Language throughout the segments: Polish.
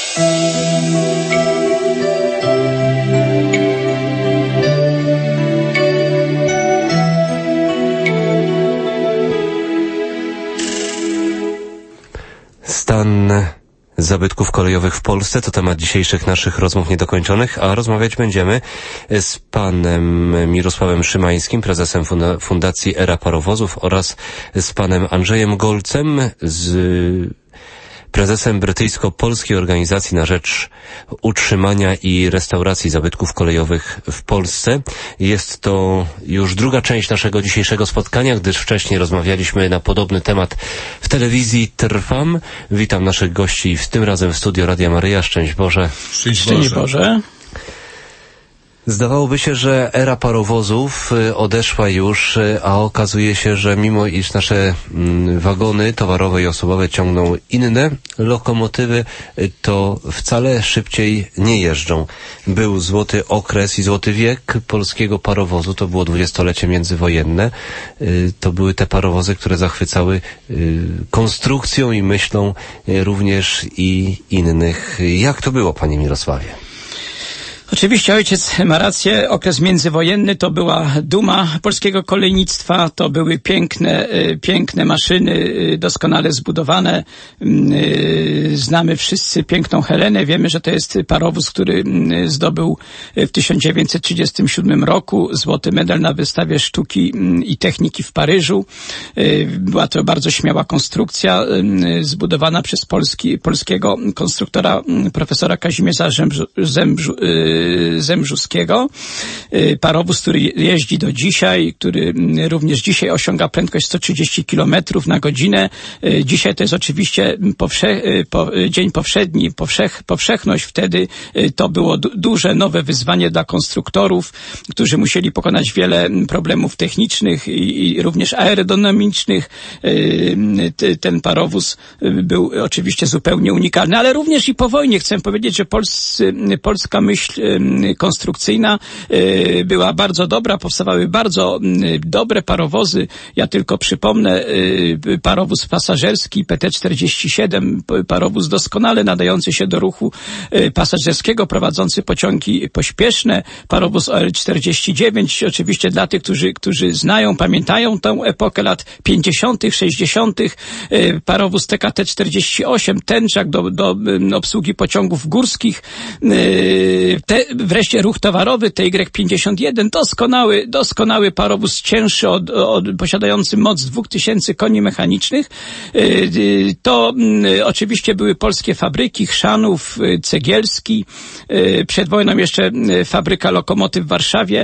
Stan zabytków kolejowych w Polsce to temat dzisiejszych naszych rozmów niedokończonych, a rozmawiać będziemy z panem Mirosławem Szymańskim, prezesem Fundacji Era Parowozów, oraz z panem Andrzejem Golcem, prezesem brytyjsko-polskiej organizacji na rzecz utrzymania i restauracji zabytków kolejowych w Polsce. Jest to już druga część naszego dzisiejszego spotkania, gdyż wcześniej rozmawialiśmy na podobny temat w telewizji Trwam. Witam naszych gości tym razem w studio Radia Maryja. Szczęść Boże. Szczęść Boże. Zdawałoby się, że era parowozów odeszła już, a okazuje się, że mimo iż nasze wagony towarowe i osobowe ciągną inne lokomotywy, to wcale szybciej nie jeżdżą. Był złoty okres i złoty wiek polskiego parowozu, to było dwudziestolecie międzywojenne. To były te parowozy, które zachwycały konstrukcją i myślą również i innych. Jak to było, panie Mirosławie? Oczywiście ojciec ma rację, okres międzywojenny to była duma polskiego kolejnictwa, to były piękne maszyny, doskonale zbudowane. Znamy wszyscy piękną Helenę, wiemy, że to jest parowóz, który zdobył w 1937 roku złoty medal na wystawie sztuki i techniki w Paryżu. Była to bardzo śmiała konstrukcja, zbudowana przez polskiego konstruktora profesora Kazimierza Zembrzuskiego. Parowóz, który jeździ do dzisiaj, który również dzisiaj osiąga prędkość 130 km na godzinę. Dzisiaj to jest oczywiście dzień powszedni, powszechność. Wtedy to było duże, nowe wyzwanie dla konstruktorów, którzy musieli pokonać wiele problemów technicznych i również aerodynamicznych. Ten parowóz był oczywiście zupełnie unikalny, ale również i po wojnie chcę powiedzieć, że polska myśl konstrukcyjna była bardzo dobra, powstawały bardzo dobre parowozy. Ja tylko przypomnę parowóz pasażerski PT-47, parowóz doskonale nadający się do ruchu pasażerskiego, prowadzący pociągi pośpieszne, parowóz OL-49, oczywiście dla tych, którzy znają, pamiętają tę epokę lat 50., 60., parowóz TKT-48, tęczak do obsługi pociągów górskich, wreszcie ruch towarowy TY-51, doskonały parowóz cięższy posiadający moc 2000 koni mechanicznych. To oczywiście były polskie fabryki Chrzanów, Cegielski, przed wojną jeszcze fabryka lokomotyw w Warszawie.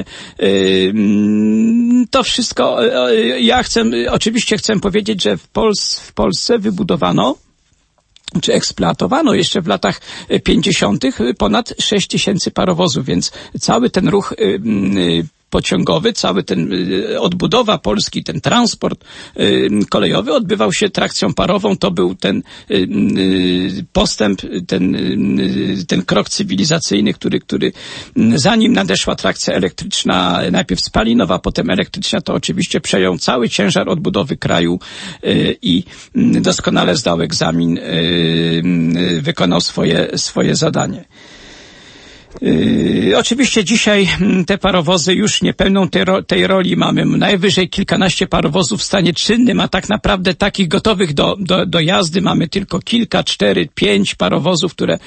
To wszystko, oczywiście chcę powiedzieć, że w Polsce wybudowano czy eksploatowano jeszcze w latach 50. ponad 6000 parowozów, więc cały ten ruch pociągowy, cały ten odbudowa Polski, ten transport kolejowy odbywał się trakcją parową. To był ten postęp, ten krok cywilizacyjny, który zanim nadeszła trakcja elektryczna, najpierw spalinowa, potem elektryczna, to oczywiście przejął cały ciężar odbudowy kraju i doskonale zdał egzamin, wykonał swoje zadanie. Oczywiście dzisiaj te parowozy już nie pełnią tej roli. Mamy najwyżej kilkanaście parowozów w stanie czynnym, a tak naprawdę takich gotowych do jazdy mamy tylko kilka, 4, 5 parowozów, które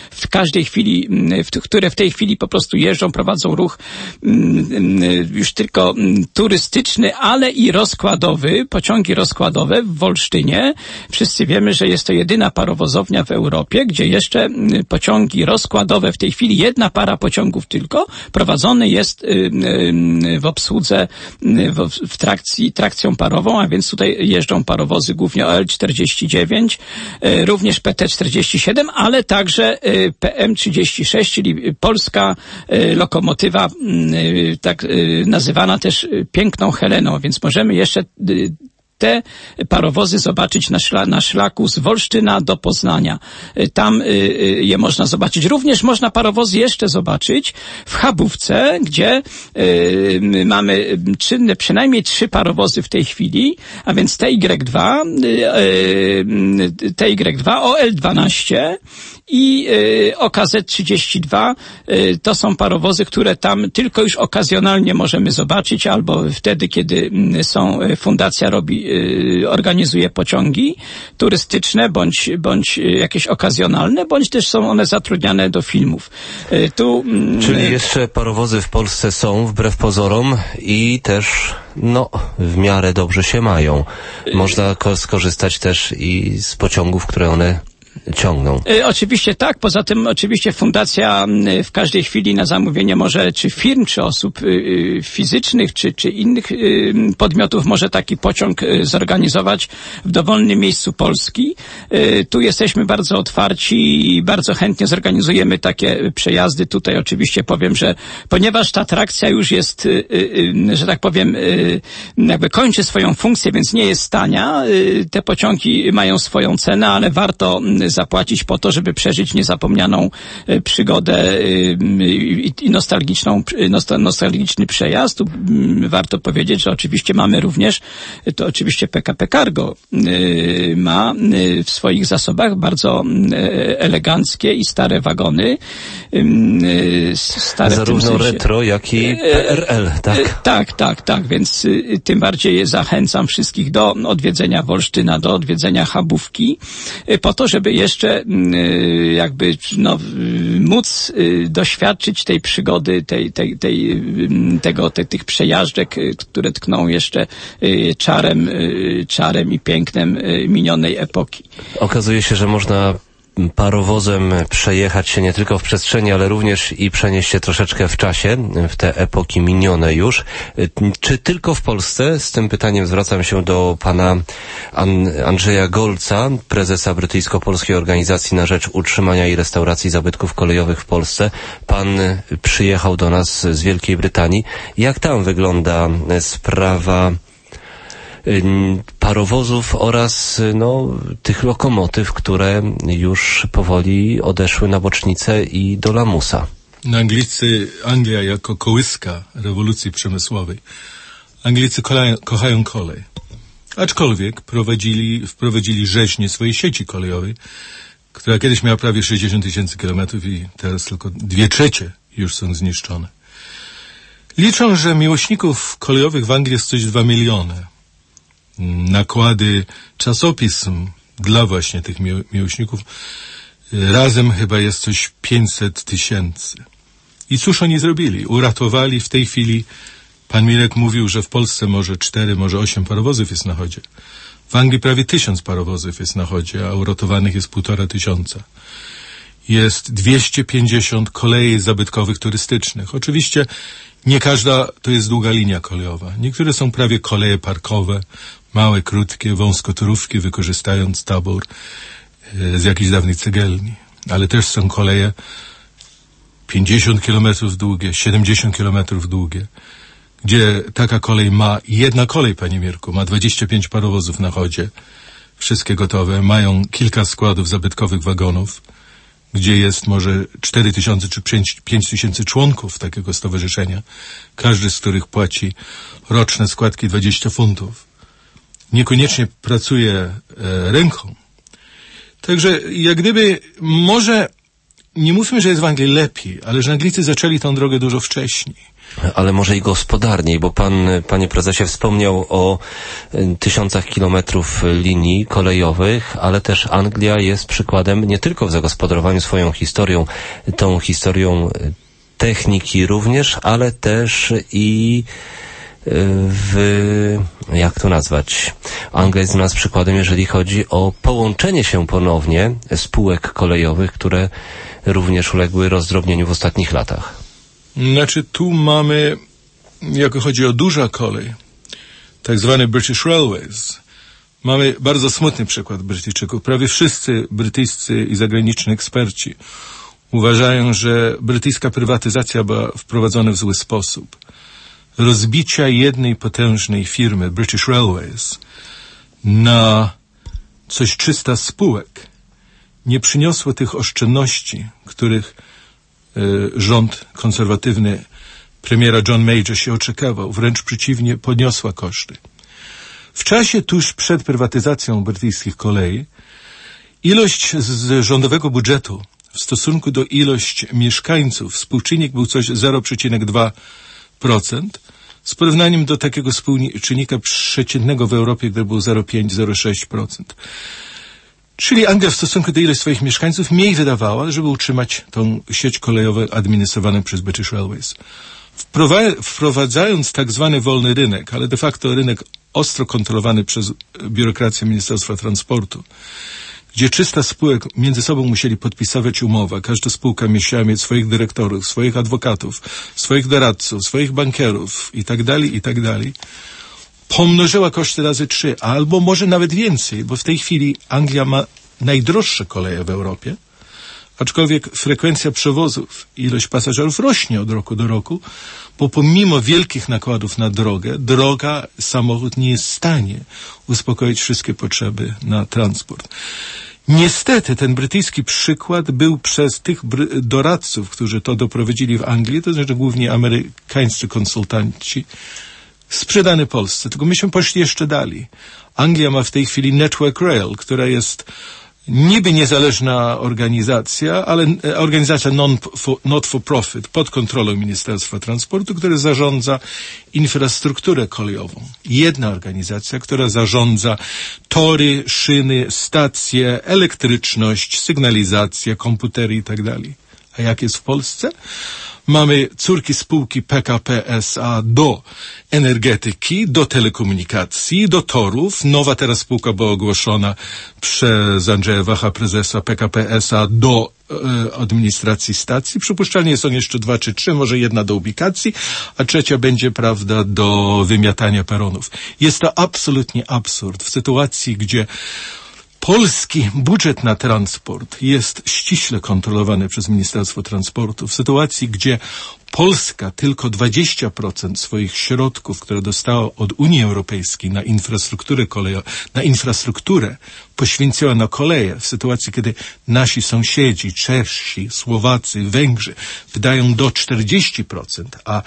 w tej chwili po prostu jeżdżą, prowadzą ruch już tylko turystyczny, ale i rozkładowy, pociągi rozkładowe w Wolsztynie. Wszyscy wiemy, że jest to jedyna parowozownia w Europie, gdzie jeszcze pociągi rozkładowe, w tej chwili jedna para pociągów tylko, prowadzony jest w obsłudze, trakcją parową, a więc tutaj jeżdżą parowozy głównie OL-49, również PT-47, ale także PM-36, czyli polska lokomotywa, tak nazywana też piękną Heleną, więc możemy jeszcze te parowozy zobaczyć na szlaku z Wolsztyna do Poznania. Tam je można zobaczyć. Również można parowozy jeszcze zobaczyć w Chabówce, gdzie mamy czynne przynajmniej 3 parowozy w tej chwili, a więc TY2, OL12 i OKZ-32 to są parowozy, które tam tylko już okazjonalnie możemy zobaczyć, albo wtedy, kiedy fundacja organizuje pociągi turystyczne, bądź jakieś okazjonalne, bądź też są one zatrudniane do filmów. Czyli jeszcze parowozy w Polsce są, wbrew pozorom, i też w miarę dobrze się mają. Można skorzystać też i z pociągów, które one ciągną. Oczywiście tak, poza tym oczywiście fundacja w każdej chwili na zamówienie może, czy firm, czy osób fizycznych, czy innych podmiotów może taki pociąg zorganizować w dowolnym miejscu Polski. Tu jesteśmy bardzo otwarci i bardzo chętnie zorganizujemy takie przejazdy. Tutaj oczywiście powiem, że ponieważ ta atrakcja już jest, że tak powiem, jakby kończy swoją funkcję, więc nie jest tania, te pociągi mają swoją cenę, ale warto zapłacić po to, żeby przeżyć niezapomnianą przygodę i nostalgiczny przejazd. Warto powiedzieć, że oczywiście mamy również, to oczywiście PKP Cargo ma w swoich zasobach bardzo eleganckie i stare wagony. Zarówno retro, jak i PRL, tak? Tak, więc tym bardziej zachęcam wszystkich do odwiedzenia Wolsztyna, do odwiedzenia Chabówki, po to, żeby jeszcze móc doświadczyć tej przygody, tych przejażdżek, które tkną jeszcze czarem i pięknem minionej epoki. Okazuje się, że można parowozem przejechać się nie tylko w przestrzeni, ale również i przenieść się troszeczkę w czasie, w te epoki minione już. Czy tylko w Polsce? Z tym pytaniem zwracam się do pana Andrzeja Golca, prezesa Brytyjsko-Polskiej Organizacji na Rzecz Utrzymania i Restauracji Zabytków Kolejowych w Polsce. Pan przyjechał do nas z Wielkiej Brytanii. Jak tam wygląda sprawa parowozów oraz tych lokomotyw, które już powoli odeszły na bocznicę i do lamusa? Anglia jako kołyska rewolucji przemysłowej. Anglicy kochają kolej. Aczkolwiek wprowadzili rzeźnię swojej sieci kolejowej, która kiedyś miała prawie 60 000 kilometrów i teraz tylko 2/3 już są zniszczone. Liczą, że miłośników kolejowych w Anglii jest coś 2 miliony. Nakłady czasopism dla właśnie tych miłośników razem chyba jest coś 500 000. I cóż oni zrobili? Uratowali w tej chwili, pan Mirek mówił, że w Polsce może 4, może 8 parowozów jest na chodzie. W Anglii prawie 1000 parowozów jest na chodzie, a uratowanych jest 1500. Jest 250 kolei zabytkowych turystycznych. Oczywiście nie każda to jest długa linia kolejowa. Niektóre są prawie koleje parkowe, małe, krótkie, wąskotorówki, wykorzystając tabor z jakichś dawnych cegielni. Ale też są koleje 50 kilometrów długie, 70 kilometrów długie, gdzie taka kolej jedna kolej, panie Mirku, ma 25 parowozów na chodzie, wszystkie gotowe, mają kilka składów zabytkowych wagonów, gdzie jest może 4000 czy 5000 członków takiego stowarzyszenia, każdy z których płaci roczne składki 20 funtów. Niekoniecznie pracuje ręką. Także jak gdyby, może nie mówmy, że jest w Anglii lepiej, ale że Anglicy zaczęli tę drogę dużo wcześniej. Ale może i gospodarniej, bo pan, panie prezesie, wspomniał o 1000 kilometrów linii kolejowych, ale też Anglia jest przykładem nie tylko w zagospodarowaniu swoją historią, tą historią techniki również, ale też i jak to nazwać? Anglia jest dla nas przykładem, jeżeli chodzi o połączenie się ponownie spółek kolejowych, które również uległy rozdrobnieniu w ostatnich latach. Znaczy, tu mamy, jak chodzi o duża kolej, tak zwany British Railways, mamy bardzo smutny przykład Brytyjczyków. Prawie wszyscy brytyjscy i zagraniczni eksperci uważają, że brytyjska prywatyzacja była wprowadzona w zły sposób. Rozbicia jednej potężnej firmy, British Railways, na coś 300 spółek nie przyniosło tych oszczędności, których rząd konserwatywny premiera John Major się oczekiwał. Wręcz przeciwnie, podniosła koszty. W czasie tuż przed prywatyzacją brytyjskich kolei ilość z rządowego budżetu w stosunku do ilość mieszkańców współczynnik był coś 0,2%, z porównaniem do takiego współczynnika przeciętnego w Europie, który był 0,5-0,6%. Czyli Anglia w stosunku do ilości swoich mieszkańców mniej wydawała, żeby utrzymać tą sieć kolejową administrowaną przez British Railways. Wprowadzając tak zwany wolny rynek, ale de facto rynek ostro kontrolowany przez biurokrację Ministerstwa Transportu, gdzie 300 spółek między sobą musieli podpisywać umowę, każda spółka musiała mieć swoich dyrektorów, swoich adwokatów, swoich doradców, swoich bankierów i tak dalej, pomnożyła koszty razy 3, albo może nawet więcej, bo w tej chwili Anglia ma najdroższe koleje w Europie, aczkolwiek frekwencja przewozów i ilość pasażerów rośnie od roku do roku, bo pomimo wielkich nakładów na drogę, samochód nie jest w stanie uspokoić wszystkie potrzeby na transport. Niestety ten brytyjski przykład był przez tych doradców, którzy to doprowadzili w Anglii, to znaczy głównie amerykańscy konsultanci, sprzedany Polsce. Tylko myśmy poszli jeszcze dalej. Anglia ma w tej chwili Network Rail, która jest niby niezależna organizacja, ale organizacja not for profit, pod kontrolą Ministerstwa Transportu, która zarządza infrastrukturę kolejową. Jedna organizacja, która zarządza tory, szyny, stacje, elektryczność, sygnalizację, komputery i tak dalej. A jak jest w Polsce? Mamy córki spółki PKP SA do energetyki, do telekomunikacji, do torów. Nowa teraz spółka była ogłoszona przez Andrzeja Wacha, prezesa PKP SA, do administracji stacji. Przypuszczalnie są jeszcze 2 czy 3, może jedna do ubikacji, a trzecia będzie, prawda, do wymiatania peronów. Jest to absolutnie absurd w sytuacji, gdzie polski budżet na transport jest ściśle kontrolowany przez Ministerstwo Transportu. W sytuacji, gdzie Polska tylko 20% swoich środków, które dostała od Unii Europejskiej na infrastrukturę poświęciła na koleje, w sytuacji, kiedy nasi sąsiedzi, Czesi, Słowacy, Węgrzy wydają do 40%, a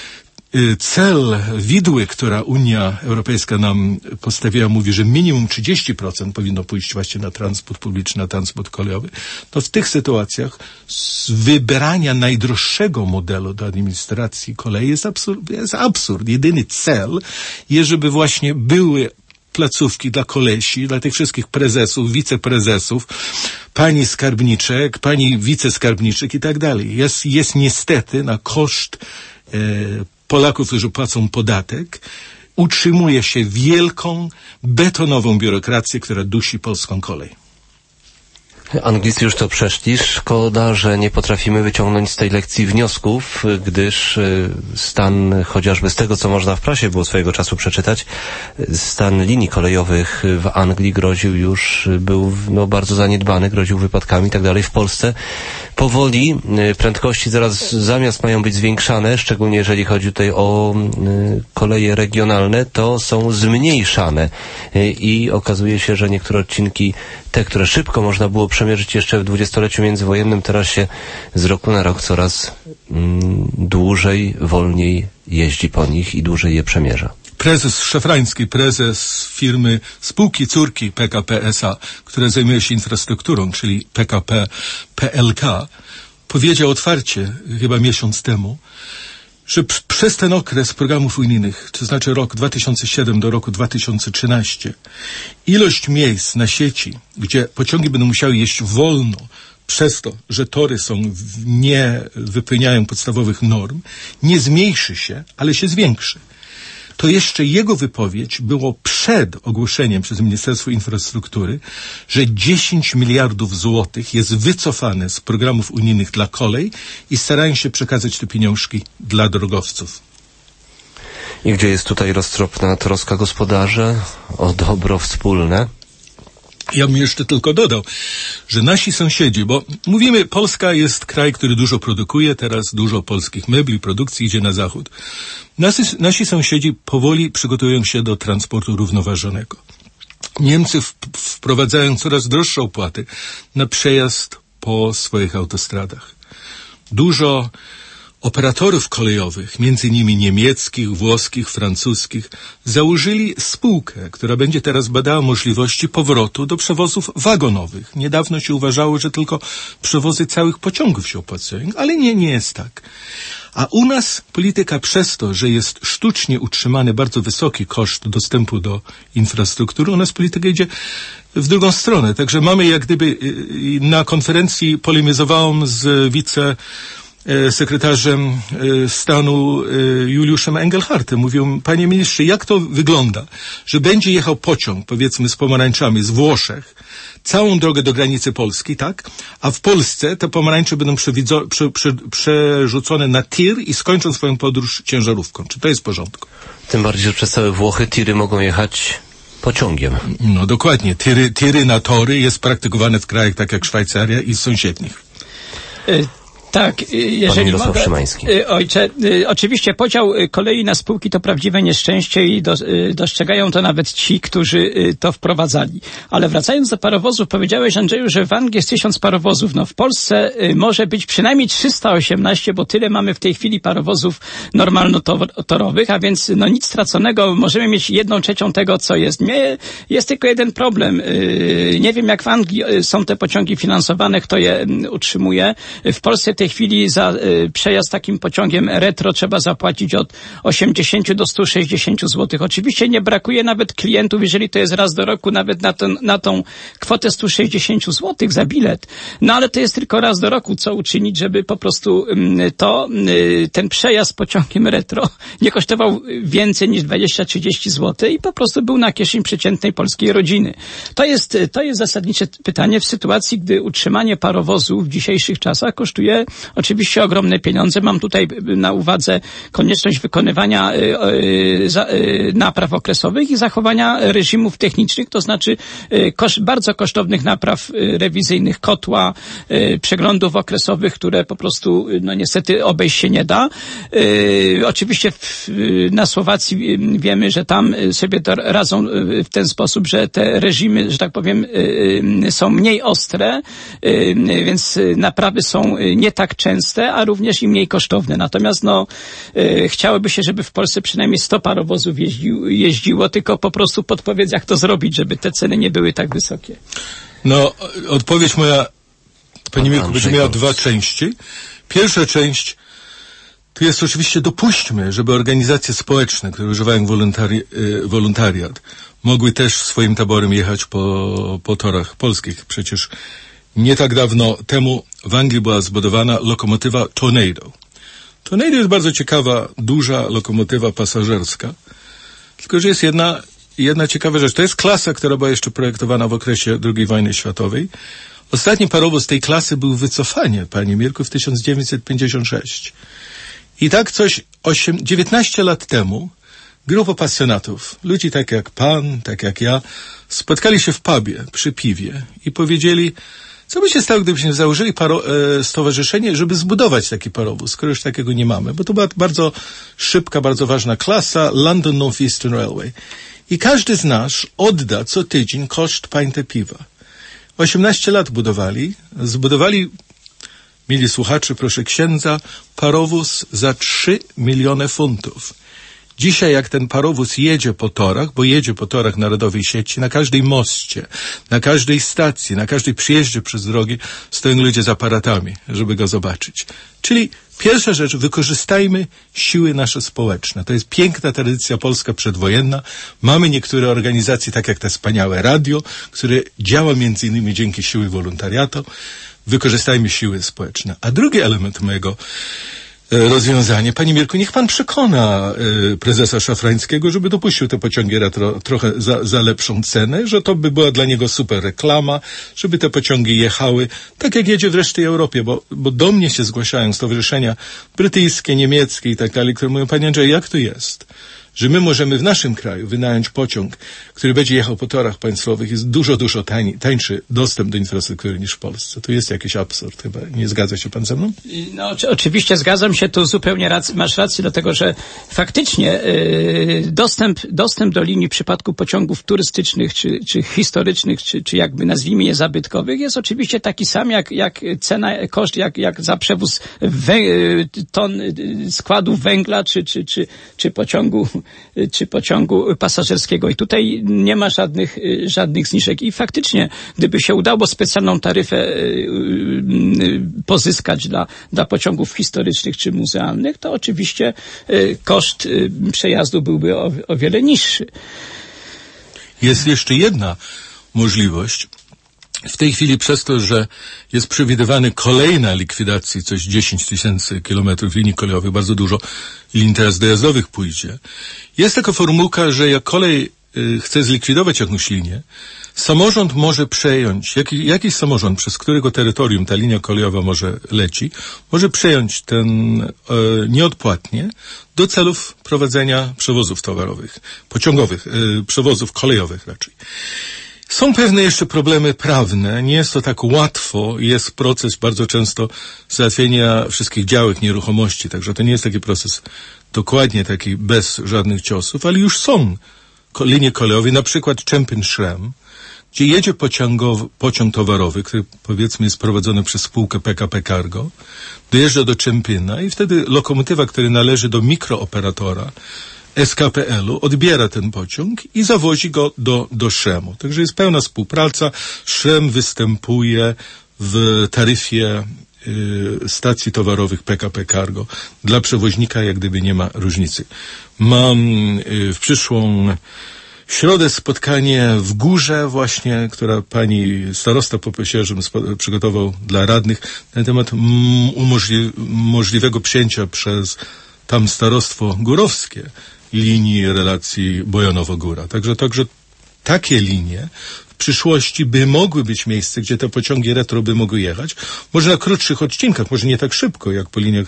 cel widły, która Unia Europejska nam postawiła, mówi, że minimum 30% powinno pójść właśnie na transport publiczny, na transport kolejowy, to w tych sytuacjach z wybrania najdroższego modelu do administracji kolei jest absurd. Jedyny cel jest, żeby właśnie były placówki dla kolesi, dla tych wszystkich prezesów, wiceprezesów, pani skarbniczek, pani wiceskarbniczek i tak dalej. Jest niestety na koszt Polaków, którzy płacą podatek, utrzymuje się wielką, betonową biurokrację, która dusi polską kolej. Anglicy już to przeszli. Szkoda, że nie potrafimy wyciągnąć z tej lekcji wniosków, gdyż stan, chociażby z tego, co można w prasie było swojego czasu przeczytać, stan linii kolejowych w Anglii był bardzo zaniedbany, groził wypadkami i tak dalej. W Polsce powoli prędkości zamiast mają być zwiększane, szczególnie jeżeli chodzi tutaj o koleje regionalne, to są zmniejszane i okazuje się, że niektóre odcinki, te, które szybko można było przemierzyć jeszcze w dwudziestoleciu międzywojennym, teraz się z roku na rok coraz dłużej, wolniej jeździ po nich i dłużej je przemierza. Prezes Szafrański, prezes firmy spółki córki PKP SA, która zajmuje się infrastrukturą, czyli PKP PLK, powiedział otwarcie chyba miesiąc temu, że przez ten okres programów unijnych, to znaczy rok 2007 do roku 2013, ilość miejsc na sieci, gdzie pociągi będą musiały jeździć wolno, przez to, że tory nie wypełniają podstawowych norm, nie zmniejszy się, ale się zwiększy. To jeszcze jego wypowiedź było przed ogłoszeniem przez Ministerstwo Infrastruktury, że 10 miliardów złotych jest wycofane z programów unijnych dla kolei i starają się przekazać te pieniążki dla drogowców. I gdzie jest tutaj roztropna troska gospodarzy o dobro wspólne? Ja bym jeszcze tylko dodał, że nasi sąsiedzi, bo mówimy, Polska jest kraj, który dużo produkuje, teraz dużo polskich mebli, produkcji idzie na zachód. Nasi sąsiedzi powoli przygotowują się do transportu równoważonego. Niemcy wprowadzają coraz droższe opłaty na przejazd po swoich autostradach. Dużo operatorów kolejowych, między innymi niemieckich, włoskich, francuskich, założyli spółkę, która będzie teraz badała możliwości powrotu do przewozów wagonowych. Niedawno się uważało, że tylko przewozy całych pociągów się opłacają, ale nie jest tak. A u nas polityka przez to, że jest sztucznie utrzymany bardzo wysoki koszt dostępu do infrastruktury, u nas polityka idzie w drugą stronę. Także mamy jak gdyby na konferencji polemizowałem z wicesekretarzem stanu Juliuszem Engelhartem. Mówią, panie ministrze, jak to wygląda, że będzie jechał pociąg, powiedzmy z pomarańczami z Włoszech, całą drogę do granicy Polski, tak? A w Polsce te pomarańcze będą przerzucone na tir i skończą swoją podróż ciężarówką. Czy to jest w porządku? Tym bardziej, że przez całe Włochy tiry mogą jechać pociągiem. No dokładnie. Tiry na tory jest praktykowane w krajach tak jak Szwajcaria i sąsiednich. Tak, jeżeli mogę, ojcze, oczywiście podział kolei na spółki to prawdziwe nieszczęście i dostrzegają to nawet ci, którzy to wprowadzali. Ale wracając do parowozów, powiedziałeś, Andrzeju, że w Anglii jest 1000 parowozów. No w Polsce może być przynajmniej 318, bo tyle mamy w tej chwili parowozów normalnotorowych, a więc no nic straconego, możemy mieć 1/3 tego, co jest. Jest tylko jeden problem. Nie wiem, jak w Anglii są te pociągi finansowane, kto je utrzymuje. W Polsce w tej chwili za przejazd takim pociągiem retro trzeba zapłacić od 80 do 160 zł. Oczywiście nie brakuje nawet klientów, jeżeli to jest raz do roku, nawet na tą kwotę 160 zł za bilet. No ale to jest tylko raz do roku. Co uczynić, żeby po prostu ten przejazd pociągiem retro nie kosztował więcej niż 20-30 zł i po prostu był na kieszeni przeciętnej polskiej rodziny. To jest zasadnicze pytanie w sytuacji, gdy utrzymanie parowozu w dzisiejszych czasach kosztuje oczywiście ogromne pieniądze. Mam tutaj na uwadze konieczność wykonywania napraw okresowych i zachowania reżimów technicznych, to znaczy bardzo kosztownych napraw rewizyjnych kotła, przeglądów okresowych, które po prostu no niestety obejść się nie da. Oczywiście na Słowacji wiemy, że tam sobie to radzą w ten sposób, że te reżimy, że tak powiem, są mniej ostre, więc naprawy są nie tak częste, a również i mniej kosztowne. Natomiast chciałoby się, żeby w Polsce przynajmniej 100 parowozów jeździło, tylko po prostu podpowiedz, jak to zrobić, żeby te ceny nie były tak wysokie. No, odpowiedź moja, panie Mirku, będzie miała 2 części. Pierwsza część to jest oczywiście dopuśćmy, żeby organizacje społeczne, które używają wolontariat, mogły też swoim taborem jechać po torach polskich. Przecież nie tak dawno temu w Anglii była zbudowana lokomotywa Tornado. Tornado jest bardzo ciekawa, duża lokomotywa pasażerska, tylko że jest jedna ciekawa rzecz. To jest klasa, która była jeszcze projektowana w okresie II wojny światowej. Ostatni parowóz tej klasy był wycofany, panie Mirku, w 1956. I tak coś 19 lat temu grupa pasjonatów, ludzi tak jak pan, tak jak ja, spotkali się w pubie, przy piwie i powiedzieli, co by się stało, gdybyśmy założyli stowarzyszenie, żeby zbudować taki parowóz, skoro już takiego nie mamy. Bo to była bardzo szybka, bardzo ważna klasa London North Eastern Railway. I każdy z nas odda co tydzień koszt pintę piwa. 18 lat zbudowali, mili słuchacze, proszę księdza, parowóz za 3 miliony funtów. Dzisiaj jak ten parowóz jedzie po torach, bo jedzie po torach narodowej sieci, na każdej moście, na każdej stacji, na każdej przyjeździe przez drogi stoją ludzie z aparatami, żeby go zobaczyć. Czyli pierwsza rzecz, wykorzystajmy siły nasze społeczne. To jest piękna tradycja polska przedwojenna. Mamy niektóre organizacje, tak jak te wspaniałe radio, które działa między innymi dzięki siły wolontariatu. Wykorzystajmy siły społeczne. A drugi element mojego rozwiązanie. Panie Mirku, niech pan przekona prezesa Szafrańskiego, żeby dopuścił te pociągi retro trochę za lepszą cenę, że to by była dla niego super reklama, żeby te pociągi jechały, tak jak jedzie w resztej Europie, bo do mnie się zgłaszają stowarzyszenia brytyjskie, niemieckie i tak dalej, które mówią, panie Andrzej, jak to jest, że my możemy w naszym kraju wynająć pociąg, który będzie jechał po torach państwowych, jest dużo tańszy dostęp do infrastruktury niż w Polsce. To jest jakiś absurd chyba. Nie zgadza się pan ze mną? No, oczywiście zgadzam się, tu zupełnie masz rację, dlatego że faktycznie dostęp do linii w przypadku pociągów turystycznych, czy historycznych, czy jakby nazwijmy je zabytkowych, jest oczywiście taki sam jak cena, koszt, jak za przewóz ton składów węgla, czy pociągu pasażerskiego. I tutaj nie ma żadnych zniżek. I faktycznie, gdyby się udało specjalną taryfę pozyskać dla pociągów historycznych czy muzealnych, to oczywiście koszt przejazdu byłby o wiele niższy. Jest jeszcze jedna możliwość. W tej chwili przez to, że jest przewidywany kolejna likwidacji, coś 10 000 kilometrów linii kolejowych, bardzo dużo linii teraz dojazdowych pójdzie, jest taka formułka, że jak kolej chce zlikwidować jakąś linię, samorząd może przejąć, jakiś samorząd, przez którego terytorium ta linia kolejowa może przejąć ten nieodpłatnie do celów prowadzenia przewozów towarowych, pociągowych, przewozów kolejowych raczej. Są pewne jeszcze problemy prawne, nie jest to tak łatwo, jest proces bardzo często załatwienia wszystkich działek nieruchomości, także to nie jest taki proces dokładnie taki bez żadnych ciosów, ale już są linie kolejowe, na przykład Czempin-Szrem, gdzie jedzie pociąg towarowy, który powiedzmy jest prowadzony przez spółkę PKP Cargo, dojeżdża do Czempina i wtedy lokomotywa, która należy do mikrooperatora SKPL-u, odbiera ten pociąg i zawozi go do Szremu. Także jest pełna współpraca. Szrem występuje w taryfie stacji towarowych PKP Cargo. Dla przewoźnika jak gdyby nie ma różnicy. Mam w przyszłą środę spotkanie w Górze właśnie, która pani starosta poprosiła, żebym przygotował dla radnych na temat możliwego przyjęcia przez tam starostwo górowskie linii relacji Bojanowo-Góra. Także takie linie w przyszłości by mogły być miejsce, gdzie te pociągi retro by mogły jechać. Może na krótszych odcinkach, może nie tak szybko, jak po liniach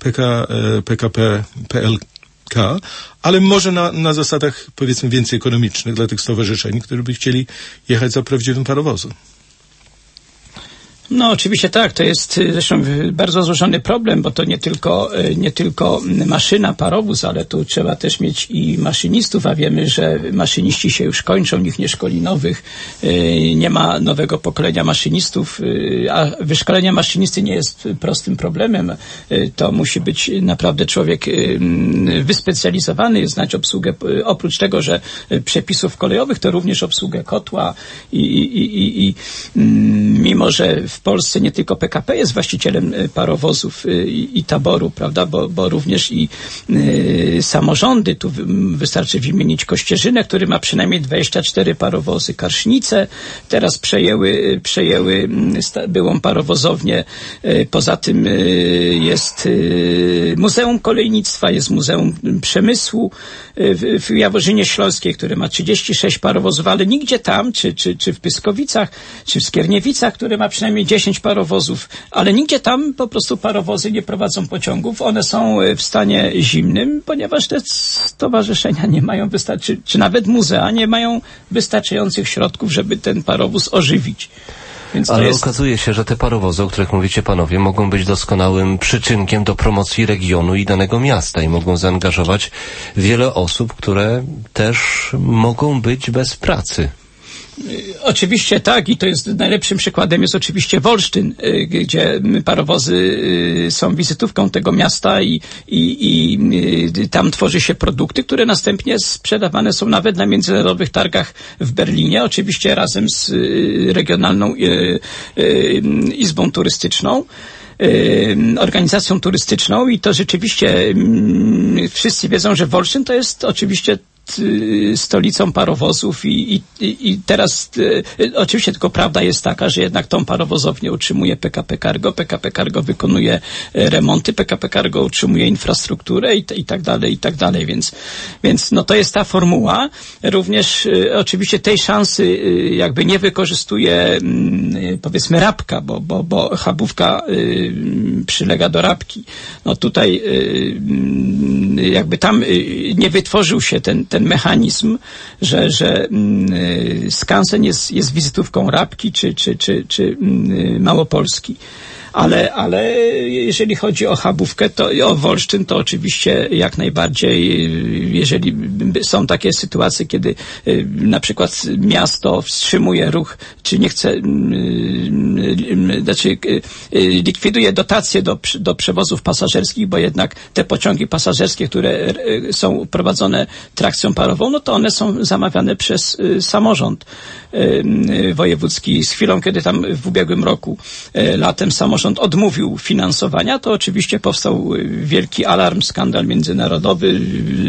PKP, PLK, ale może na zasadach, powiedzmy, więcej ekonomicznych dla tych stowarzyszeń, które by chcieli jechać za prawdziwym parowozem. No oczywiście tak, to jest zresztą bardzo złożony problem, bo to nie tylko maszyna, parowóz, ale tu trzeba też mieć i maszynistów, a wiemy, że maszyniści się już kończą, nikt nie szkoli nowych, nie ma nowego pokolenia maszynistów, a wyszkolenie maszynisty nie jest prostym problemem. To musi być naprawdę człowiek wyspecjalizowany, znać obsługę, oprócz tego, że przepisów kolejowych, to również obsługę kotła i mimo, że w Polsce nie tylko PKP jest właścicielem parowozów i taboru, prawda, bo również i samorządy, tu wystarczy wymienić Kościerzynę, który ma przynajmniej 24 parowozy, Karsznice teraz przejęły byłą parowozownię, poza tym jest Muzeum Kolejnictwa, jest Muzeum Przemysłu w Jaworzynie Śląskiej, które ma 36 parowozów, ale nigdzie tam, czy w Pyskowicach, czy w Skierniewicach, które ma przynajmniej 10 parowozów, ale nigdzie tam po prostu parowozy nie prowadzą pociągów. One są w stanie zimnym, ponieważ te stowarzyszenia nie mają czy nawet muzea nie mają wystarczających środków, żeby ten parowóz ożywić. Więc ale okazuje się, że te parowozy, o których mówicie panowie, mogą być doskonałym przyczynkiem do promocji regionu i danego miasta i mogą zaangażować wiele osób, które też mogą być bez pracy. Oczywiście tak i to jest najlepszym przykładem jest oczywiście Wolsztyn, gdzie parowozy są wizytówką tego miasta i tam tworzy się produkty, które następnie sprzedawane są nawet na międzynarodowych targach w Berlinie, oczywiście razem z regionalną izbą turystyczną, organizacją turystyczną i to rzeczywiście wszyscy wiedzą, że Wolsztyn to jest oczywiście stolicą parowozów i teraz oczywiście tylko prawda jest taka, że jednak tą parowozownię utrzymuje PKP Cargo. PKP Cargo wykonuje remonty, PKP Cargo utrzymuje infrastrukturę i tak dalej, więc no to jest ta formuła. Również oczywiście tej szansy jakby nie wykorzystuje powiedzmy Rabka, bo Chabówka przylega do Rabki. No tutaj jakby tam nie wytworzył się ten mechanizm, że skansen jest wizytówką Rabki czy Małopolski. Ale jeżeli chodzi o Chabówkę i o Wolsztyn, to oczywiście jak najbardziej, jeżeli są takie sytuacje, kiedy na przykład miasto wstrzymuje ruch, czy nie chce, znaczy likwiduje dotacje do przewozów pasażerskich, bo jednak te pociągi pasażerskie, które są prowadzone trakcją parową, no to one są zamawiane przez samorząd wojewódzki. Z chwilą, kiedy tam w ubiegłym roku latem samorząd odmówił finansowania, to oczywiście powstał wielki alarm, skandal międzynarodowy,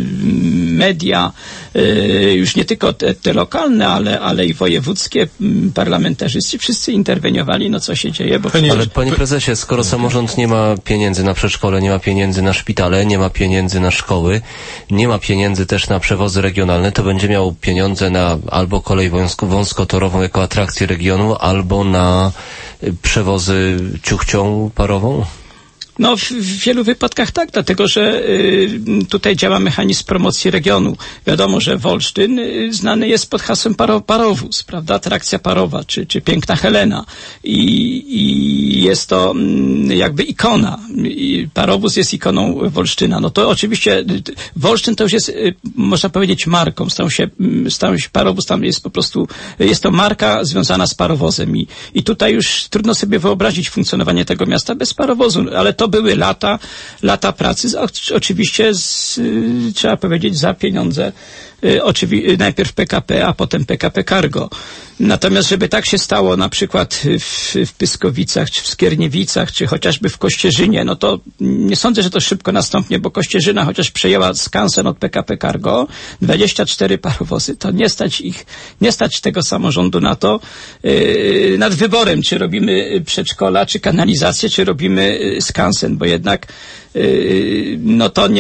media, już nie tylko te lokalne, ale i wojewódzkie, parlamentarzyści, wszyscy interweniowali, no co się dzieje. Ale panie prezesie, skoro samorząd nie ma pieniędzy na przedszkole, nie ma pieniędzy na szpitale, nie ma pieniędzy na szkoły, nie ma pieniędzy też na przewozy regionalne, to będzie miał pieniądze na albo kolej wąskotorową jako atrakcję regionu, albo na przewozy ciuchcią parową? No w wielu wypadkach tak, dlatego że tutaj działa mechanizm promocji regionu. Wiadomo, że Wolsztyn znany jest pod hasłem parowóz, prawda? Atrakcja parowa, czy Piękna Helena. I jest to jakby ikona. Parowóz jest ikoną Wolsztyna. No to oczywiście Wolsztyn to już jest, można powiedzieć, marką. Stał się parowóz, tam jest po prostu, jest to marka związana z parowozem. I tutaj już trudno sobie wyobrazić funkcjonowanie tego miasta bez parowozu, ale to były lata pracy, oczywiście trzeba powiedzieć za pieniądze najpierw PKP, a potem PKP Cargo. Natomiast żeby tak się stało na przykład w Pyskowicach, czy w Skierniewicach, czy chociażby w Kościerzynie, no to nie sądzę, że to szybko nastąpi, bo Kościerzyna chociaż przejęła skansen od PKP Cargo, 24 parowozy, to nie stać tego samorządu na to, nad wyborem, czy robimy przedszkola, czy kanalizację, czy robimy skansen, bo jednak no to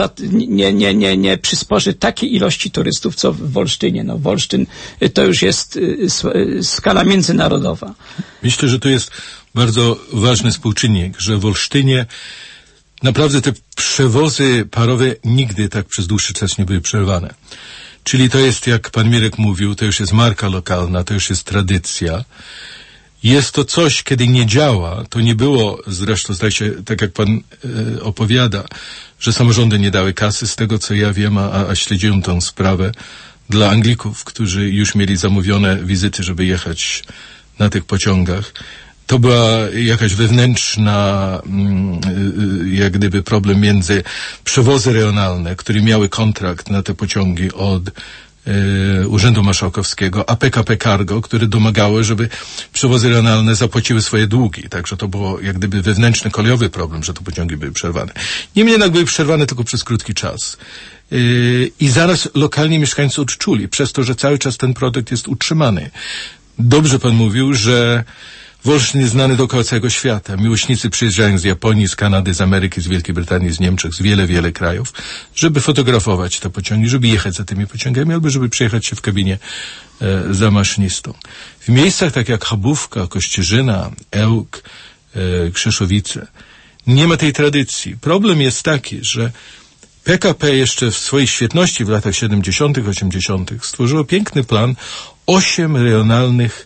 nie przysporzy takiej ilości turystów, co w Wolsztynie. No Wolsztyn to już jest skala międzynarodowa. Myślę, że to jest bardzo ważny współczynnik, że w Wolsztynie naprawdę te przewozy parowe nigdy tak przez dłuższy czas nie były przerwane. Czyli to jest, jak pan Mirek mówił, to już jest marka lokalna, to już jest tradycja. Jest to coś, kiedy nie działa, to nie było, zresztą zdaje się, tak jak pan opowiada, że samorządy nie dały kasy, z tego co ja wiem, a śledziłem tą sprawę, dla Anglików, którzy już mieli zamówione wizyty, żeby jechać na tych pociągach. To była jakaś wewnętrzna, jak gdyby problem między przewozy regionalne, które miały kontrakt na te pociągi od Urzędu Marszałkowskiego, a PKP Cargo, które domagały, żeby przewozy regionalne zapłaciły swoje długi. Także to było jak gdyby wewnętrzny, kolejowy problem, że te pociągi były przerwane. Niemniej jednak były przerwane tylko przez krótki czas. I zaraz lokalni mieszkańcy odczuli, przez to, że cały czas ten produkt jest utrzymany. Dobrze pan mówił, że Wolsztyn jest znany dookoła całego świata. Miłośnicy przyjeżdżają z Japonii, z Kanady, z Ameryki, z Wielkiej Brytanii, z Niemczech, z wiele krajów, żeby fotografować te pociągi, żeby jechać za tymi pociągami, albo żeby przejechać się w kabinie za maszynistą. W miejscach tak jak Chabówka, Kościerzyna, Ełk, Krzeszowice nie ma tej tradycji. Problem jest taki, że PKP jeszcze w swojej świetności w latach 70., 80. stworzyło piękny plan 8 regionalnych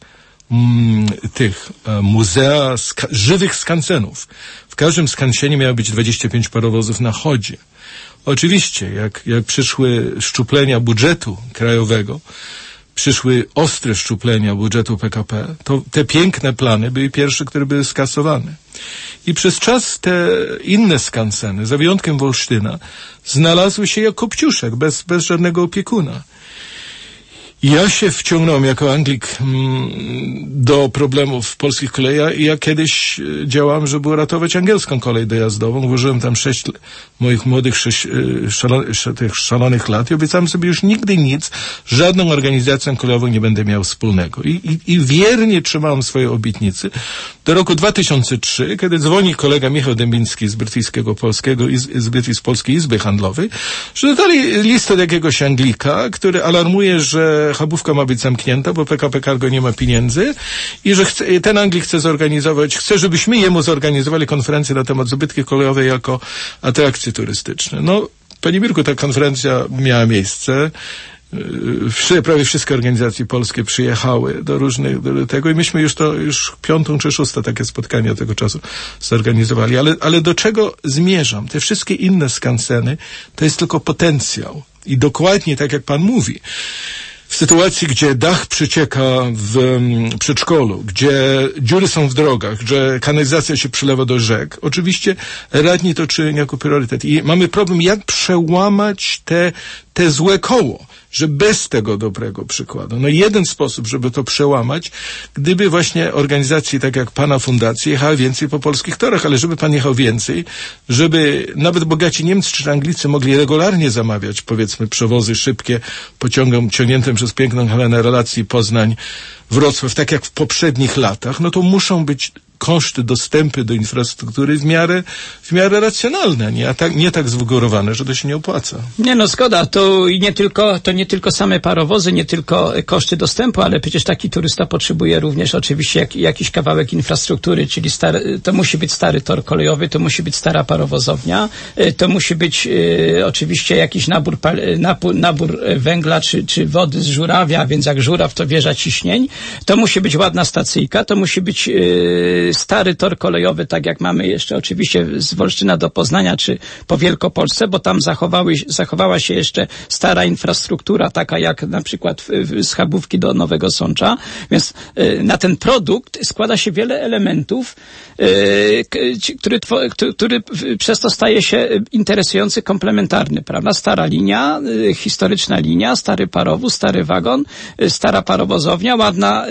muzea żywych skansenów. W każdym skansenie miało być 25 parowozów na chodzie. Oczywiście, jak przyszły szczuplenia budżetu krajowego, przyszły ostre szczuplenia budżetu PKP, to te piękne plany były pierwsze, które były skasowane. I przez czas te inne skanseny, za wyjątkiem Wolsztyna, znalazły się jak kopciuszek, bez żadnego opiekuna. Ja się wciągnąłem jako Anglik do problemów w polskich kolejach i ja kiedyś działałem, żeby uratować angielską kolej dojazdową. Włożyłem tam 6 moich młodych tych szalonych lat i obiecałem sobie już nigdy nic, żadną organizacją kolejową nie będę miał wspólnego. I wiernie trzymałem swoje obietnicy do roku 2003, kiedy dzwoni kolega Michał Dębiński z Brytyjskiego Polskiego, z Brytyjskiej Izby Handlowej, że dodali list od jakiegoś Anglika, który alarmuje, że hubówka ma być zamknięta, bo PKP Cargo nie ma pieniędzy i że ten Anglik chce, żebyśmy jemu zorganizowali konferencję na temat zbytki kolejowej jako atrakcje turystyczne. No, panie Mirku, ta konferencja miała miejsce. Prawie wszystkie organizacje polskie przyjechały do tego i myśmy już 5. czy 6. takie spotkanie od tego czasu zorganizowali. Ale do czego zmierzam? Te wszystkie inne skanseny to jest tylko potencjał. I dokładnie tak jak pan mówi, w sytuacji, gdzie dach przecieka w przedszkolu, gdzie dziury są w drogach, że kanalizacja się przylewa do rzek, oczywiście radni to czynią jako priorytet. I mamy problem, jak przełamać te złe koło, że bez tego dobrego przykładu. No jeden sposób, żeby to przełamać, gdyby właśnie organizacje tak jak pana fundacji jechały więcej po polskich torach, ale żeby pan jechał więcej, żeby nawet bogaci Niemcy czy Anglicy mogli regularnie zamawiać, powiedzmy, przewozy szybkie pociągiem ciągniętym przez piękną Helenę relacji Poznań-Wrocław, tak jak w poprzednich latach, no to muszą być koszty dostępy do infrastruktury w miarę racjonalne, nie tak zwygórowane, że to się nie opłaca. Nie no, zgoda. To nie tylko same parowozy, nie tylko koszty dostępu, ale przecież taki turysta potrzebuje również oczywiście jakiś kawałek infrastruktury, czyli to musi być stary tor kolejowy, to musi być stara parowozownia, to musi być oczywiście jakiś nabór węgla czy wody z żurawia, więc jak żuraw to wieża ciśnień, to musi być ładna stacyjka, to musi być stary tor kolejowy, tak jak mamy jeszcze oczywiście z Wolsztyna do Poznania, czy po Wielkopolsce, bo tam zachowała się jeszcze stara infrastruktura, taka jak na przykład z Chabówki do Nowego Sącza, więc na ten produkt składa się wiele elementów, który przez to staje się interesujący, komplementarny, prawda? Stara linia, historyczna linia, stary parowóz, stary wagon, stara parowozownia, ładna,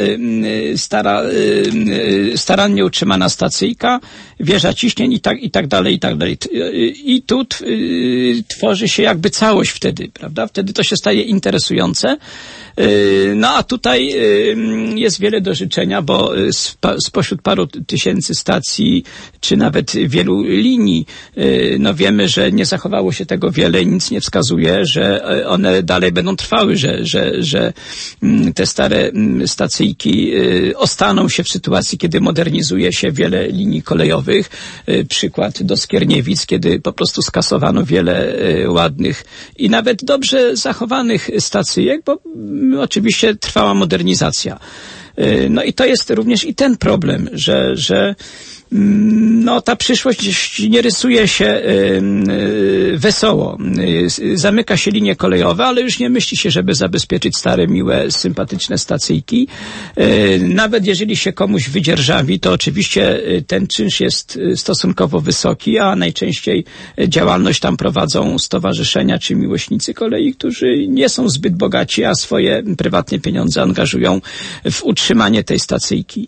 starannie utrzymana stacyjka, wieża ciśnień i tak dalej, i tak dalej. I tu tworzy się jakby całość wtedy, prawda? Wtedy to się staje interesujące. No a tutaj jest wiele do życzenia, bo spośród paru tysięcy stacji, czy nawet wielu linii, no wiemy, że nie zachowało się tego wiele i nic nie wskazuje, że one dalej będą trwały, że te stare stacyjki ostaną się w sytuacji, kiedy modernizuje się wiele linii kolejowych. Przykład do Skierniewic, kiedy po prostu skasowano wiele ładnych i nawet dobrze zachowanych stacyjek, bo oczywiście trwała modernizacja. No i to jest również i ten problem, że no ta przyszłość nie rysuje się wesoło. Zamyka się linie kolejowe, ale już nie myśli się, żeby zabezpieczyć stare, miłe, sympatyczne stacyjki. Nawet jeżeli się komuś wydzierżawi, to oczywiście ten czynsz jest stosunkowo wysoki, a najczęściej działalność tam prowadzą stowarzyszenia czy miłośnicy kolei, którzy nie są zbyt bogaci, a swoje prywatne pieniądze angażują w utrzymanie tej stacyjki.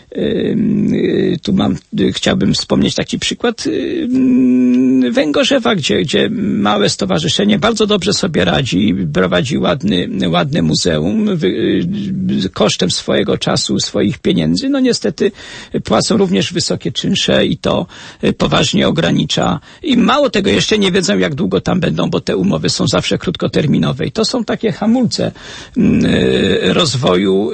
Tu chciałbym wspomnieć taki przykład Węgorzewa, gdzie małe stowarzyszenie bardzo dobrze sobie radzi, prowadzi ładne muzeum kosztem swojego czasu, swoich pieniędzy. No niestety płacą również wysokie czynsze i to poważnie ogranicza. I mało tego, jeszcze nie wiedzą, jak długo tam będą, bo te umowy są zawsze krótkoterminowe. I to są takie hamulce rozwoju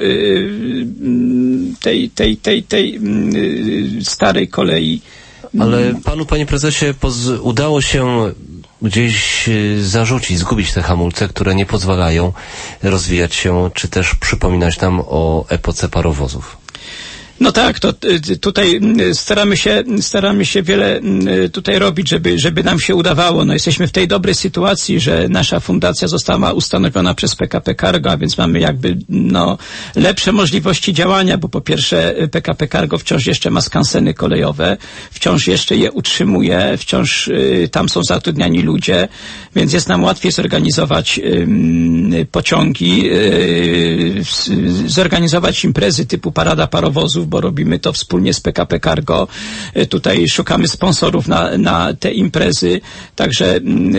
tej starej kolei. Ale panu, panie prezesie, udało się gdzieś zarzucić, zgubić te hamulce, które nie pozwalają rozwijać się, czy też przypominać nam o epoce parowozów. No tak, to tutaj staramy się wiele tutaj robić, żeby nam się udawało. No jesteśmy w tej dobrej sytuacji, że nasza fundacja została ustanowiona przez PKP Cargo, a więc mamy jakby lepsze możliwości działania, bo po pierwsze PKP Cargo wciąż jeszcze ma skanseny kolejowe, wciąż jeszcze je utrzymuje, wciąż tam są zatrudniani ludzie, więc jest nam łatwiej zorganizować pociągi, zorganizować imprezy typu Parada Parowozów, bo robimy to wspólnie z PKP Cargo. Tutaj szukamy sponsorów na te imprezy, także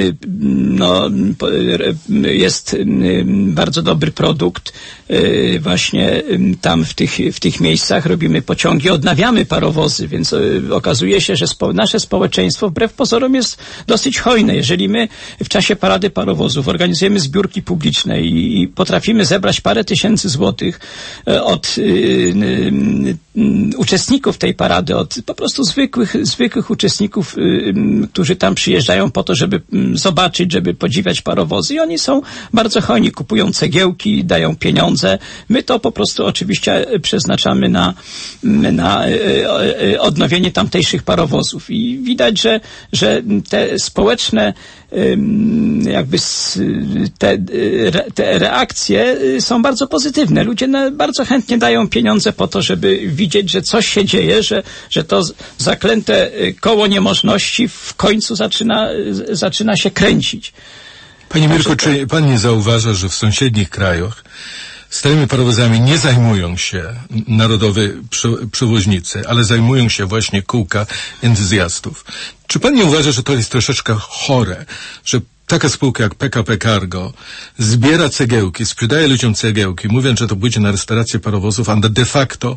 jest bardzo dobry produkt. Właśnie tam w tych miejscach robimy pociągi, odnawiamy parowozy, więc okazuje się, że nasze społeczeństwo wbrew pozorom jest dosyć hojne. Jeżeli my w czasie Parady Parowozów organizujemy zbiórki publiczne i potrafimy zebrać parę tysięcy złotych od uczestników tej parady, od po prostu zwykłych uczestników, którzy tam przyjeżdżają po to, żeby zobaczyć, żeby podziwiać parowozy, i oni są bardzo hojni, kupują cegiełki, dają pieniądze. My to po prostu oczywiście przeznaczamy na odnowienie tamtejszych parowozów i widać, że te społeczne jakby te reakcje są bardzo pozytywne. Ludzie bardzo chętnie dają pieniądze po to, żeby widzieć, że coś się dzieje, że to zaklęte koło niemożności w końcu zaczyna się kręcić. Panie Mirku, czy pan nie zauważa, że w sąsiednich krajach starymi parowozami nie zajmują się narodowe przewoźnicy, ale zajmują się właśnie kółka entuzjastów? Czy pan nie uważa, że to jest troszeczkę chore, że taka spółka jak PKP Cargo zbiera cegiełki, sprzedaje ludziom cegiełki, mówiąc, że to pójdzie na restaurację parowozów, a de facto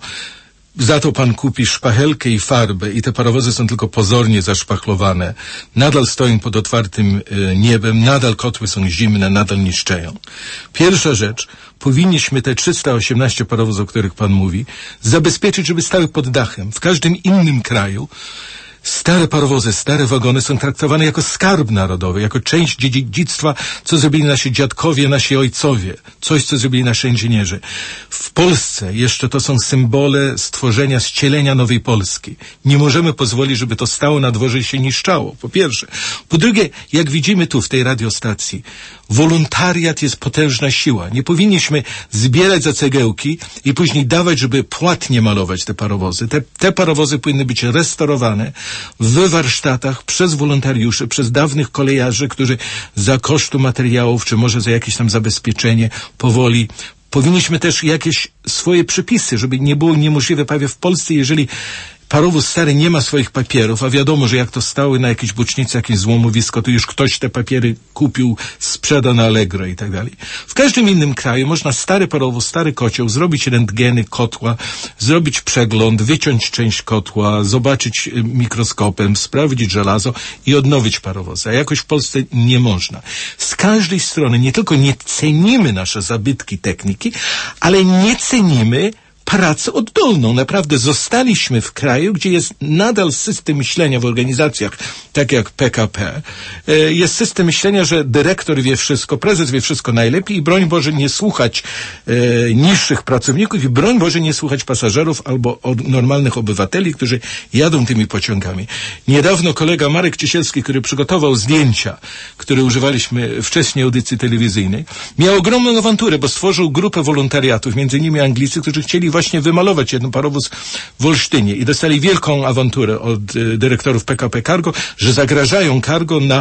za to pan kupi szpachelkę i farbę i te parowozy są tylko pozornie zaszpachlowane. Nadal stoją pod otwartym niebem, nadal kotły są zimne, nadal niszczeją. Pierwsza rzecz, powinniśmy te 318 parowozów, o których pan mówi, zabezpieczyć, żeby stały pod dachem. W każdym innym kraju stare parowozy, stare wagony są traktowane jako skarb narodowy, jako część dziedzictwa, co zrobili nasi dziadkowie, nasi ojcowie, coś, co zrobili nasi inżynierzy. W Polsce jeszcze to są symbole stworzenia, zcielenia nowej Polski. Nie możemy pozwolić, żeby to stało na dworze i się niszczało, po pierwsze. Po drugie, jak widzimy tu w tej radiostacji, wolontariat jest potężna siła. Nie powinniśmy zbierać za cegiełki i później dawać, żeby płatnie malować te parowozy. Te parowozy powinny być restaurowane w warsztatach przez wolontariuszy, przez dawnych kolejarzy, którzy za kosztu materiałów, czy może za jakieś tam zabezpieczenie powoli. Powinniśmy też jakieś swoje przepisy, żeby nie było niemożliwe, prawie w Polsce, jeżeli parowóz stary nie ma swoich papierów, a wiadomo, że jak to stały na jakiejś bocznicy, jakieś złomowisko, to już ktoś te papiery kupił, sprzeda na Allegro i tak dalej. W każdym innym kraju można stary parowóz, stary kocioł, zrobić rentgeny kotła, zrobić przegląd, wyciąć część kotła, zobaczyć mikroskopem, sprawdzić żelazo i odnowić parowóz. A jakoś w Polsce nie można. Z każdej strony nie tylko nie cenimy nasze zabytki techniki, ale nie cenimy pracę oddolną. Naprawdę zostaliśmy w kraju, gdzie jest nadal system myślenia w organizacjach, tak jak PKP. Jest system myślenia, że dyrektor wie wszystko, prezes wie wszystko najlepiej i broń Boże nie słuchać niższych pracowników i broń Boże nie słuchać pasażerów albo normalnych obywateli, którzy jadą tymi pociągami. Niedawno kolega Marek Ciesielski, który przygotował zdjęcia, które używaliśmy wcześniej audycji telewizyjnej, miał ogromną awanturę, bo stworzył grupę wolontariatów, między innymi Anglicy, którzy chcieli właśnie wymalować jeden parowóz w Olsztynie i dostali wielką awanturę od dyrektorów PKP Cargo, że zagrażają Cargo na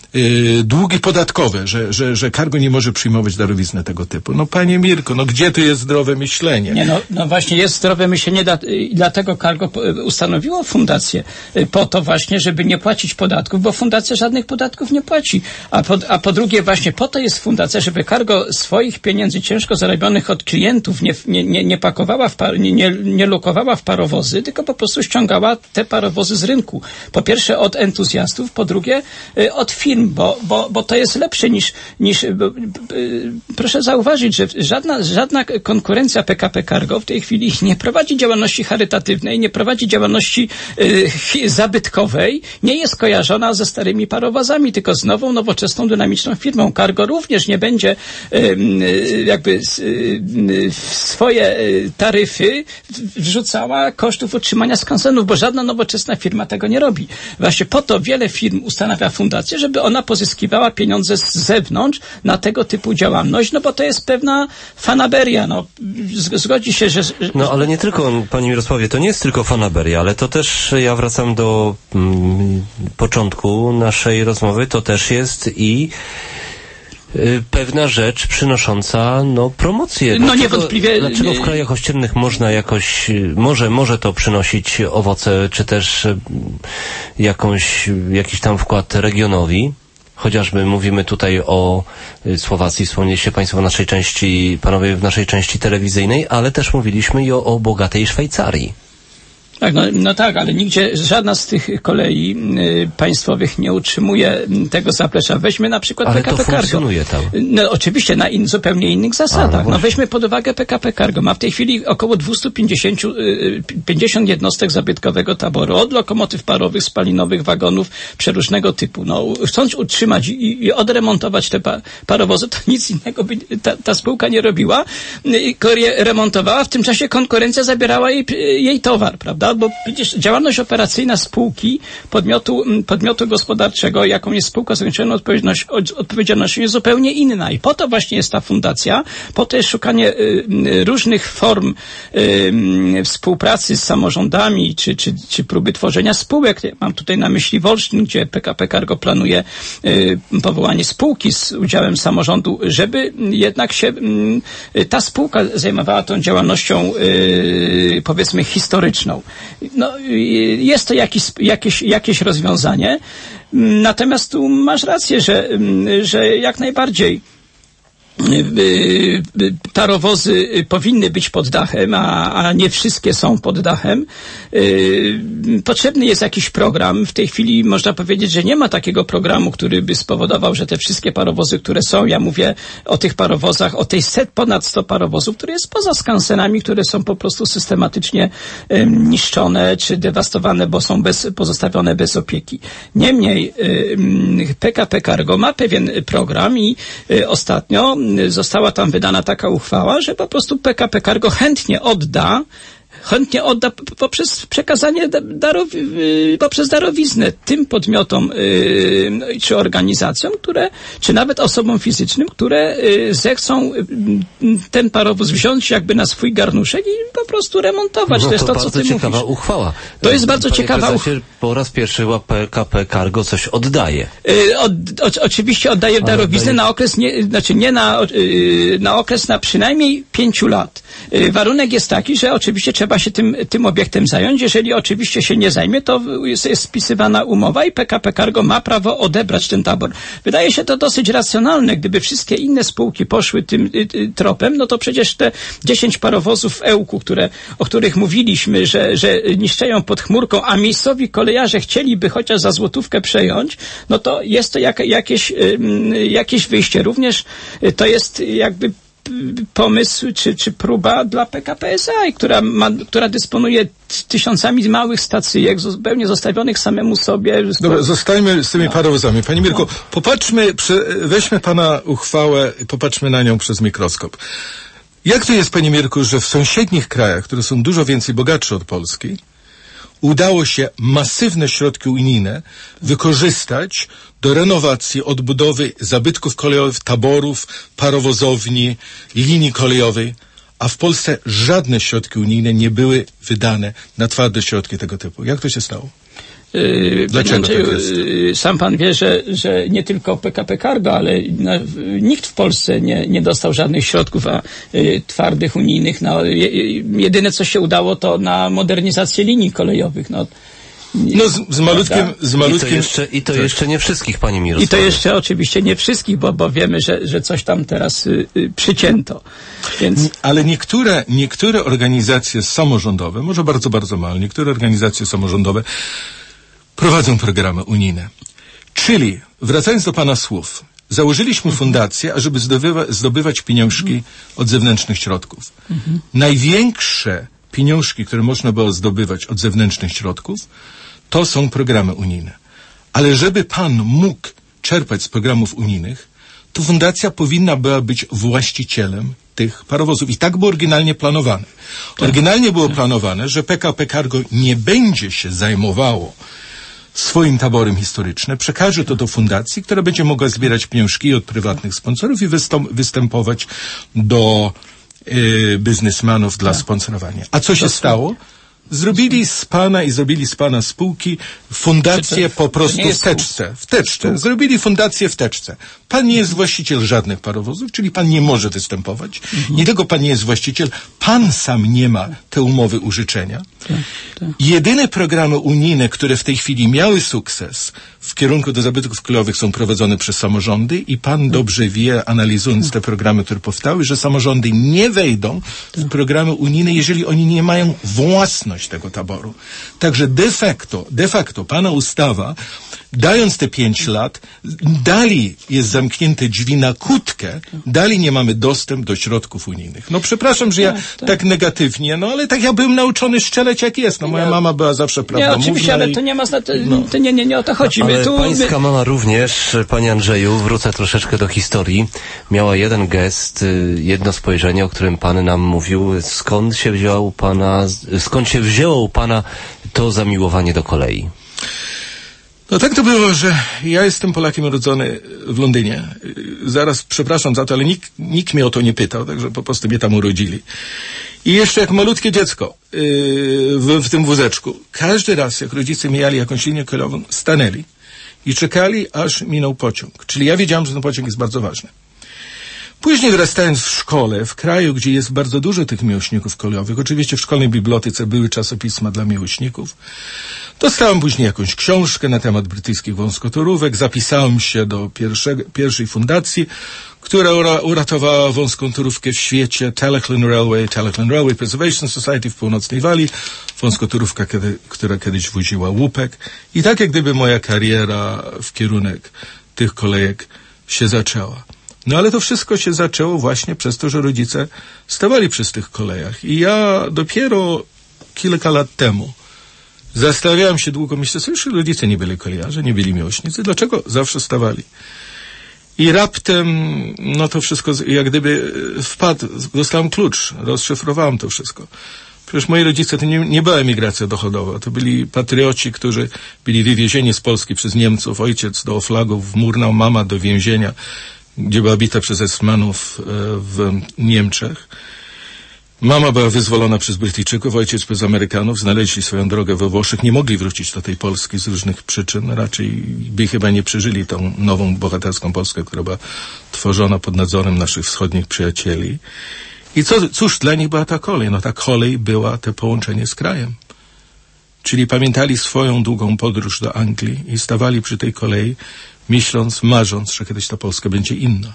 długi podatkowe, że Cargo nie może przyjmować darowizny tego typu. No panie Mirko, no gdzie tu jest zdrowe myślenie? Nie, no właśnie jest zdrowe myślenie, dlatego Cargo ustanowiło fundację po to właśnie, żeby nie płacić podatków, bo fundacja żadnych podatków nie płaci. A po drugie właśnie po to jest fundacja, żeby Cargo swoich pieniędzy ciężko zarobionych od klientów nie pakowała, nie lokowała w parowozy, tylko po prostu ściągała te parowozy z rynku. Po pierwsze od entuzjastów, po drugie od firm, bo to jest lepsze niż proszę zauważyć, że żadna konkurencja PKP Cargo w tej chwili nie prowadzi działalności charytatywnej, nie prowadzi działalności zabytkowej, nie jest kojarzona ze starymi parowozami, tylko z nową, nowoczesną, dynamiczną firmą. Cargo również nie będzie jakby w swoje taryfy wrzucała kosztów utrzymania skansenów, bo żadna nowoczesna firma tego nie robi. Właśnie po to wiele firm ustanawia fundację, żeby ona pozyskiwała pieniądze z zewnątrz na tego typu działalność, no bo to jest pewna fanaberia. No, zgodzi się, że... No ale nie tylko, Panie Mirosławie, to nie jest tylko fanaberia, ale to też, ja wracam do początku naszej rozmowy, to też jest i pewna rzecz przynosząca, promocję. No niewątpliwie. Dlaczego w krajach ościennych można jakoś, może to przynosić owoce, czy też jakiś tam wkład regionowi? Chociażby mówimy tutaj o Słowacji, wspomnieliście Państwo panowie w naszej części telewizyjnej, ale też mówiliśmy i o bogatej Szwajcarii. Tak, no tak, ale nigdzie żadna z tych kolei państwowych nie utrzymuje tego zaplecza. Weźmy na przykład ale PKP to Cargo. Funkcjonuje tam. No oczywiście na zupełnie innych zasadach. No weźmy pod uwagę PKP Cargo. Ma w tej chwili około 250 jednostek zabytkowego taboru, od lokomotyw parowych, spalinowych, wagonów przeróżnego typu. No chcąc utrzymać i odremontować te parowozy, to nic innego by ta spółka nie robiła, tylko je remontowała. W tym czasie konkurencja zabierała jej towar, prawda? Bo przecież działalność operacyjna spółki, podmiotu gospodarczego, jaką jest spółka z ograniczoną odpowiedzialnością, jest zupełnie inna. I po to właśnie jest ta fundacja, po to jest szukanie różnych form współpracy z samorządami, czy próby tworzenia spółek. Mam tutaj na myśli Wolsztyn, gdzie PKP Cargo planuje powołanie spółki z udziałem samorządu, żeby jednak się ta spółka zajmowała tą działalnością powiedzmy historyczną. No, jest to jakieś rozwiązanie, natomiast tu masz rację, że jak najbardziej parowozy powinny być pod dachem, a nie wszystkie są pod dachem. Potrzebny jest jakiś program. W tej chwili można powiedzieć, że nie ma takiego programu, który by spowodował, że te wszystkie parowozy, które są, ja mówię o tych parowozach, o tej ponad 100 parowozów, które jest poza skansenami, które są po prostu systematycznie niszczone czy dewastowane, bo są pozostawione bez opieki. Niemniej PKP Cargo ma pewien program i ostatnio została tam wydana taka uchwała, że po prostu PKP Cargo chętnie odda poprzez przekazanie poprzez darowiznę tym podmiotom czy organizacjom, czy nawet osobom fizycznym, które zechcą ten parowóz wziąć jakby na swój garnuszek i po prostu remontować. No, to jest to, co ty mówisz. To bardzo ciekawa uchwała. To jest bardzo ciekawa uchwała. Po raz pierwszy PKP Cargo coś oddaje. Oczywiście oddaje darowiznę na okres, na okres na przynajmniej 5 lat. Warunek jest taki, że oczywiście trzeba się tym obiektem zająć. Jeżeli oczywiście się nie zajmie, to jest spisywana umowa i PKP Cargo ma prawo odebrać ten tabor. Wydaje się to dosyć racjonalne. Gdyby wszystkie inne spółki poszły tym tropem, no to przecież te 10 parowozów w Ełku, o których mówiliśmy, że niszczeją pod chmurką, a miejscowi kolejarze chcieliby chociaż za złotówkę przejąć, no to jest to jakieś wyjście. Również to jest jakby pomysł czy próba dla PKP SA, która dysponuje tysiącami małych stacyjek zupełnie zostawionych samemu sobie. Dobra, zostajmy z tymi parowozami. Panie Mirku, weźmy Pana uchwałę i popatrzmy na nią przez mikroskop. Jak to jest, Panie Mirku, że w sąsiednich krajach, które są dużo więcej bogatsze od Polski, udało się masywne środki unijne wykorzystać do renowacji, odbudowy zabytków kolejowych, taborów, parowozowni, linii kolejowej, a w Polsce żadne środki unijne nie były wydane na twarde środki tego typu. Jak to się stało? Dlaczego tak jest? Sam pan wie, że nie tylko PKP Cargo, ale nikt w Polsce nie dostał żadnych środków twardych unijnych. Jedyne co się udało to na modernizację linii kolejowych. Z malutkim... I to jeszcze nie wszystkich, Panie Mirosławie. I to jeszcze oczywiście nie wszystkich, bo wiemy, że coś tam teraz przycięto. Więc... Ale niektóre organizacje samorządowe, może bardzo, bardzo mało, niektóre organizacje samorządowe prowadzą programy unijne. Czyli, wracając do pana słów, założyliśmy fundację, ażeby zdobywać pieniążki od zewnętrznych środków. Największe pieniążki, które można było zdobywać od zewnętrznych środków, to są programy unijne. Ale żeby pan mógł czerpać z programów unijnych, to fundacja powinna była być właścicielem tych parowozów. I tak było oryginalnie planowane. Oryginalnie było planowane, że PKP Cargo nie będzie się zajmowało swoim taborem historycznym, przekaże to do fundacji, która będzie mogła zbierać pieniążki od prywatnych sponsorów i występować do biznesmanów dla sponsorowania. A co się stało? Zrobili z pana spółki fundację po prostu w teczce. Zrobili fundację w teczce. Pan nie jest właściciel żadnych parowozów, czyli pan nie może występować. Nie tylko pan nie jest właściciel, pan sam nie ma te umowy użyczenia. Jedyne programy unijne, które w tej chwili miały sukces w kierunku do zabytków kolejowych, są prowadzone przez samorządy i pan dobrze wie, analizując te programy, które powstały, że samorządy nie wejdą w programy unijne, jeżeli oni nie mają własność tego taboru. Także de facto pana ustawa, dając te 5 lat, dali jest zamknięte drzwi na kłódkę, dali nie mamy dostęp do środków unijnych. No przepraszam, że ja tak negatywnie, no ale tak ja byłem nauczony szczeleć jak jest. No moja mama była zawsze prawdomówna. Nie, oczywiście, ale to nie ma nie o to chodzi. Ale pańska mama również, panie Andrzeju, wrócę troszeczkę do historii, miała jeden gest, jedno spojrzenie, o którym pan nam mówił. Skąd się wzięło u pana to zamiłowanie do kolei? No tak to było, że ja jestem Polakiem urodzony w Londynie. Zaraz przepraszam za to, ale nikt mnie o to nie pytał, także po prostu mnie tam urodzili. I jeszcze jak malutkie dziecko w tym wózeczku, każdy raz jak rodzice mijali jakąś linię kolejową, stanęli i czekali, aż minął pociąg. Czyli ja wiedziałem, że ten pociąg jest bardzo ważny. Później wyrastając w szkole, w kraju, gdzie jest bardzo dużo tych miłośników kolejowych, oczywiście w szkolnej bibliotece były czasopisma dla miłośników, dostałem później jakąś książkę na temat brytyjskich wąskotorówek, zapisałem się do pierwszej fundacji, która uratowała wąską torówkę w świecie, Taleclan Railway Preservation Society w Północnej Walii, wąskotorówka, która kiedyś woziła łupek. I tak jak gdyby moja kariera w kierunek tych kolejek się zaczęła. No ale to wszystko się zaczęło właśnie przez to, że rodzice stawali przy tych kolejach. I ja dopiero kilka lat temu zastanawiałem się długo, myślę sobie, że rodzice nie byli kolejarze, nie byli miłośnicy. Dlaczego zawsze stawali? I raptem, no to wszystko jak gdyby dostałem klucz, rozszyfrowałem to wszystko. Przecież moi rodzice to nie była emigracja dochodowa, to byli patrioci, którzy byli wywiezieni z Polski przez Niemców, ojciec do Oflagów w Murnau, mama do więzienia, gdzie była bita przez Esmanów w Niemczech. Mama była wyzwolona przez Brytyjczyków, ojciec przez Amerykanów, znaleźli swoją drogę we Włoszech, nie mogli wrócić do tej Polski z różnych przyczyn, raczej by chyba nie przeżyli tą nową, bohaterską Polskę, która była tworzona pod nadzorem naszych wschodnich przyjacieli. I cóż dla nich była ta kolej? No ta kolej była to połączenie z krajem. Czyli pamiętali swoją długą podróż do Anglii i stawali przy tej kolei, myśląc, marząc, że kiedyś ta Polska będzie inna.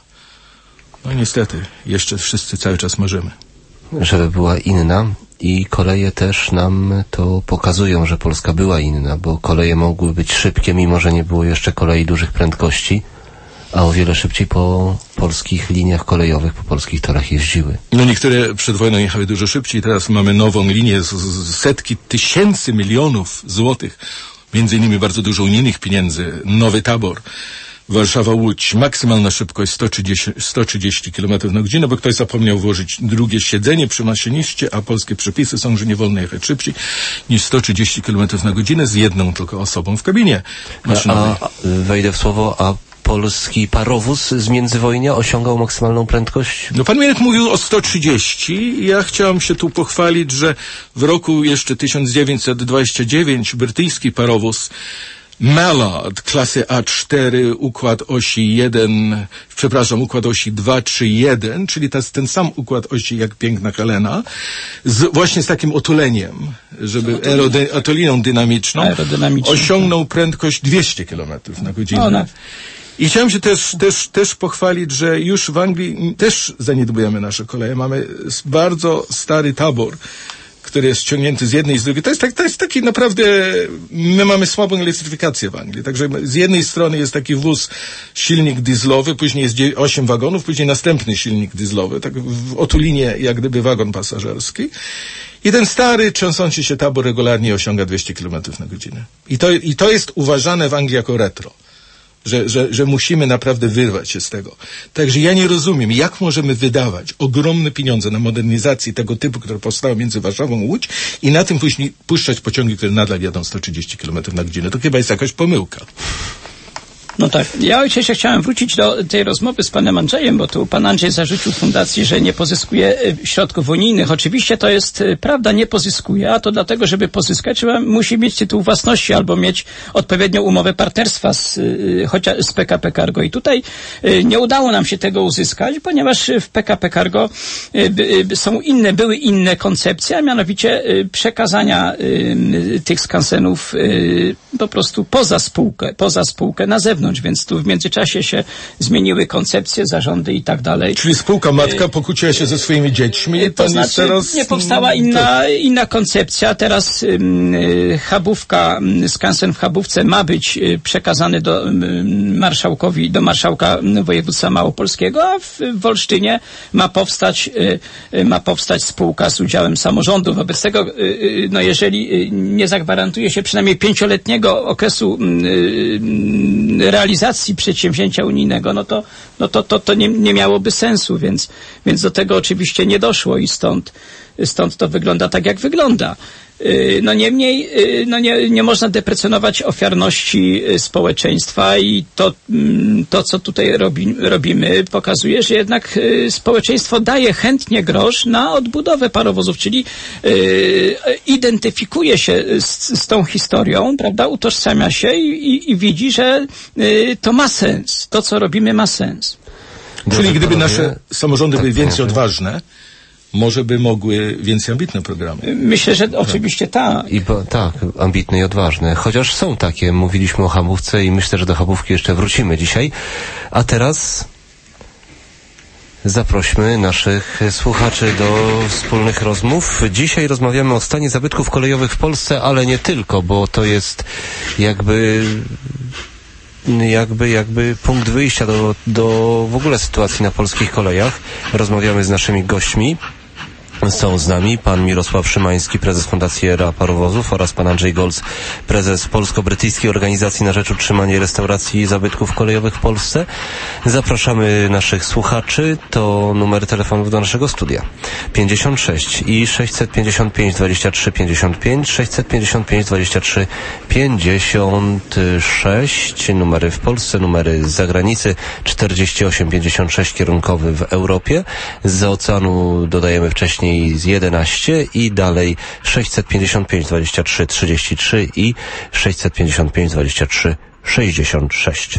No niestety, jeszcze wszyscy cały czas marzymy. Żeby była inna i koleje też nam to pokazują, że Polska była inna, bo koleje mogły być szybkie, mimo że nie było jeszcze kolei dużych prędkości, a o wiele szybciej po polskich liniach kolejowych, po polskich torach jeździły. No niektóre przed wojną jechały dużo szybciej, teraz mamy nową linię z setki tysięcy milionów złotych, między innymi bardzo dużo unijnych pieniędzy, nowy tabor. Warszawa-Łódź, maksymalna szybkość 130 km na godzinę, bo ktoś zapomniał włożyć drugie siedzenie przy maszyniście, a polskie przepisy są, że nie wolno jechać szybciej niż 130 km na godzinę z jedną tylko osobą w kabinie maszynowej. Wejdę w słowo, a polski parowóz z międzywojnia osiągał maksymalną prędkość? No pan Mirek mówił o 130 i ja chciałem się tu pochwalić, że w roku jeszcze 1929 brytyjski parowóz Mallard klasy A4, układ osi 2, 3, 1, czyli ten sam układ osi jak piękna Helena, właśnie z takim otuleniem, żeby otoliną dynamiczną, osiągnął prędkość 200 km na godzinę. I chciałem się też pochwalić, że już w Anglii też zaniedbujemy nasze koleje. Mamy bardzo stary tabor, który jest ściągnięty z jednej i z drugiej. To jest taki naprawdę, my mamy słabą elektryfikację w Anglii, także z jednej strony jest taki wóz, silnik dieslowy, później jest 8 wagonów, później następny silnik dieslowy, tak w otulinie jak gdyby wagon pasażerski. I ten stary, trzęsący się tabor regularnie osiąga 200 km na godzinę. I to jest uważane w Anglii jako retro. Że musimy naprawdę wyrwać się z tego. Także ja nie rozumiem, jak możemy wydawać ogromne pieniądze na modernizację tego typu, które powstało między Warszawą i Łódź i na tym później puszczać pociągi, które nadal jadą 130 km na godzinę. To chyba jest jakaś pomyłka. No tak. Ja ojciec chciałem wrócić do tej rozmowy z panem Andrzejem, bo tu pan Andrzej zarzucił fundacji, że nie pozyskuje środków unijnych. Oczywiście to jest prawda, nie pozyskuje, a to dlatego, żeby pozyskać, musi mieć tytuł własności albo mieć odpowiednią umowę partnerstwa z PKP Cargo. I tutaj nie udało nam się tego uzyskać, ponieważ w PKP Cargo były inne koncepcje, a mianowicie przekazania tych skansenów po prostu poza spółkę na zewnątrz. Więc tu w międzyczasie się zmieniły koncepcje, zarządy i tak dalej. Czyli spółka matka pokłóciła się ze swoimi dziećmi? To znaczy teraz... nie powstała inna koncepcja. Teraz skansen w Chabówce ma być przekazany do marszałka województwa małopolskiego, a w Olsztynie ma powstać spółka z udziałem samorządu. Wobec tego, no jeżeli nie zagwarantuje się przynajmniej 5-letniego okresu realizacji przedsięwzięcia unijnego, to nie miałoby sensu, więc do tego oczywiście nie doszło i stąd to wygląda tak, jak wygląda. No niemniej, nie można deprecjonować ofiarności społeczeństwa i to co tutaj robimy, pokazuje, że jednak społeczeństwo daje chętnie grosz na odbudowę parowozów, czyli identyfikuje się z tą historią, prawda, utożsamia się i widzi, że to ma sens. To, co robimy, ma sens. Czyli gdyby nasze samorządy były więcej odważne, może by mogły więcej ambitne programy. Myślę, że oczywiście tak. Tak, ambitne i odważne. Chociaż są takie, mówiliśmy o Chabówce i myślę, że do Chabówki jeszcze wrócimy dzisiaj. A teraz zaprośmy naszych słuchaczy do wspólnych rozmów. Dzisiaj rozmawiamy o stanie zabytków kolejowych w Polsce, ale nie tylko, bo to jest jakby punkt wyjścia do w ogóle sytuacji na polskich kolejach. Rozmawiamy z naszymi gośćmi. Są z nami pan Mirosław Szymański, prezes Fundacji Era Parowozów oraz pan Andrzej Golc, prezes Polsko-Brytyjskiej Organizacji na rzecz Utrzymania i Restauracji Zabytków Kolejowych w Polsce. Zapraszamy naszych słuchaczy. To numer telefonów do naszego studia. 56 i 655 23 55, 655 23 56. Numery w Polsce, numery z zagranicy 48 56 kierunkowy w Europie. Z oceanu dodajemy wcześniej z 11 i dalej 655 23 33 i 655 23 66.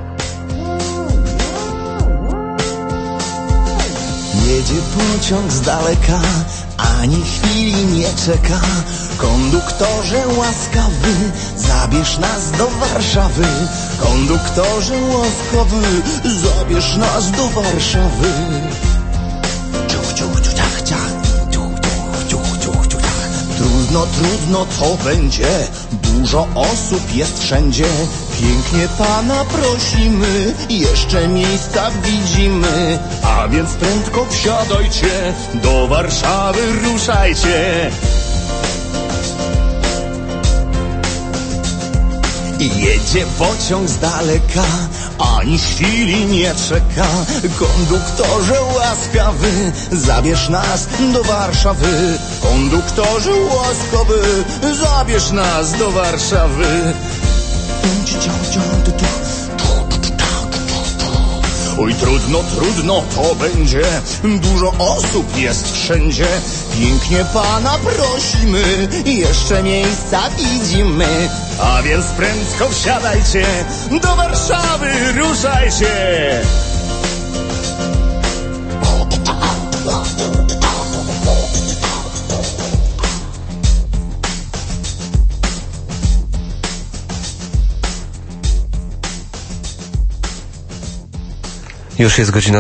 Jedzie pociąg z daleka, ani chwili nie czeka. Konduktorze łaskawy, zabierz nas do Warszawy. Konduktorze łaskawy, zabierz nas do Warszawy. Ciuch, ciuch, ciuch, ciach, ciach. Trudno to będzie, dużo osób jest wszędzie. Pięknie pana prosimy, jeszcze miejsca widzimy. A więc prędko wsiadajcie, do Warszawy ruszajcie. Jedzie pociąg z daleka, ani chwili nie czeka. Konduktorze łaskawy, zabierz nas do Warszawy. Konduktorze łaskawy, zabierz nas do Warszawy. Oj, trudno to będzie, dużo osób jest wszędzie. Pięknie pana prosimy, jeszcze miejsca widzimy. A więc prędko wsiadajcie, do Warszawy ruszajcie. Już jest godzina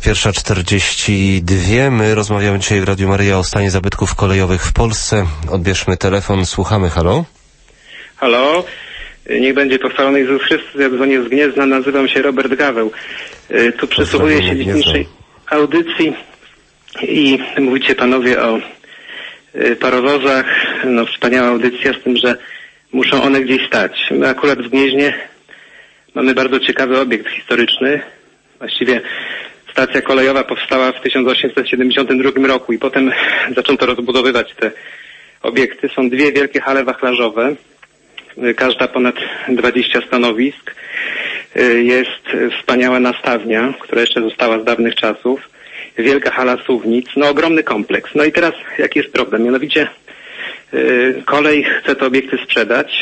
21:42. My rozmawiamy dzisiaj w Radiu Maryja o stanie zabytków kolejowych w Polsce. Odbierzmy telefon. Słuchamy. Halo? Halo? Niech będzie pochwalony Jezus Chrystus. Ja dzwonię z Gniezna. Nazywam się Robert Gaweł. Tu przysłuchuję się dzisiejszej audycji i mówicie panowie o parowozach. No, wspaniała audycja, z tym, że muszą one gdzieś stać. My akurat w Gnieźnie mamy bardzo ciekawy obiekt historyczny. Właściwie stacja kolejowa powstała w 1872 roku i potem zaczęto rozbudowywać te obiekty. Są dwie wielkie hale wachlarzowe, każda ponad 20 stanowisk. Jest wspaniała nastawnia, która jeszcze została z dawnych czasów. Wielka hala suwnic, no ogromny kompleks. No i teraz jaki jest problem? Mianowicie kolej chce te obiekty sprzedać.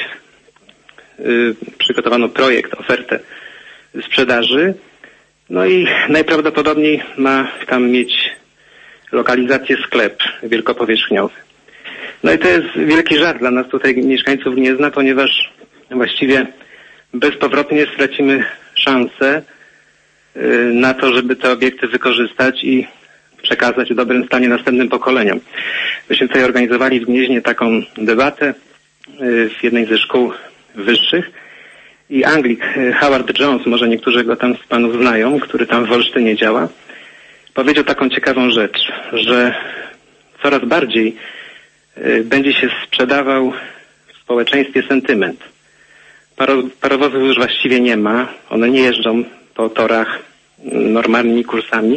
Przygotowano projekt, ofertę sprzedaży. No i najprawdopodobniej ma tam mieć lokalizację sklep wielkopowierzchniowy. No i to jest wielki żart dla nas tutaj mieszkańców Gniezna, ponieważ właściwie bezpowrotnie stracimy szansę na to, żeby te obiekty wykorzystać i przekazać w dobrym stanie następnym pokoleniom. Myśmy tutaj organizowali w Gnieźnie taką debatę w jednej ze szkół wyższych i Anglik Howard Jones, może niektórzy go tam z panów znają, który tam w Olsztynie działa, powiedział taką ciekawą rzecz, że coraz bardziej będzie się sprzedawał w społeczeństwie sentyment. Parowozów już właściwie nie ma, one nie jeżdżą po torach normalnymi kursami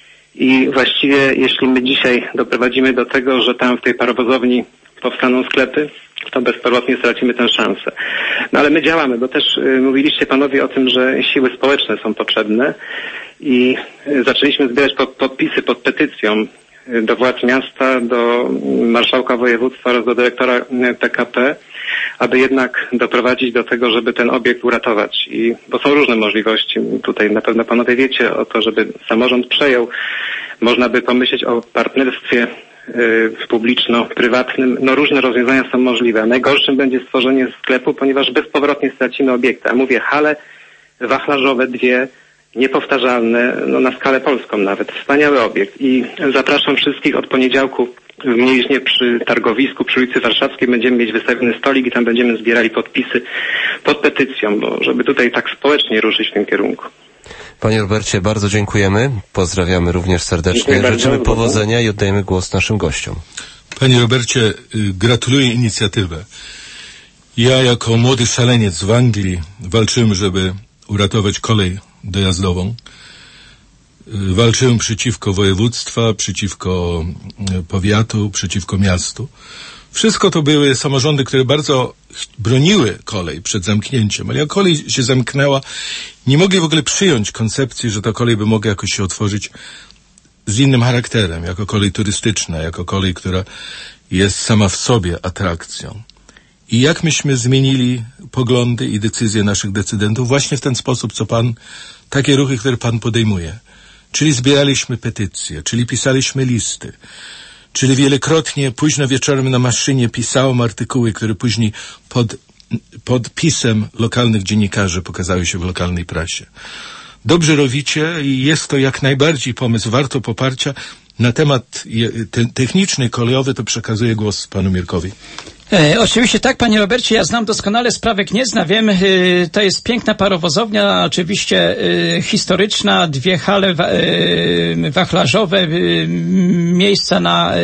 i właściwie jeśli my dzisiaj doprowadzimy do tego, że tam w tej parowozowni powstaną sklepy, to bezpowrotnie stracimy tę szansę. No ale my działamy, bo też mówiliście panowie o tym, że siły społeczne są potrzebne i zaczęliśmy zbierać podpisy pod petycją do władz miasta, do marszałka województwa oraz do dyrektora PKP, aby jednak doprowadzić do tego, żeby ten obiekt uratować. Bo są różne możliwości. Tutaj na pewno panowie wiecie o to, żeby samorząd przejął. Można by pomyśleć o partnerstwie publiczno-prywatnym. No różne rozwiązania są możliwe. Najgorszym będzie stworzenie sklepu, ponieważ bezpowrotnie stracimy obiekty. A mówię, hale wachlarzowe, dwie, niepowtarzalne, no na skalę polską nawet. Wspaniały obiekt. I zapraszam wszystkich od poniedziałku w Gnieźnie przy targowisku, przy ulicy Warszawskiej będziemy mieć wystawiony stolik i tam będziemy zbierali podpisy pod petycją, bo żeby tutaj tak społecznie ruszyć w tym kierunku. Panie Robercie, bardzo dziękujemy. Pozdrawiamy również serdecznie. Życzymy powodzenia i oddajemy głos naszym gościom. Panie Robercie, gratuluję inicjatywę. Ja jako młody szaleniec w Anglii walczyłem, żeby uratować kolej dojazdową. Walczyłem przeciwko województwa, przeciwko powiatu, przeciwko miastu. Wszystko to były samorządy, które bardzo broniły kolej przed zamknięciem, ale jak kolej się zamknęła, nie mogli w ogóle przyjąć koncepcji, że ta kolej by mogła jakoś się otworzyć z innym charakterem, jako kolej turystyczna, jako kolej, która jest sama w sobie atrakcją. I jak myśmy zmienili poglądy i decyzje naszych decydentów właśnie w ten sposób, co pan, takie ruchy, które pan podejmuje. Czyli zbieraliśmy petycje, czyli pisaliśmy listy, czyli wielokrotnie późno wieczorem na maszynie pisałem artykuły, które później pod pisem lokalnych dziennikarzy pokazały się w lokalnej prasie. Dobrze robicie i jest to jak najbardziej pomysł, warto poparcia. Na temat techniczny, kolejowy to przekazuję głos panu Mirkowi. Oczywiście tak, panie Robercie, ja znam doskonale sprawę Gniezna, wiem, to jest piękna parowozownia, oczywiście historyczna, dwie hale wachlarzowe, miejsca na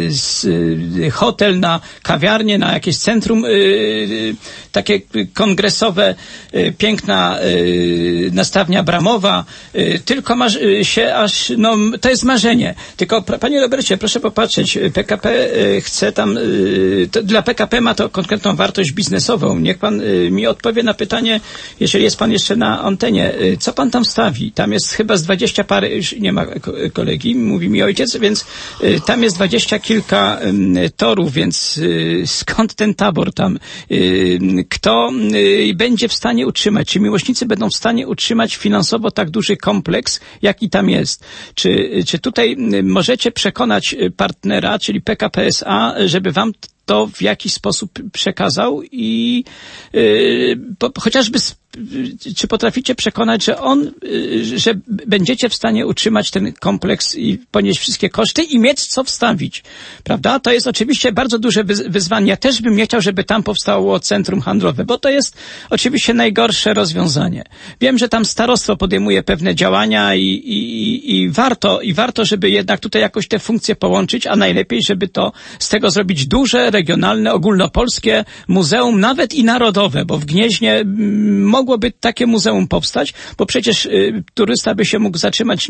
hotel, na kawiarnię, na jakieś centrum takie kongresowe, piękna nastawnia bramowa, tylko się aż, no to jest marzenie. Tylko panie Robercie, proszę popatrzeć, PKP chce tam, dla PKP ma to konkretną wartość biznesową. Niech pan mi odpowie na pytanie, jeżeli jest pan jeszcze na antenie, co pan tam stawi? Tam jest chyba z 20 parę, już nie ma kolegi, mówi mi ojciec, więc tam jest 20 kilka torów, więc skąd ten tabor tam? Kto będzie w stanie utrzymać? Czy miłośnicy będą w stanie utrzymać finansowo tak duży kompleks, jaki tam jest? Czy tutaj możecie przekonać partnera, czyli PKP SA, żeby wam to w jakiś sposób przekazał i chociażby czy potraficie przekonać, że będziecie w stanie utrzymać ten kompleks i ponieść wszystkie koszty i mieć co wstawić, prawda? To jest oczywiście bardzo duże wyzwanie. Ja też bym nie chciał, żeby tam powstało centrum handlowe, bo to jest oczywiście najgorsze rozwiązanie. Wiem, że tam starostwo podejmuje pewne działania i warto, żeby jednak tutaj jakoś te funkcje połączyć, a najlepiej, żeby to z tego zrobić duże, regionalne, ogólnopolskie muzeum, nawet i narodowe, bo w Gnieźnie mogłoby takie muzeum powstać, bo przecież turysta by się mógł zatrzymać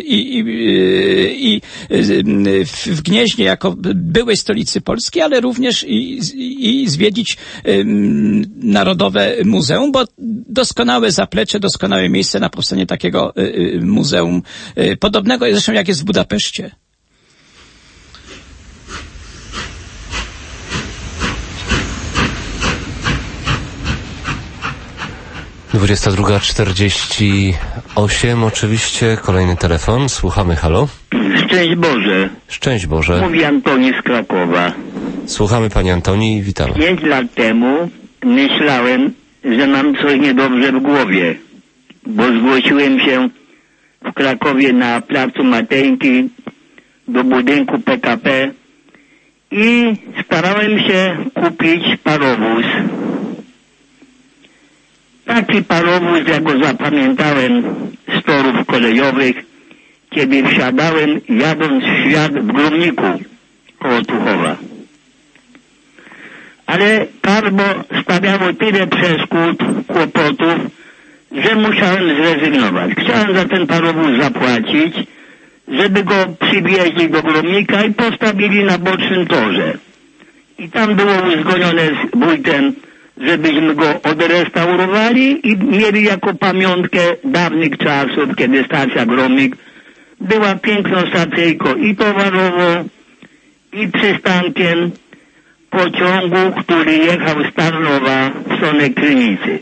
w Gnieźnie jako byłej stolicy Polski, ale również i zwiedzić Narodowe Muzeum, bo doskonałe zaplecze, doskonałe miejsce na powstanie takiego muzeum, podobnego zresztą jak jest w Budapeszcie. Dwudziesta 22:48, oczywiście kolejny telefon. Słuchamy, halo. Szczęść Boże. Szczęść Boże. Mówi Antoni z Krakowa. Słuchamy Pani Antoni i witamy. 5 lat temu myślałem, że mam coś niedobrze w głowie, bo zgłosiłem się w Krakowie na placu Mateńki do budynku PKP i starałem się kupić parowóz. Taki parowóz, jak go zapamiętałem z torów kolejowych, kiedy wsiadałem jadąc w świat w Gromniku koło Tuchowa. Ale cargo stawiało tyle przeszkód, kłopotów, że musiałem zrezygnować. Chciałem za ten parowóz zapłacić, żeby go przywieźli do Gromnika i postawili na bocznym torze. I tam było uzgodnione z wójtem, żebyśmy go odrestaurowali i mieli jako pamiątkę dawnych czasów, kiedy stacja Gromnik była piękną stacyjką i towarową, i przystankiem pociągu, który jechał z Tarnowa w stronę Krynicy.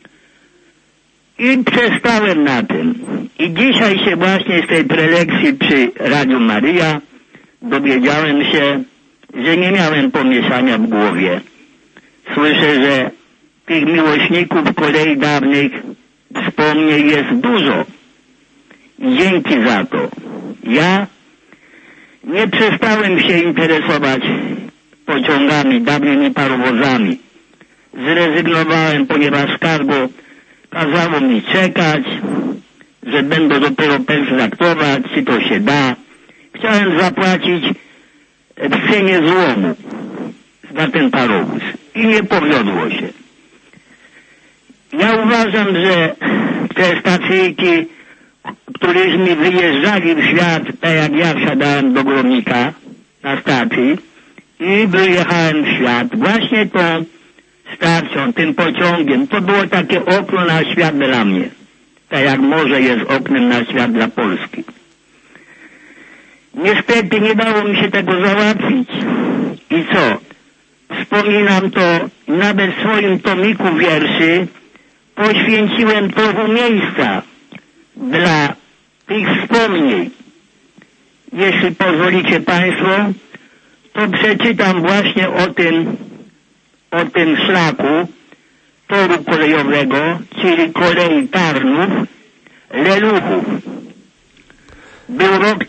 I przestałem na tym. I dzisiaj się właśnie z tej prelekcji przy Radiu Maryja dowiedziałem się, że nie miałem pomieszania w głowie. Słyszę, że tych miłośników kolei dawnych wspomnień jest dużo. Dzięki za to. Ja nie przestałem się interesować pociągami, dawnymi parowozami. Zrezygnowałem, ponieważ cargo kazało mi czekać, że będę dopiero pertraktować, czy to się da. Chciałem zapłacić w cenie złomu za ten parowóz i nie powiodło się. Ja uważam, że te stacyjki, którymi wyjeżdżali w świat, tak jak ja wsiadałem do Gromnika na stacji i wyjechałem w świat, właśnie tą stacją, tym pociągiem, to było takie okno na świat dla mnie. Tak jak morze jest oknem na świat dla Polski. Niestety nie dało mi się tego załatwić. I co? Wspominam to nawet w swoim tomiku wierszy. Poświęciłem trochę miejsca dla tych wspomnień. Jeśli pozwolicie Państwo, to przeczytam właśnie o tym szlaku toru kolejowego, czyli kolei Tarnów-Leluchów. Był rok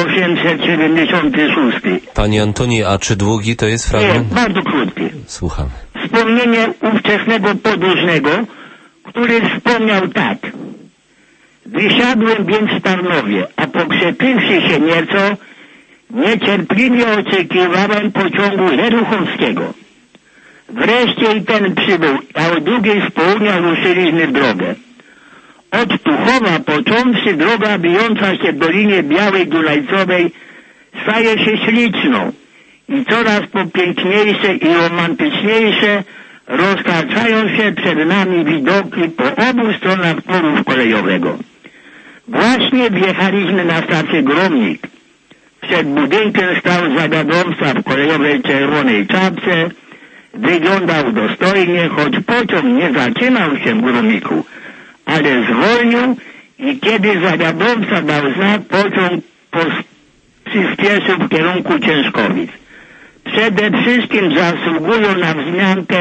1876. Panie Antoni, a czy długi to jest fragment? Nie, bardzo krótki. Słuchamy. Wspomnienie ówczesnego podróżnego, który wspomniał tak. Wysiadłem więc w Tarnowie, a pokrzepivszy się nieco, niecierpliwie oczekiwałem pociągu leruchowskiego. Wreszcie i ten przybył, a o drugiej z południa ruszyliśmy w drogę. Od Tuchowa począwszy droga bijąca się w Dolinie Białej Dunajcowej staje się śliczną i coraz popiękniejsze i romantyczniejsze roztaczają się przed nami widoki po obu stronach toru kolejowego. Właśnie wjechaliśmy na stację Gromnik. Przed budynkiem stał zawiadowca w kolejowej czerwonej czapce. Wyglądał dostojnie, choć pociąg nie zaczynał się w Gromniku, ale zwolnił i kiedy zawiadowca dał znak, pociąg przyspieszył w kierunku Ciężkowic. Przede wszystkim zasługują na wzmiankę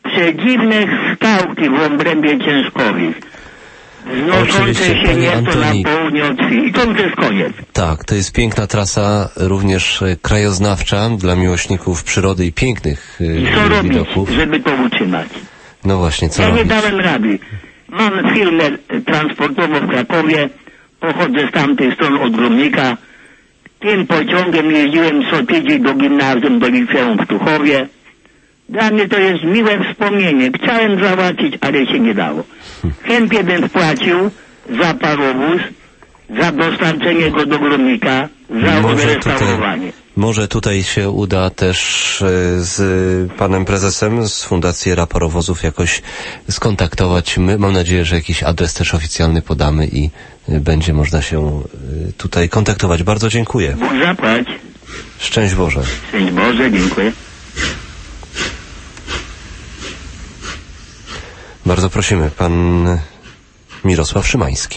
przedziwne skałki w obrębie Ciężkowic, znoszące się nieco na południe od wsi. I to już jest koniec. Tak, to jest piękna trasa, również krajoznawcza dla miłośników przyrody i pięknych widoków. Robić, żeby to utrzymać? No właśnie, co robić? robić? Ja nie dałem rady. Mam firmę transportową w Krakowie, pochodzę z tamtej strony od Gromnika. Tym pociągiem jeździłem co tydzień do gimnazjum, do liceum w Tuchowie. Dla mnie to jest miłe wspomnienie. Chciałem załatwić, ale się nie dało. Chętnie bym wpłacił za parowóz, za dostarczenie go do Gromnika, za odrestaurowanie. Może tutaj się uda też z panem prezesem z Fundacji Era Parowozów jakoś skontaktować. Mam nadzieję, że jakiś adres też oficjalny podamy i będzie można się tutaj kontaktować. Bardzo dziękuję. Bóg zapłać. Szczęść Boże. Szczęść Boże, dziękuję. Bardzo prosimy, pan Mirosław Szymański.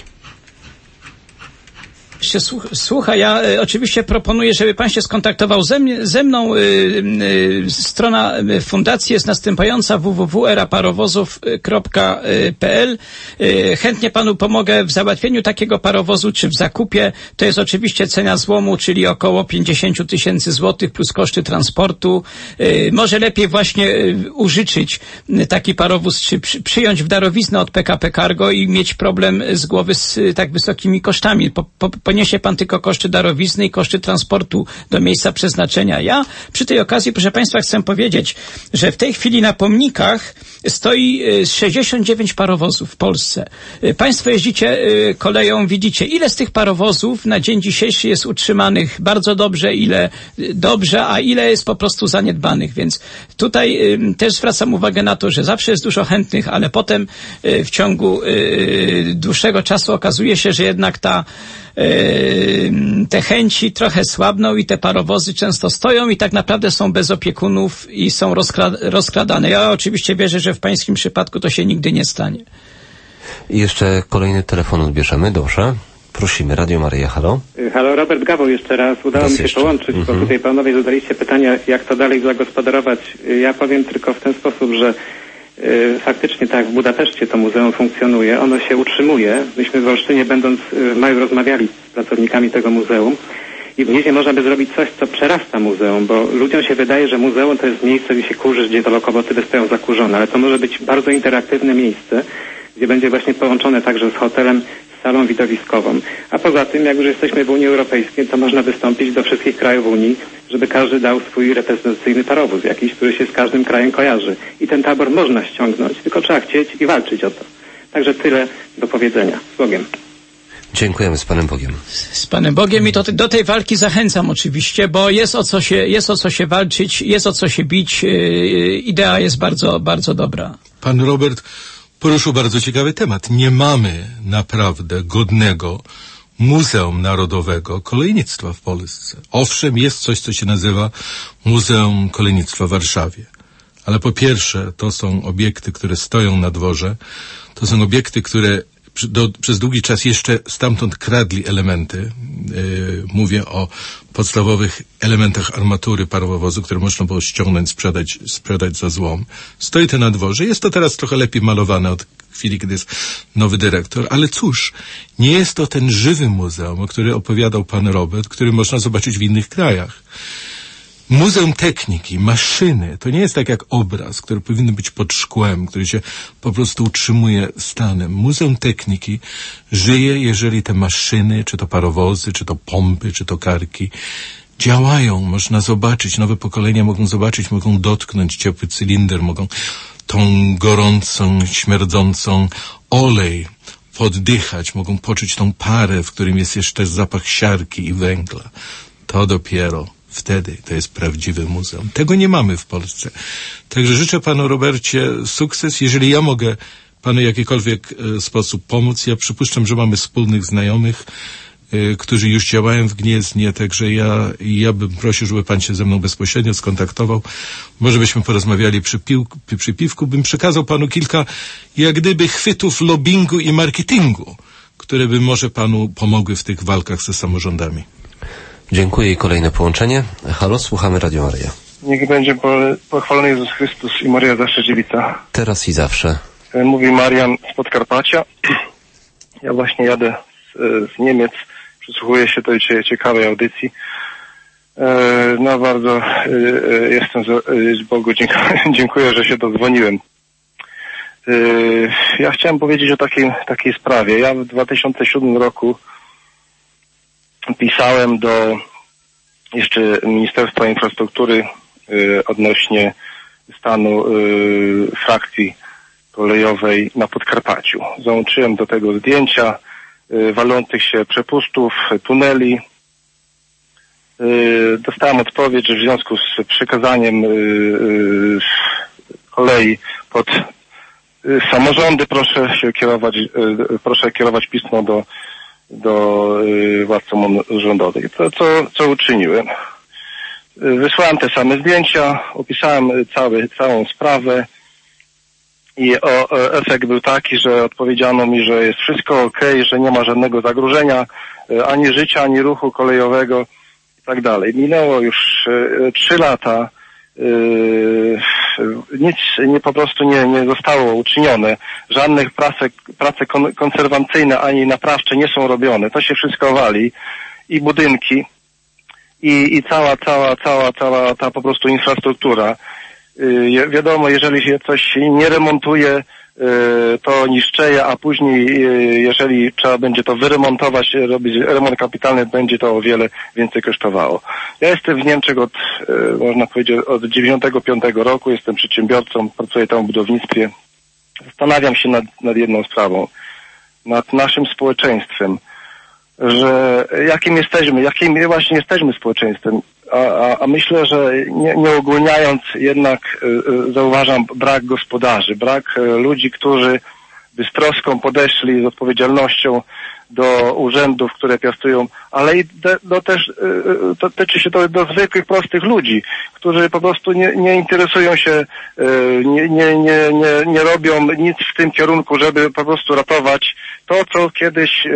Słuchaj, ja oczywiście proponuję, żeby pan się skontaktował ze mną. Strona fundacji jest następująca: www.eraparowozów.pl. Chętnie panu pomogę w załatwieniu takiego parowozu, czy w zakupie. To jest oczywiście cena złomu, czyli około 50 000 złotych plus koszty transportu. Może lepiej właśnie użyczyć taki parowóz, czy przyjąć w darowiznę od PKP Cargo i mieć problem z głowy z tak wysokimi kosztami. Poniesie pan tylko koszty darowizny i koszty transportu do miejsca przeznaczenia. Ja przy tej okazji, proszę państwa, chcę powiedzieć, że w tej chwili na pomnikach stoi 69 parowozów w Polsce. Państwo jeździcie koleją, widzicie, ile z tych parowozów na dzień dzisiejszy jest utrzymanych bardzo dobrze, ile dobrze, a ile jest po prostu zaniedbanych. Więc tutaj też zwracam uwagę na to, że zawsze jest dużo chętnych, ale potem w ciągu dłuższego czasu okazuje się, że jednak te chęci trochę słabną i te parowozy często stoją i tak naprawdę są bez opiekunów i są rozkradane. Ja oczywiście wierzę, że w pańskim przypadku to się nigdy nie stanie. I jeszcze kolejny telefon odbierzemy. Dobrze. Prosimy. Radio Maryja, halo. Halo, Robert Gawoł jeszcze raz. Udało mi się połączyć, bo tutaj panowie zadaliście pytania, jak to dalej zagospodarować. Ja powiem tylko w ten sposób, że faktycznie tak, w Budapeszcie to muzeum funkcjonuje, ono się utrzymuje. Myśmy w Olsztynie, będąc w maju, rozmawiali z pracownikami tego muzeum i w Gnieźnie można by zrobić coś, co przerasta muzeum, bo ludziom się wydaje, że muzeum to jest miejsce, gdzie się kurzy, gdzie to lokomotywy stoją zakurzone, ale to może być bardzo interaktywne miejsce, gdzie będzie właśnie połączone także z hotelem, z salą widowiskową. A poza tym, jak już jesteśmy w Unii Europejskiej, to można wystąpić do wszystkich krajów Unii, żeby każdy dał swój reprezentacyjny parowóz jakiś, który się z każdym krajem kojarzy. I ten tabor można ściągnąć, tylko trzeba chcieć i walczyć o to. Także tyle do powiedzenia. Z Bogiem. Dziękujemy, z Panem Bogiem. Z Panem Bogiem i do tej walki zachęcam oczywiście, bo jest o co się walczyć, jest o co się bić. Idea jest bardzo, bardzo dobra. Pan Robert poruszył bardzo ciekawy temat. Nie mamy naprawdę godnego Muzeum Narodowego Kolejnictwa w Polsce. Owszem, jest coś, co się nazywa Muzeum Kolejnictwa w Warszawie. Ale po pierwsze, to są obiekty, które stoją na dworze. To są obiekty, które przez długi czas jeszcze stamtąd kradli elementy. Mówię o podstawowych elementach armatury parowozu, które można było ściągnąć, sprzedać za złom. Stoi to na dworze. Jest to teraz trochę lepiej malowane od chwili, kiedy jest nowy dyrektor. Ale cóż, nie jest to ten żywy muzeum, o którym opowiadał pan Robert, który można zobaczyć w innych krajach. Muzeum techniki, maszyny, to nie jest tak jak obraz, który powinien być pod szkłem, który się po prostu utrzymuje stanem. Muzeum techniki żyje, jeżeli te maszyny, czy to parowozy, czy to pompy, czy to karki działają. Można zobaczyć, nowe pokolenia mogą zobaczyć, mogą dotknąć ciepły cylinder, mogą tą gorącą, śmierdzącą olej poddychać, mogą poczuć tą parę, w którym jest jeszcze zapach siarki i węgla. To dopiero wtedy to jest prawdziwe muzeum. Tego nie mamy w Polsce. Także życzę panu Robercie sukces. Jeżeli ja mogę panu w jakikolwiek sposób pomóc, ja przypuszczam, że mamy wspólnych znajomych, którzy już działają w Gnieźnie, także ja bym prosił, żeby pan się ze mną bezpośrednio skontaktował. Może byśmy porozmawiali przy piwku. Bym przekazał panu kilka, jak gdyby, chwytów lobbingu i marketingu, które by może panu pomogły w tych walkach ze samorządami. Dziękuję i kolejne połączenie. Halo, słuchamy Radio Maryja. Niech będzie pochwalony Jezus Chrystus i Maria zawsze dziewica. Teraz i zawsze. Mówi Marian z Podkarpacia. Ja właśnie jadę z Niemiec. Przysłuchuję się tej ciekawej audycji. No bardzo jestem Bogu dziękuję, że się dodzwoniłem. Ja chciałem powiedzieć o takiej sprawie. Ja w 2007 roku pisałem do jeszcze Ministerstwa Infrastruktury odnośnie stanu frakcji kolejowej na Podkarpaciu. Załączyłem do tego zdjęcia walących się przepustów, tuneli. Dostałem odpowiedź, że w związku z przekazaniem kolei pod samorządy proszę kierować pismo do władz samorządowych. Co uczyniłem? Wysłałem te same zdjęcia, opisałem całą sprawę i efekt był taki, że odpowiedziano mi, że jest wszystko okej, że nie ma żadnego zagrożenia ani życia, ani ruchu kolejowego i tak dalej. Minęło już 3 lata, nic po prostu nie zostało uczynione, żadnych prace konserwacyjne ani naprawcze nie są robione, to się wszystko wali i budynki i cała ta po prostu infrastruktura. Wiadomo, jeżeli się coś nie remontuje, to niszczeje, a później jeżeli trzeba będzie to wyremontować, robić remont kapitalny, będzie to o wiele więcej kosztowało. Ja jestem w Niemczech można powiedzieć, od 95 roku, jestem przedsiębiorcą, pracuję tam w budownictwie. Zastanawiam się nad jedną sprawą, nad naszym społeczeństwem, że jakim właśnie jesteśmy społeczeństwem, a myślę, że nie ogólniając jednak zauważam brak gospodarzy, brak ludzi, którzy by z troską podeszli z odpowiedzialnością do urzędów, które piastują, ale i też tyczy się to do zwykłych, prostych ludzi, którzy po prostu nie interesują się, nie robią nic w tym kierunku, żeby po prostu ratować to, co kiedyś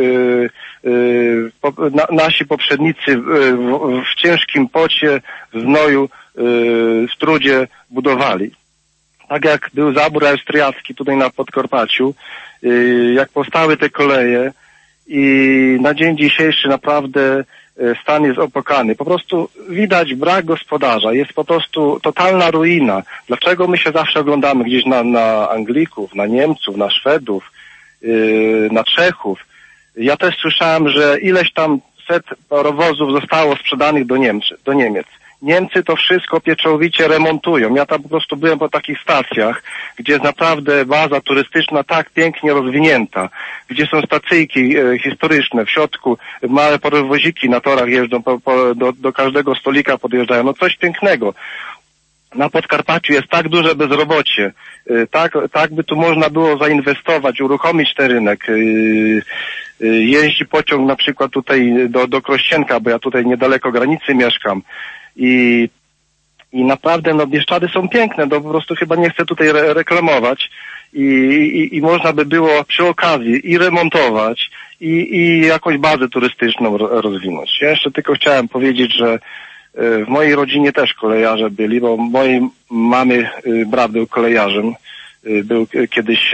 nasi poprzednicy w ciężkim pocie, w znoju, w trudzie budowali. Tak jak był zabór austriacki tutaj na Podkarpaciu, jak powstały te koleje i na dzień dzisiejszy naprawdę stan jest opłakany. Po prostu widać brak gospodarza, jest po prostu totalna ruina. Dlaczego my się zawsze oglądamy gdzieś na Anglików, na Niemców, na Szwedów, na Czechów? Ja też słyszałem, że ileś tam set parowozów zostało sprzedanych do Niemiec. Niemcy to wszystko pieczołowicie remontują. Ja tam po prostu byłem po takich stacjach, gdzie jest naprawdę baza turystyczna tak pięknie rozwinięta, gdzie są stacyjki historyczne, w środku małe parowoziki na torach jeżdżą, do każdego stolika podjeżdżają. No coś pięknego. Na Podkarpaciu jest tak duże bezrobocie, tak by tu można było zainwestować, uruchomić ten rynek. Jeździ pociąg na przykład tutaj do Krościenka, bo ja tutaj niedaleko granicy mieszkam i naprawdę no Bieszczady są piękne, to po prostu chyba nie chcę tutaj reklamować i można by było przy okazji i remontować i jakąś bazę turystyczną rozwinąć. Ja jeszcze tylko chciałem powiedzieć, że w mojej rodzinie też kolejarze byli, bo mojej mamy brat był kolejarzem. Był kiedyś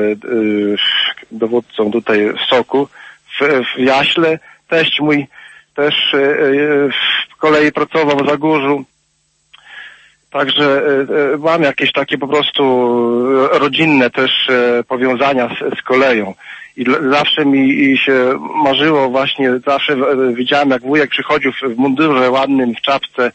dowódcą tutaj w Soku, w Jaśle. Teść mój też w kolei pracował w Zagórzu. Także mam jakieś takie po prostu rodzinne też powiązania z koleją. I zawsze mi się marzyło właśnie, zawsze widziałem jak wujek przychodził w mundurze ładnym, w czapce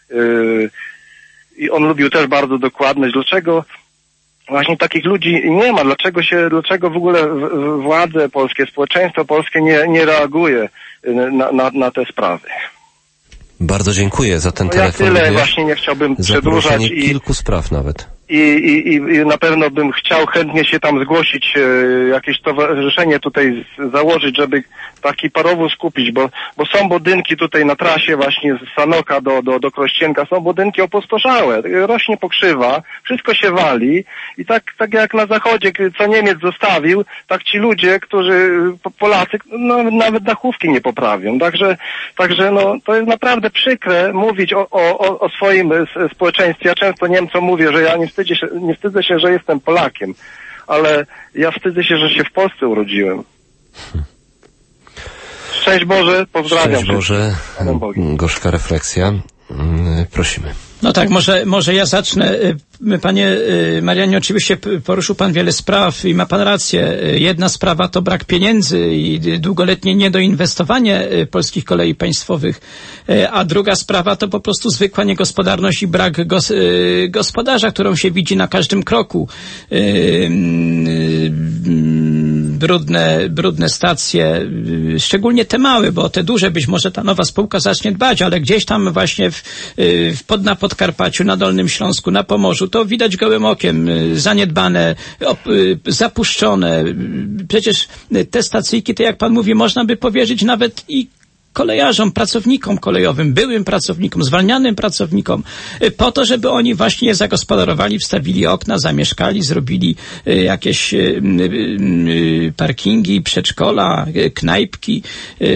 i on lubił też bardzo dokładność. Dlaczego właśnie takich ludzi nie ma? Dlaczego w ogóle władze polskie, społeczeństwo polskie nie reaguje na te sprawy? Bardzo dziękuję za ten telefon. Ja tyle właśnie nie chciałbym za przedłużać. kilku spraw nawet. i na pewno bym chciał chętnie się tam zgłosić, jakieś stowarzyszenie tutaj założyć, żeby taki parowóz kupić, bo są budynki tutaj na trasie właśnie z Sanoka do Krościenka, są budynki opustoszałe, rośnie pokrzywa, wszystko się wali i tak jak na zachodzie, co Niemiec zostawił, tak ci ludzie, którzy, Polacy, no, nawet dachówki nie poprawią. Także no, to jest naprawdę przykre mówić o swoim społeczeństwie. Ja często Niemcom mówię, że ja nie wstydzę się, że jestem Polakiem, ale ja wstydzę się, że się w Polsce urodziłem. Szczęść Boże, pozdrawiam. Szczęść Boże, gorzka refleksja. Prosimy. No tak, może ja zacznę. Panie Marianie, oczywiście poruszył pan wiele spraw i ma pan rację. Jedna sprawa to brak pieniędzy i długoletnie niedoinwestowanie polskich kolei państwowych, a druga sprawa to po prostu zwykła niegospodarność i brak gospodarza, którą się widzi na każdym kroku. Brudne stacje, szczególnie te małe, bo te duże być może ta nowa spółka zacznie dbać, ale gdzieś tam właśnie na Podkarpaciu, na Dolnym Śląsku, na Pomorzu, to widać gołym okiem, zaniedbane, zapuszczone. Przecież te stacyjki, to jak pan mówi, można by powierzyć nawet i kolejarzom, pracownikom kolejowym, byłym pracownikom, zwalnianym pracownikom, po to, żeby oni właśnie je zagospodarowali, wstawili okna, zamieszkali, zrobili jakieś parkingi, przedszkola, knajpki,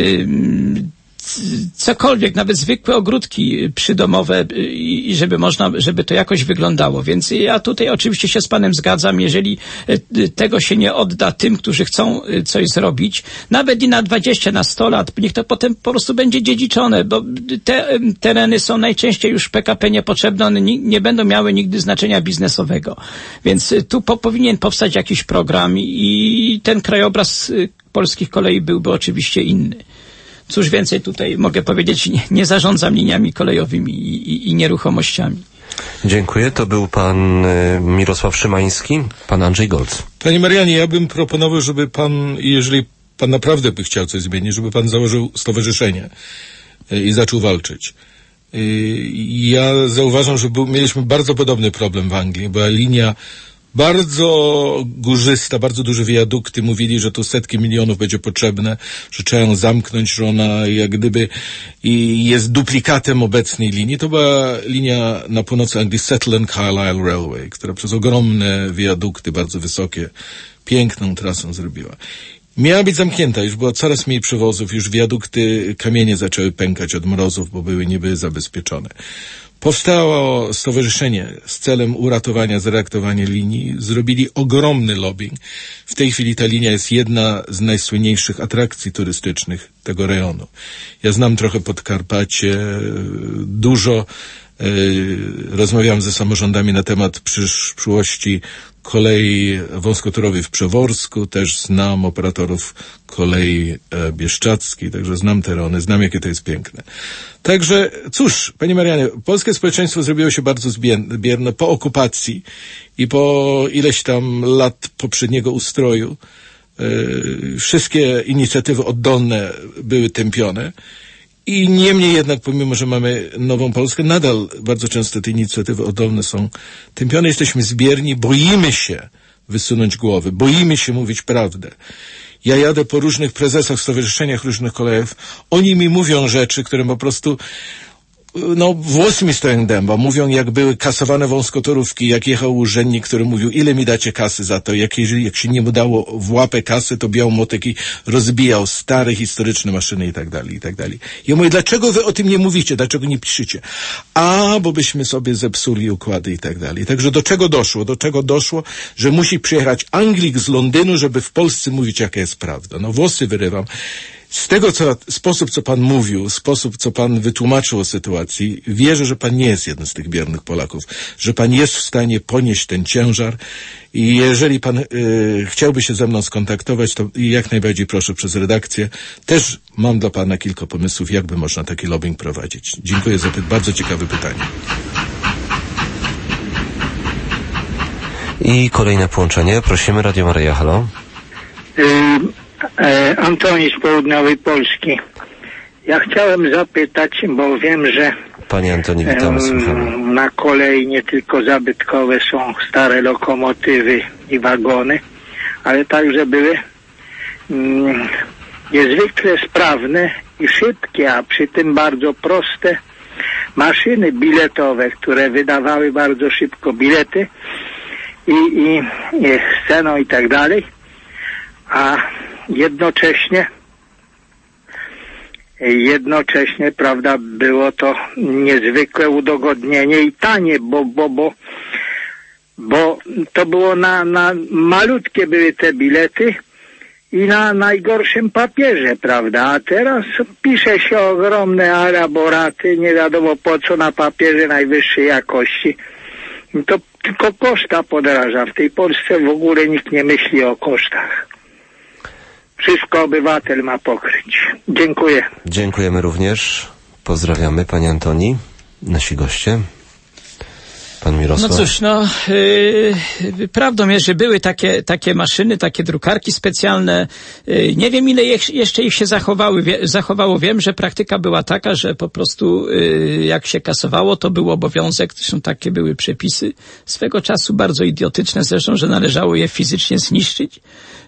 cokolwiek, nawet zwykłe ogródki przydomowe i żeby to jakoś wyglądało. Więc ja tutaj oczywiście się z panem zgadzam, jeżeli tego się nie odda tym, którzy chcą coś zrobić, nawet i na 20, na 100 lat, niech to potem po prostu będzie dziedziczone, bo te tereny są najczęściej już PKP niepotrzebne, one nie będą miały nigdy znaczenia biznesowego. Więc tu powinien powstać jakiś program i ten krajobraz polskich kolei byłby oczywiście inny. Cóż więcej tutaj mogę powiedzieć, nie zarządzam liniami kolejowymi i nieruchomościami. Dziękuję. To był pan Mirosław Szymański, pan Andrzej Golc. Panie Marianie, ja bym proponował, żeby pan, jeżeli pan naprawdę by chciał coś zmienić, żeby pan założył stowarzyszenie i zaczął walczyć. Ja zauważam, że mieliśmy bardzo podobny problem w Anglii. Była linia bardzo górzysta, bardzo duże wiadukty, mówili, że tu setki milionów będzie potrzebne, że trzeba ją zamknąć, że ona jak gdyby jest duplikatem obecnej linii. To była linia na północy Anglii, Settle and Carlisle Railway, która przez ogromne wiadukty, bardzo wysokie, piękną trasę zrobiła. Miała być zamknięta, już było coraz mniej przewozów, już wiadukty, kamienie zaczęły pękać od mrozów, bo nie były zabezpieczone. Powstało stowarzyszenie z celem uratowania, zreaktywowania linii. Zrobili ogromny lobbying. W tej chwili ta linia jest jedna z najsłynniejszych atrakcji turystycznych tego rejonu. Ja znam trochę Podkarpacie, dużo rozmawiałem ze samorządami na temat przyszłości kolei wąskotorowej w Przeworsku, też znam operatorów kolei bieszczadzkiej, także znam te rejony, znam jakie to jest piękne. Także cóż, panie Marianie, polskie społeczeństwo zrobiło się bardzo bierne po okupacji i po ileś tam lat poprzedniego ustroju. Wszystkie inicjatywy oddolne były tępione. I niemniej jednak, pomimo że mamy nową Polskę, nadal bardzo często te inicjatywy oddolne są tępione. Jesteśmy zbierni, boimy się wysunąć głowy, boimy się mówić prawdę. Ja jadę po różnych prezesach, stowarzyszeniach różnych kolejów. Oni mi mówią rzeczy, które po prostu włosy mi stoją dęba. Mówią, jak były kasowane wąskotorówki, jak jechał urzędnik, który mówił, ile mi dacie kasy za to. Jak się nie mu dało w łapę kasy, to biał motek i rozbijał stare, historyczne maszyny i tak dalej, i tak dalej. Ja mówię, dlaczego wy o tym nie mówicie? Dlaczego nie piszecie? Bo byśmy sobie zepsuli układy i tak dalej. Także do czego doszło? Do czego doszło, że musi przyjechać Anglik z Londynu, żeby w Polsce mówić, jaka jest prawda. Włosy wyrywam. Z tego, sposób, co pan mówił, sposób, co pan wytłumaczył o sytuacji, wierzę, że pan nie jest jeden z tych biernych Polaków, że pan jest w stanie ponieść ten ciężar i jeżeli pan chciałby się ze mną skontaktować, to jak najbardziej proszę przez redakcję. Też mam dla pana kilka pomysłów, jakby można taki lobbying prowadzić. Dziękuję za to bardzo ciekawe pytanie. I kolejne połączenie. Prosimy, Radio Maryja, halo. Antoni z południowej Polski. Ja chciałem zapytać, bo wiem, że Panie Antoni, witamy, słuchamy. Na kolei nie tylko zabytkowe są stare lokomotywy i wagony, ale także były niezwykle sprawne i szybkie, a przy tym bardzo proste maszyny biletowe, które wydawały bardzo szybko bilety i sceną i tak dalej, a jednocześnie, prawda, było to niezwykłe udogodnienie i tanie, bo to było na malutkie były te bilety i na najgorszym papierze, prawda, a teraz pisze się ogromne elaboraty, nie wiadomo po co, na papierze najwyższej jakości. To tylko koszta podraża. W tej Polsce w ogóle nikt nie myśli o kosztach. Wszystko obywatel ma pokryć. Dziękuję. Dziękujemy również. Pozdrawiamy, panie Antoni. Nasi goście. Pan Mirosław. No cóż, prawdą jest, że były takie maszyny, takie drukarki specjalne. Nie wiem, ile jeszcze ich się zachowało. Wiem, że praktyka była taka, że po prostu jak się kasowało, to był obowiązek. Zresztą takie były przepisy. Swego czasu bardzo idiotyczne zresztą, że należało je fizycznie zniszczyć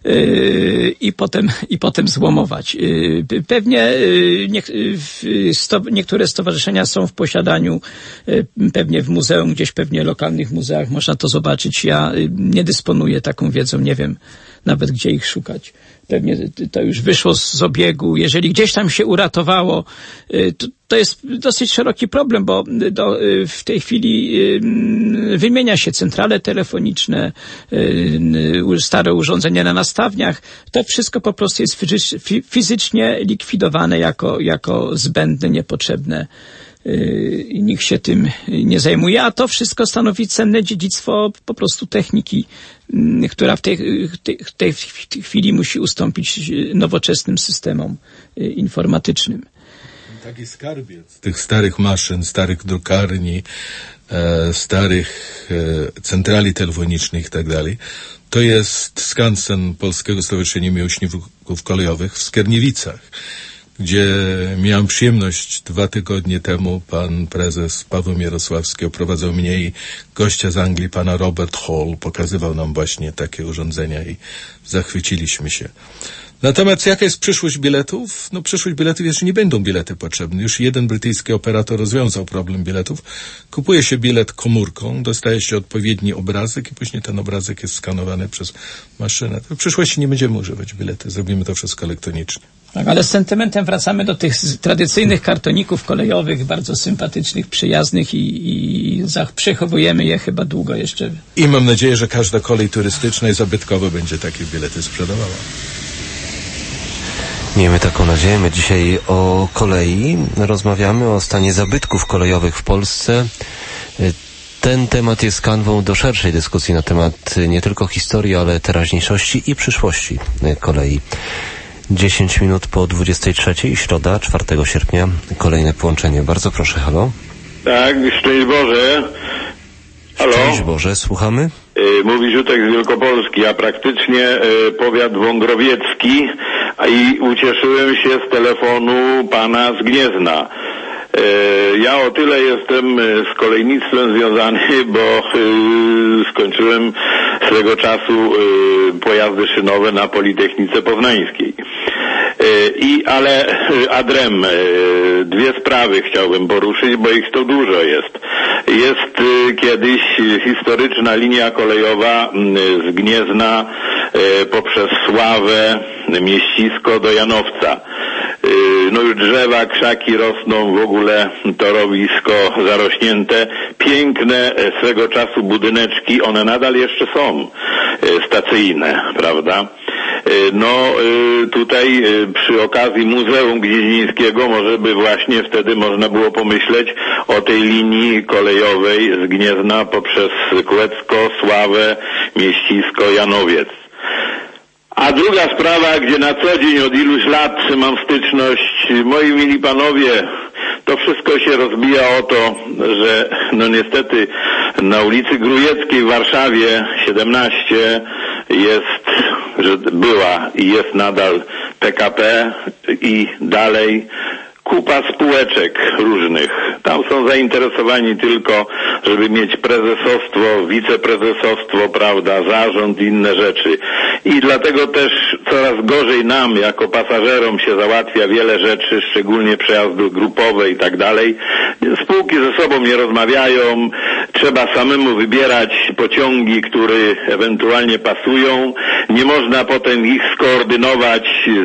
i potem złomować. Pewnie niektóre stowarzyszenia są w posiadaniu, pewnie w muzeum, gdzieś pewnie lokalnych muzeach można to zobaczyć. Ja nie dysponuję taką wiedzą, nie wiem nawet gdzie ich szukać. Pewnie to już wyszło z obiegu. Jeżeli gdzieś tam się uratowało, to jest dosyć szeroki problem, bo w tej chwili wymienia się centrale telefoniczne, stare urządzenia na nastawniach. To wszystko po prostu jest fizycznie likwidowane jako zbędne, niepotrzebne. I nikt się tym nie zajmuje, a to wszystko stanowi cenne dziedzictwo po prostu techniki, która w tej chwili musi ustąpić nowoczesnym systemom informatycznym. Taki skarbiec tych starych maszyn, starych drukarni, starych centrali telefonicznych i tak dalej, to jest skansen Polskiego Stowarzyszenia Miłośników Kolejowych w Skierniewicach, gdzie miałem przyjemność 2 tygodnie temu, pan prezes Paweł Mierosławski oprowadzał mnie i gościa z Anglii, pana Robert Hall, pokazywał nam właśnie takie urządzenia i zachwyciliśmy się. Natomiast jaka jest przyszłość biletów? No przyszłość biletów jest, że nie będą bilety potrzebne. Już jeden brytyjski operator rozwiązał problem biletów. Kupuje się bilet komórką, dostaje się odpowiedni obrazek i później ten obrazek jest skanowany przez maszynę. W przyszłości nie będziemy używać biletu, zrobimy to wszystko elektronicznie. Tak, ale z sentymentem wracamy do tych tradycyjnych kartoników kolejowych, bardzo sympatycznych, przyjaznych i przechowujemy je chyba długo jeszcze. I mam nadzieję, że każda kolej turystyczna i zabytkowa będzie takie bilety sprzedawała. Miejmy taką nadzieję. My dzisiaj o kolei rozmawiamy, o stanie zabytków kolejowych w Polsce. Ten temat jest kanwą do szerszej dyskusji na temat nie tylko historii, ale teraźniejszości i przyszłości kolei. 10 minut po 23, środa, 4 sierpnia, kolejne połączenie. Bardzo proszę, halo. Tak, szczęść Boże. Halo. Szczęść Boże, słuchamy. Mówi Ziutek z Wielkopolski, a praktycznie powiat wągrowiecki, i ucieszyłem się z telefonu pana z Gniezna. Ja o tyle jestem z kolejnictwem związany, bo skończyłem swego czasu pojazdy szynowe na Politechnice Poznańskiej. Ale adrem, 2 sprawy chciałbym poruszyć, bo ich to dużo jest. Jest kiedyś historyczna linia kolejowa z Gniezna poprzez Sławę, Mieścisko do Janowca. No już drzewa, krzaki rosną, w ogóle torowisko zarośnięte. Piękne swego czasu budyneczki, one nadal jeszcze są stacyjne, prawda? No tutaj przy okazji Muzeum Gnieźnieńskiego może by właśnie wtedy można było pomyśleć o tej linii kolejowej z Gniezna poprzez Kłecko, Sławę, Mieścisko, Janowiec. A druga sprawa, gdzie na co dzień od iluś lat mam styczność, moi mili panowie, to wszystko się rozbija o to, że no niestety na ulicy Grujeckiej w Warszawie 17 jest, że była i jest nadal PKP i dalej kupa spółeczek różnych. Tam są zainteresowani tylko, żeby mieć prezesostwo, wiceprezesostwo, prawda, zarząd i inne rzeczy. I dlatego też coraz gorzej nam, jako pasażerom, się załatwia wiele rzeczy, szczególnie przejazdy grupowe i tak dalej. Spółki ze sobą nie rozmawiają, trzeba samemu wybierać pociągi, które ewentualnie pasują. Nie można potem ich skoordynować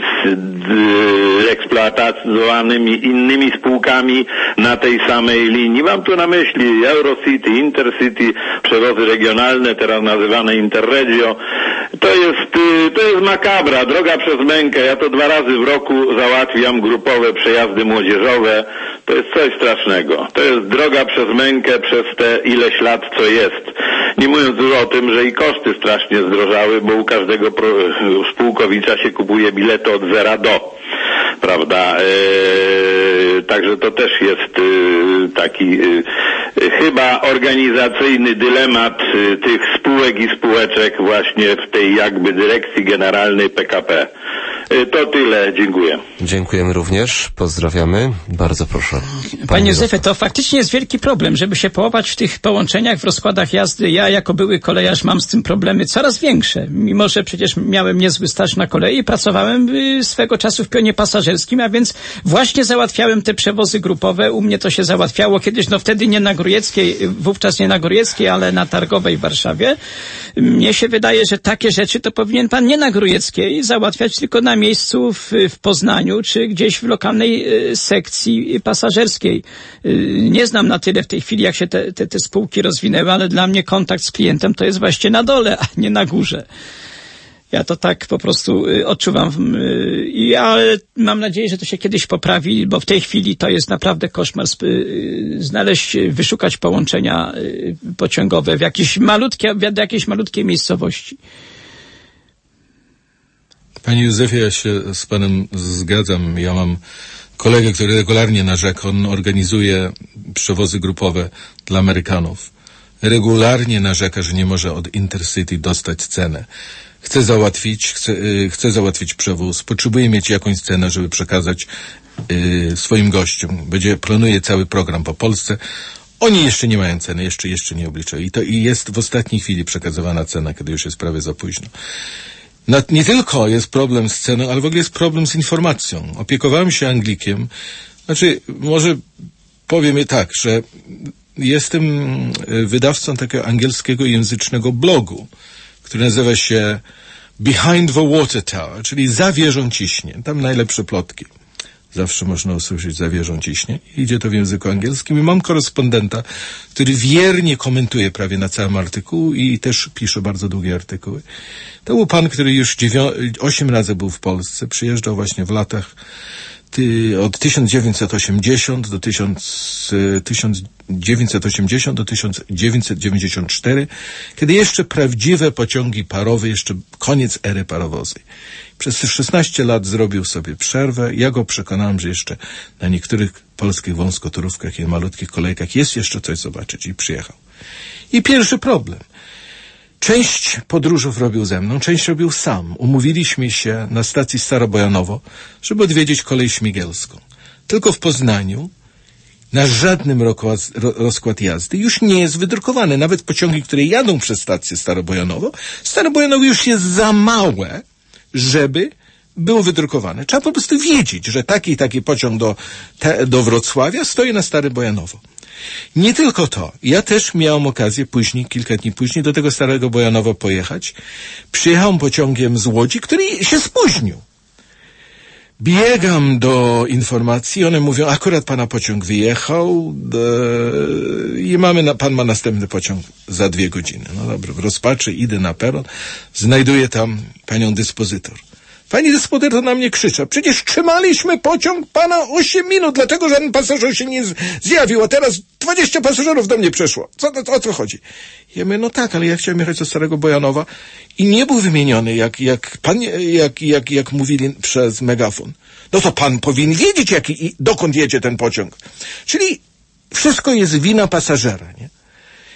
z eksploatowanymi innymi spółkami na tej samej linii. Mam tu na myśli Eurocity, Intercity, przewozy regionalne, teraz nazywane Interregio. To jest makabra, droga przez mękę. Ja to 2 razy w roku załatwiam grupowe przejazdy młodzieżowe. To jest coś strasznego. To jest droga przez mękę przez te ileś lat, co jest. Nie mówiąc już o tym, że i koszty strasznie zdrożały, bo u każdego spółkowicza się kupuje bilety od 0 do. Prawda? Także to też jest taki chyba organizacyjny dylemat tych spółek i spółeczek właśnie w tej jakby dyrekcji generalnej PKP. To tyle, dziękuję. Dziękujemy również, pozdrawiamy. Bardzo proszę. Panie Józefie, to faktycznie jest wielki problem, żeby się połapać w tych połączeniach, w rozkładach jazdy. Ja jako były kolejarz mam z tym problemy coraz większe. Mimo że przecież miałem niezły staż na kolei i pracowałem swego czasu w pionie pasażerskim, a więc właśnie załatwiałem te przewozy grupowe. U mnie to się załatwiało kiedyś, no wtedy nie na Grójeckiej, wówczas nie na Grójeckiej, ale na Targowej w Warszawie. Mnie się wydaje, że takie rzeczy to powinien pan nie na Grójeckiej załatwiać, tylko na miejscu w Poznaniu, czy gdzieś w lokalnej sekcji pasażerskiej. Nie znam na tyle w tej chwili, jak się te spółki rozwinęły, ale dla mnie kontakt z klientem to jest właśnie na dole, a nie na górze. Ja to tak po prostu odczuwam. Ale mam nadzieję, że to się kiedyś poprawi, bo w tej chwili to jest naprawdę koszmar wyszukać połączenia pociągowe w jakiejś malutkiej miejscowości. Panie Józefie, ja się z panem zgadzam. Ja mam kolegę, który regularnie narzeka. On organizuje przewozy grupowe dla Amerykanów. Regularnie narzeka, że nie może od Intercity dostać cenę. Chce załatwić przewóz, potrzebuje mieć jakąś cenę, żeby przekazać swoim gościom. Planuje cały program po Polsce. Oni jeszcze nie mają ceny, jeszcze nie obliczyli. I jest w ostatniej chwili przekazywana cena, kiedy już jest prawie za późno. Nie tylko jest problem z ceną, ale w ogóle jest problem z informacją. Opiekowałem się Anglikiem. Może powiem tak, że jestem wydawcą takiego angielskiego języcznego blogu, który nazywa się Behind the Water Tower, czyli za wieżą ciśnie. Tam najlepsze plotki. Zawsze można usłyszeć za wieżą ciśnie. Idzie to w języku angielskim i mam korespondenta, który wiernie komentuje prawie na całym artykuł i też pisze bardzo długie artykuły. To był pan, który już 8 razy był w Polsce. Przyjeżdżał właśnie w latach od 1980 do 1994, kiedy jeszcze prawdziwe pociągi parowe, jeszcze koniec ery parowowej. Przez te 16 lat zrobił sobie przerwę. Ja go przekonałem, że jeszcze na niektórych polskich wąskotorówkach i malutkich kolejkach jest jeszcze coś zobaczyć i przyjechał. I pierwszy problem. Część podróżów robił ze mną, część robił sam. Umówiliśmy się na stacji Starobojanowo, żeby odwiedzić kolej śmigelską. Tylko w Poznaniu nasz żadnym rozkład jazdy już nie jest wydrukowany. Nawet pociągi, które jadą przez stację Starobojanowo już jest za małe, żeby było wydrukowane. Trzeba po prostu wiedzieć, że taki pociąg do Wrocławia stoi na Starobojanowo. Nie tylko to. Ja też miałem okazję kilka dni później do tego Starego Bojanowa pojechać. Przyjechałem pociągiem z Łodzi, który się spóźnił. Biegam do informacji, one mówią, akurat pana pociąg wyjechał i pan ma następny pociąg za 2 godziny. No dobra, w rozpaczy idę na peron, znajduję tam panią dyspozytor. Pani dyspozytor na mnie krzycza, przecież trzymaliśmy pociąg pana 8 minut, dlatego żaden pasażer się nie zjawił, a teraz 20 pasażerów do mnie przeszło. O co chodzi? Ja mówię, no tak, ale ja chciałem jechać do Starego Bojanowa i nie był wymieniony, jak mówili przez megafon. No to pan powinien wiedzieć, dokąd jedzie ten pociąg. Czyli wszystko jest wina pasażera, nie?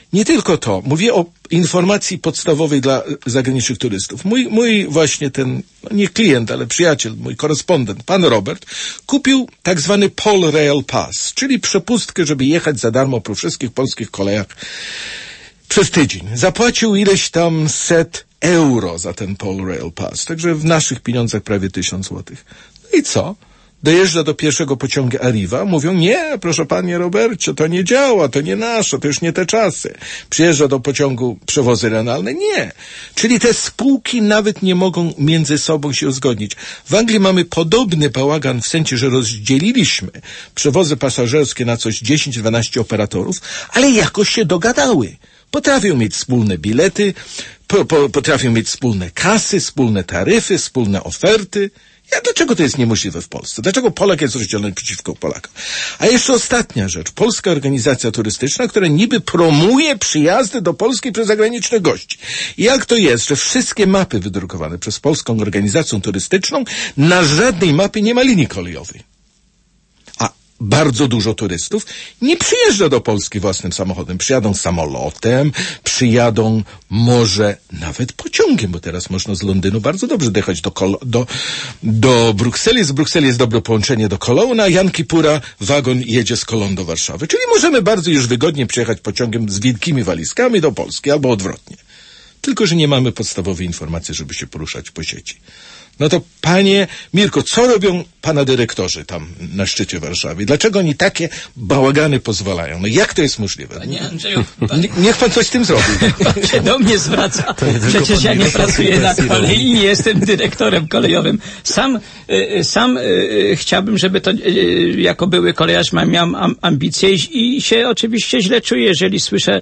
Nie tylko to. Mówię o informacji podstawowej dla zagranicznych turystów. Mój właśnie ten, nie klient, ale przyjaciel, mój korespondent, pan Robert, kupił tak zwany Polrail Pass, czyli przepustkę, żeby jechać za darmo po wszystkich polskich kolejach przez tydzień. Zapłacił ileś tam €100 za ten Polrail Pass, także w naszych pieniądzach prawie 1000 złotych. No i co? Dojeżdża do pierwszego pociągu Arriva, mówią, nie, proszę panie Robercie, to nie działa, to nie nasze, to już nie te czasy. Przyjeżdża do pociągu przewozy regionalne, nie. Czyli te spółki nawet nie mogą między sobą się uzgodnić. W Anglii mamy podobny bałagan w sensie, że rozdzieliliśmy przewozy pasażerskie na coś 10-12 operatorów, ale jakoś się dogadały. Potrafią mieć wspólne bilety, potrafią mieć wspólne kasy, wspólne taryfy, wspólne oferty. Dlaczego to jest niemożliwe w Polsce? Dlaczego Polak jest rozdzielony przeciwko Polakom? A jeszcze ostatnia rzecz. Polska organizacja turystyczna, która niby promuje przyjazdy do Polski przez zagranicznych gości. I jak to jest, że wszystkie mapy wydrukowane przez Polską Organizacją Turystyczną, na żadnej mapie nie ma linii kolejowej? Bardzo dużo turystów nie przyjeżdża do Polski własnym samochodem. Przyjadą samolotem, przyjadą może nawet pociągiem, bo teraz można z Londynu bardzo dobrze dojechać do Brukseli. Z Brukseli jest dobre połączenie do Cologne, a Jan Kipura wagon jedzie z Cologne do Warszawy. Czyli możemy bardzo już wygodnie przyjechać pociągiem z wielkimi walizkami do Polski, albo odwrotnie. Tylko że nie mamy podstawowej informacji, żeby się poruszać po sieci. No to panie Mirko, co robią pana dyrektorzy tam na szczycie Warszawy? Dlaczego oni takie bałagany pozwalają? No jak to jest możliwe? Panie Andrzeju, niech pan coś z tym zrobi. Pan się do mnie zwraca. Przecież ja nie pracuję na kolei i nie jestem dyrektorem kolejowym. Sam chciałbym, żeby to jako były kolejarz miałem ambicje i się oczywiście źle czuję, jeżeli słyszę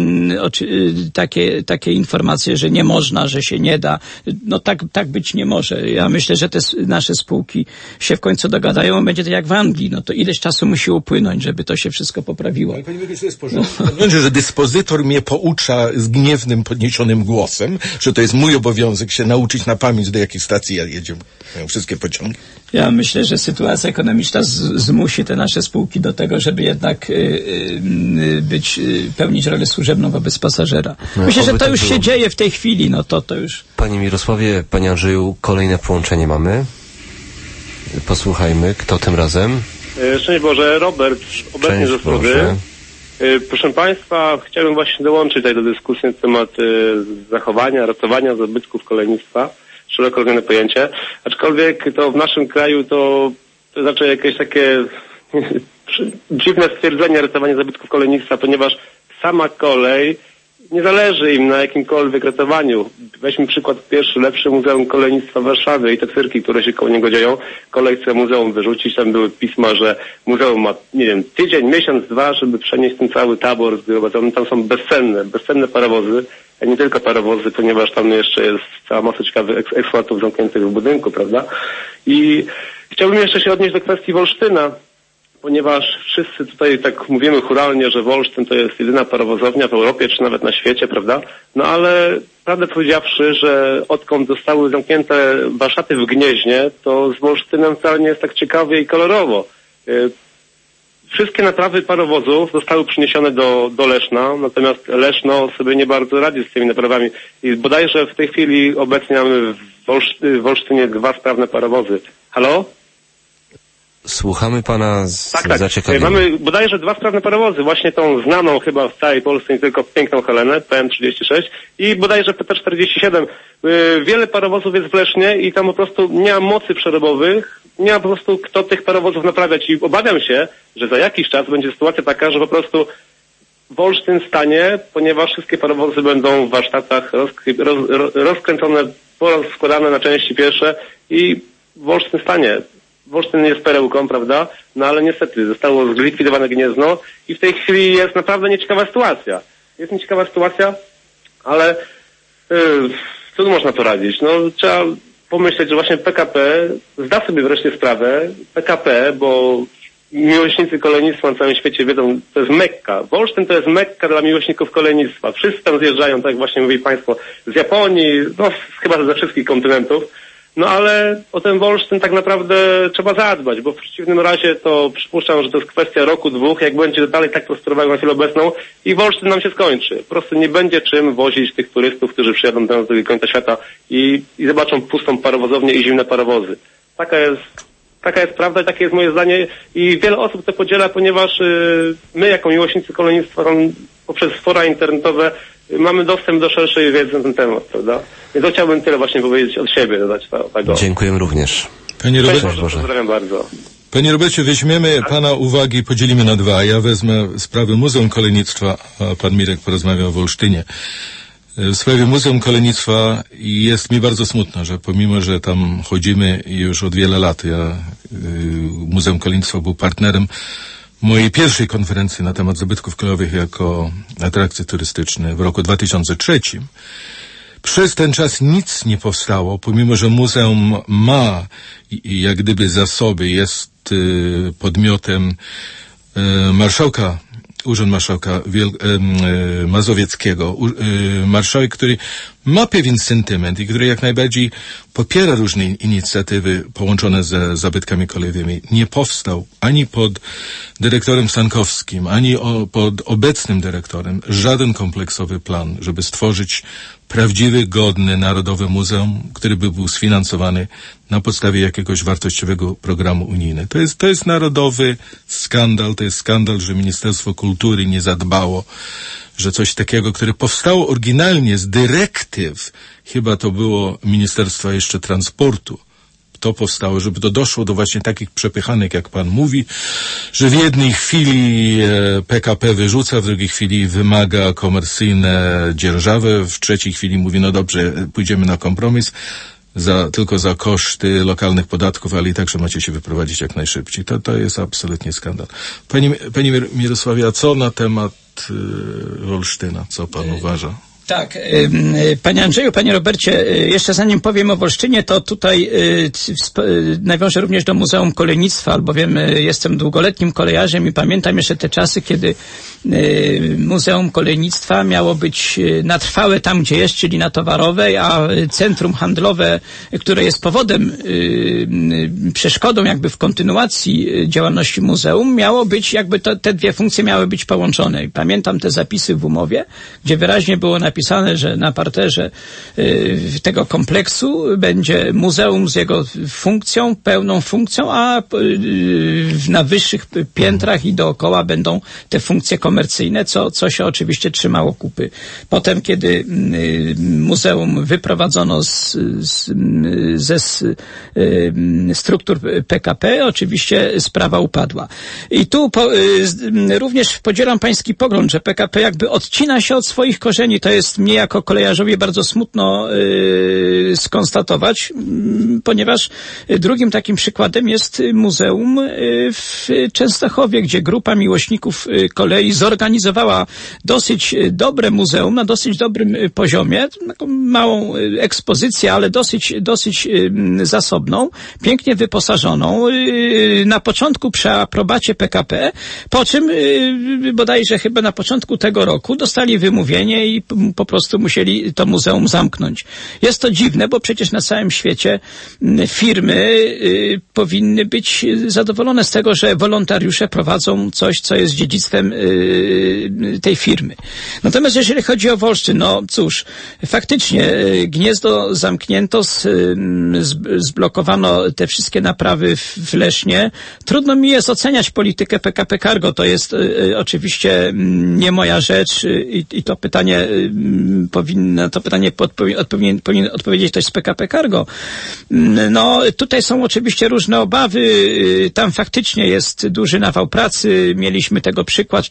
takie informacje, że nie można, że się nie da. No tak być nie może. Ja myślę, że te nasze spółki się w końcu dogadają, będzie to jak w Anglii. No to ileś czasu musi upłynąć, żeby to się wszystko poprawiło. Ale panie Mirko, to jest porządku. Że dyspozytor mnie poucza z gniewnym, podniesionym głosem, że to jest mój obowiązek się nauczyć na pamięć, do jakiej stacji jedziemy wszystkie pociągi. Ja myślę, że sytuacja ekonomiczna zmusi te nasze spółki do tego, żeby jednak pełnić rolę służebną wobec pasażera. Myślę, że to już się dzieje w tej chwili. No to już. Panie Mirosławie, panie Andrzeju, kolejne połączenie mamy. Posłuchajmy, kto tym razem? Szczęść Boże, Robert, obecnie ze Słudy. Proszę Państwa, chciałbym właśnie dołączyć tutaj do dyskusji na temat zachowania, ratowania zabytków kolejnictwa. Szeroko rozumiane pojęcie. Aczkolwiek to w naszym kraju to znaczy jakieś takie dziwne stwierdzenie ratowania zabytków kolejnictwa, ponieważ sama kolej nie zależy im na jakimkolwiek ratowaniu. Weźmy przykład pierwszy, lepszy Muzeum Kolejnictwa w Warszawie i te cyrki, które się koło niego dzieją. Kolej chce muzeum wyrzucić. Tam były pisma, że muzeum ma, nie wiem, tydzień, miesiąc, 2, żeby przenieść ten cały tabor zgromadzony. Tam są bezcenne parowozy, a nie tylko parowozy, ponieważ tam jeszcze jest cała masa ciekawych eksponatów zamkniętych w budynku, prawda? I chciałbym jeszcze się odnieść do kwestii Wolsztyna, ponieważ wszyscy tutaj tak mówimy churalnie, że Wolsztyn to jest jedyna parowozownia w Europie, czy nawet na świecie, prawda? No ale prawdę powiedziawszy, że odkąd zostały zamknięte warsztaty w Gnieźnie, to z Wolsztynem wcale nie jest tak ciekawie i kolorowo. Wszystkie naprawy parowozów zostały przeniesione do Leszna, natomiast Leszno sobie nie bardzo radzi z tymi naprawami. I bodajże w tej chwili obecnie mamy w Wolsztynie 2 sprawne parowozy. Halo? Słuchamy pana z tak. zaciekawieniem. Mamy bodajże 2 sprawne parowozy, właśnie tą znaną chyba w całej Polsce, nie tylko piękną Helenę, PM36 i bodajże PT47. Wiele parowozów jest w Lesznie i tam po prostu nie ma mocy przerobowych, nie ma po prostu kto tych parowozów naprawiać i obawiam się, że za jakiś czas będzie sytuacja taka, że po prostu Wolsztyn stanie, ponieważ wszystkie parowozy będą w warsztatach rozkręcone, porozkładane na części pierwsze i Wolsztyn stanie. Wolsztyn jest perełką, prawda? No ale niestety zostało zlikwidowane Gniezno i w tej chwili jest naprawdę nieciekawa sytuacja. Jest nieciekawa sytuacja, ale co tu można poradzić? No trzeba pomyśleć, że właśnie PKP zda sobie wreszcie sprawę, PKP, bo miłośnicy kolejnictwa na całym świecie wiedzą, to jest Mekka. Wolsztyn to jest Mekka dla miłośników kolejnictwa. Wszyscy tam zjeżdżają, tak jak właśnie mówili Państwo, z Japonii, no chyba ze wszystkich kontynentów. No ale o ten Wolsztyn tak naprawdę trzeba zadbać, bo w przeciwnym razie to przypuszczam, że to jest kwestia roku, dwóch, jak będzie dalej tak prosperował na chwilę obecną i Wolsztyn nam się skończy. Po prostu nie będzie czym wozić tych turystów, którzy przyjadą do tego końca świata i zobaczą pustą parowozownię i zimne parowozy. Taka jest prawda i takie jest moje zdanie i wiele osób to podziela, ponieważ my jako miłośnicy kolejnictwa poprzez fora internetowe mamy dostęp do szerszej wiedzy na ten temat, prawda? Więc chciałbym tyle właśnie powiedzieć od siebie, dodać tego. Dziękuję również. Panie Robercie, pozdrawiam bardzo. Panie Robercie, weźmiemy Pana uwagi i podzielimy na dwa. Ja wezmę sprawę Muzeum Kolejnictwa, a Pan Mirek porozmawia o Wolsztynie. W sprawie Muzeum Kolejnictwa jest mi bardzo smutno, że pomimo, że tam chodzimy już od wiele lat, Muzeum Kolejnictwa był partnerem mojej pierwszej konferencji na temat zabytków kolejowych jako atrakcje turystyczne w roku 2003. Przez ten czas nic nie powstało, pomimo, że muzeum ma jak gdyby zasoby, jest podmiotem marszałka, Urząd Marszałka Mazowieckiego, marszałek, który ma pewien sentyment i który jak najbardziej popiera różne inicjatywy połączone ze zabytkami kolejowymi. Nie powstał ani pod dyrektorem Stankowskim, ani pod obecnym dyrektorem żaden kompleksowy plan, żeby stworzyć prawdziwy, godny, narodowe muzeum, który by był sfinansowany na podstawie jakiegoś wartościowego programu unijnego. To jest narodowy skandal, to jest skandal, że Ministerstwo Kultury nie zadbało, że coś takiego, które powstało oryginalnie z dyrektyw, chyba to było Ministerstwa jeszcze Transportu, to powstało, żeby to doszło do właśnie takich przepychanek, jak pan mówi, że w jednej chwili PKP wyrzuca, w drugiej chwili wymaga komercyjne dzierżawy, w trzeciej chwili mówi, no dobrze, pójdziemy na kompromis, tylko za koszty lokalnych podatków, ale i także macie się wyprowadzić jak najszybciej. To jest absolutnie skandal. Panie Mirosławie, a co na temat Wolsztyna? Co pan uważa? Tak, panie Andrzeju, panie Robercie, jeszcze zanim powiem o Wolsztynie, to tutaj nawiążę również do Muzeum Kolejnictwa, albowiem jestem długoletnim kolejarzem i pamiętam jeszcze te czasy, kiedy Muzeum Kolejnictwa miało być na trwałe tam, gdzie jest, czyli na Towarowej, a centrum handlowe, które jest powodem, przeszkodą jakby w kontynuacji działalności muzeum, miało być jakby te dwie funkcje miały być połączone. I pamiętam te zapisy w umowie, gdzie wyraźnie było napisane, że na parterze tego kompleksu będzie muzeum z jego funkcją, pełną funkcją, a na wyższych piętrach i dookoła będą te funkcje komercyjne, co się oczywiście trzymało kupy. Potem, kiedy muzeum wyprowadzono ze struktur PKP, oczywiście sprawa upadła. I tu również podzielam pański pogląd, że PKP jakby odcina się od swoich korzeni. To jest mnie jako kolejarzowi bardzo smutno skonstatować, ponieważ drugim takim przykładem jest muzeum w Częstochowie, gdzie grupa miłośników kolei zorganizowała dosyć dobre muzeum na dosyć dobrym poziomie, taką małą ekspozycję, ale dosyć zasobną, pięknie wyposażoną, na początku przy aprobacie PKP, po czym bodajże chyba na początku tego roku dostali wymówienie i po prostu musieli to muzeum zamknąć. Jest to dziwne, bo przecież na całym świecie firmy powinny być zadowolone z tego, że wolontariusze prowadzą coś, co jest dziedzictwem tej firmy. Natomiast jeżeli chodzi o Wolsztyn, no cóż, faktycznie Gniezdo zamknięto, zblokowano te wszystkie naprawy w Lesznie. Trudno mi jest oceniać politykę PKP Cargo. To jest oczywiście nie moja rzecz i to pytanie powinien odpowiedzieć ktoś z PKP Cargo. No, tutaj są oczywiście różne obawy. Tam faktycznie jest duży nawał pracy. Mieliśmy tego przykład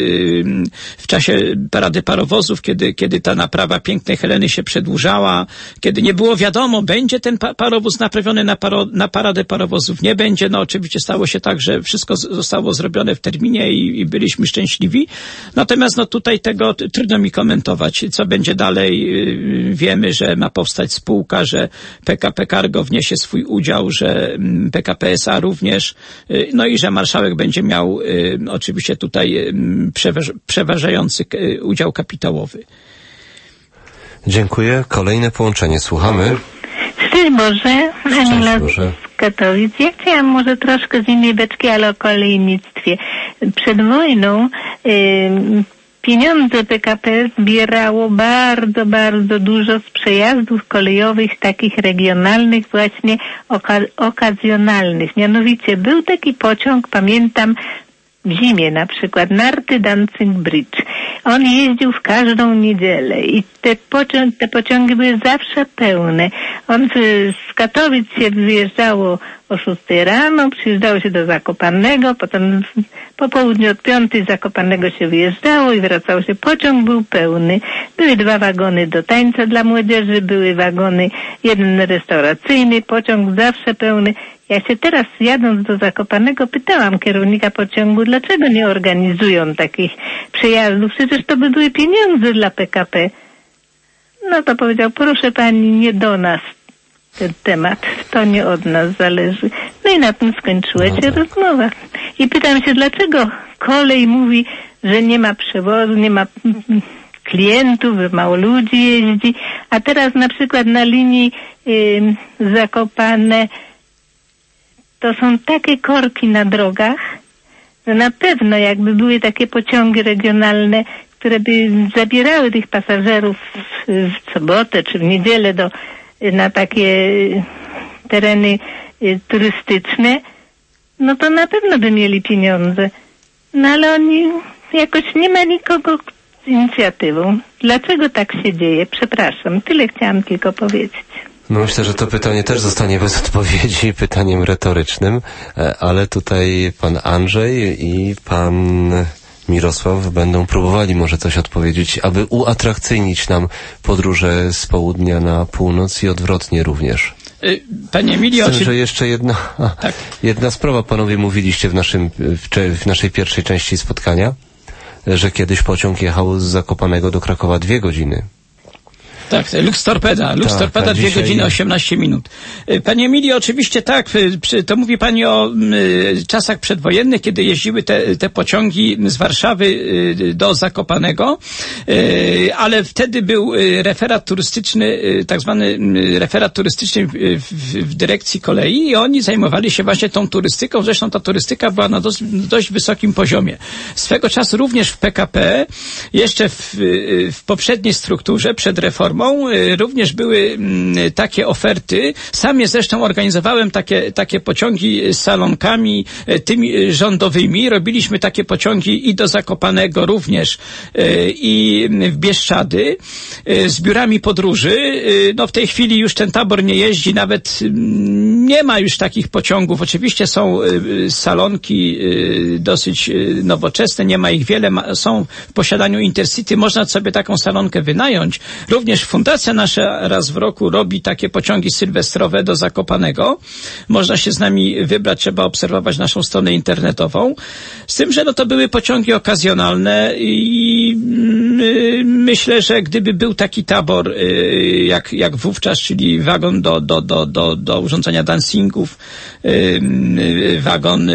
w czasie parady parowozów, kiedy ta naprawa Pięknej Heleny się przedłużała, kiedy nie było wiadomo, będzie ten parowóz naprawiony na paradę parowozów, nie będzie. No, oczywiście stało się tak, że wszystko zostało zrobione w terminie i byliśmy szczęśliwi. Natomiast no tutaj tego trudno mi komentować. Co będzie dalej? Wiemy, że ma powstać spółka, że PKP Cargo wniesie swój udział, że PKP SA również, no i że marszałek będzie miał oczywiście tutaj przeważający udział kapitałowy. Dziękuję. Kolejne połączenie. Słuchamy. Szczęść Boże, Aniela z Katowic. Ja chciałam może troszkę z innej beczki, ale o kolejnictwie. Przed wojną pieniądze PKP zbierało bardzo, bardzo dużo z przejazdów kolejowych, takich regionalnych, właśnie okazjonalnych. Mianowicie był taki pociąg, pamiętam, w zimie na przykład, Narty-Danzig Bridge. On jeździł w każdą niedzielę i te pociągi były zawsze pełne. Z Katowic się wyjeżdżało o 6 rano, przyjeżdżało się do Zakopanego, potem po południu od 5 z Zakopanego się wyjeżdżało i wracało się. Pociąg był pełny. Były 2 wagony do tańca dla młodzieży, były wagony, jeden restauracyjny, pociąg zawsze pełny. Ja się teraz, jadąc do Zakopanego, pytałam kierownika pociągu, dlaczego nie organizują takich przejazdów, przecież to by były pieniądze dla PKP. No to powiedział, proszę pani, nie do nas ten temat, to nie od nas zależy. No i na tym skończyła się rozmowa. I pytam się, dlaczego kolej mówi, że nie ma przewozu, nie ma klientów, że mało ludzi jeździ, a teraz na przykład na linii Zakopane to są takie korki na drogach, że na pewno jakby były takie pociągi regionalne, które by zabierały tych pasażerów w sobotę czy w niedzielę na takie tereny turystyczne, no to na pewno by mieli pieniądze. No ale oni jakoś nie ma nikogo z inicjatywą. Dlaczego tak się dzieje? Przepraszam, tyle chciałam tylko powiedzieć. No myślę, że to pytanie też zostanie bez odpowiedzi, pytaniem retorycznym, ale tutaj pan Andrzej i pan Mirosław będą próbowali może coś odpowiedzieć, aby uatrakcyjnić nam podróże z południa na północ i odwrotnie również. Panie Emilio, że jeszcze jedna sprawa, panowie mówiliście w naszej pierwszej części spotkania, że kiedyś pociąg jechał z Zakopanego do Krakowa 2 godziny. Tak, Lux Torpeda 2 godziny 18 minut. Panie Emilio, oczywiście tak, to mówi pani o czasach przedwojennych, kiedy jeździły te pociągi z Warszawy do Zakopanego, ale wtedy był referat turystyczny, tak zwany referat turystyczny w dyrekcji kolei i oni zajmowali się właśnie tą turystyką, zresztą ta turystyka była na dość wysokim poziomie. Swego czasu również w PKP, jeszcze w poprzedniej strukturze, przed reformą, również były takie oferty. Sam je zresztą organizowałem, takie pociągi z salonkami tymi rządowymi. Robiliśmy takie pociągi i do Zakopanego również i w Bieszczady z biurami podróży. No w tej chwili już ten tabor nie jeździ, nawet nie ma już takich pociągów. Oczywiście są salonki dosyć nowoczesne, nie ma ich wiele, są w posiadaniu Intercity, można sobie taką salonkę wynająć. Również fundacja nasza raz w roku robi takie pociągi sylwestrowe do Zakopanego. Można się z nami wybrać, trzeba obserwować naszą stronę internetową. Z tym, że to były pociągi okazjonalne i myślę, że gdyby był taki tabor jak wówczas, czyli wagon do urządzenia dancingów, wagon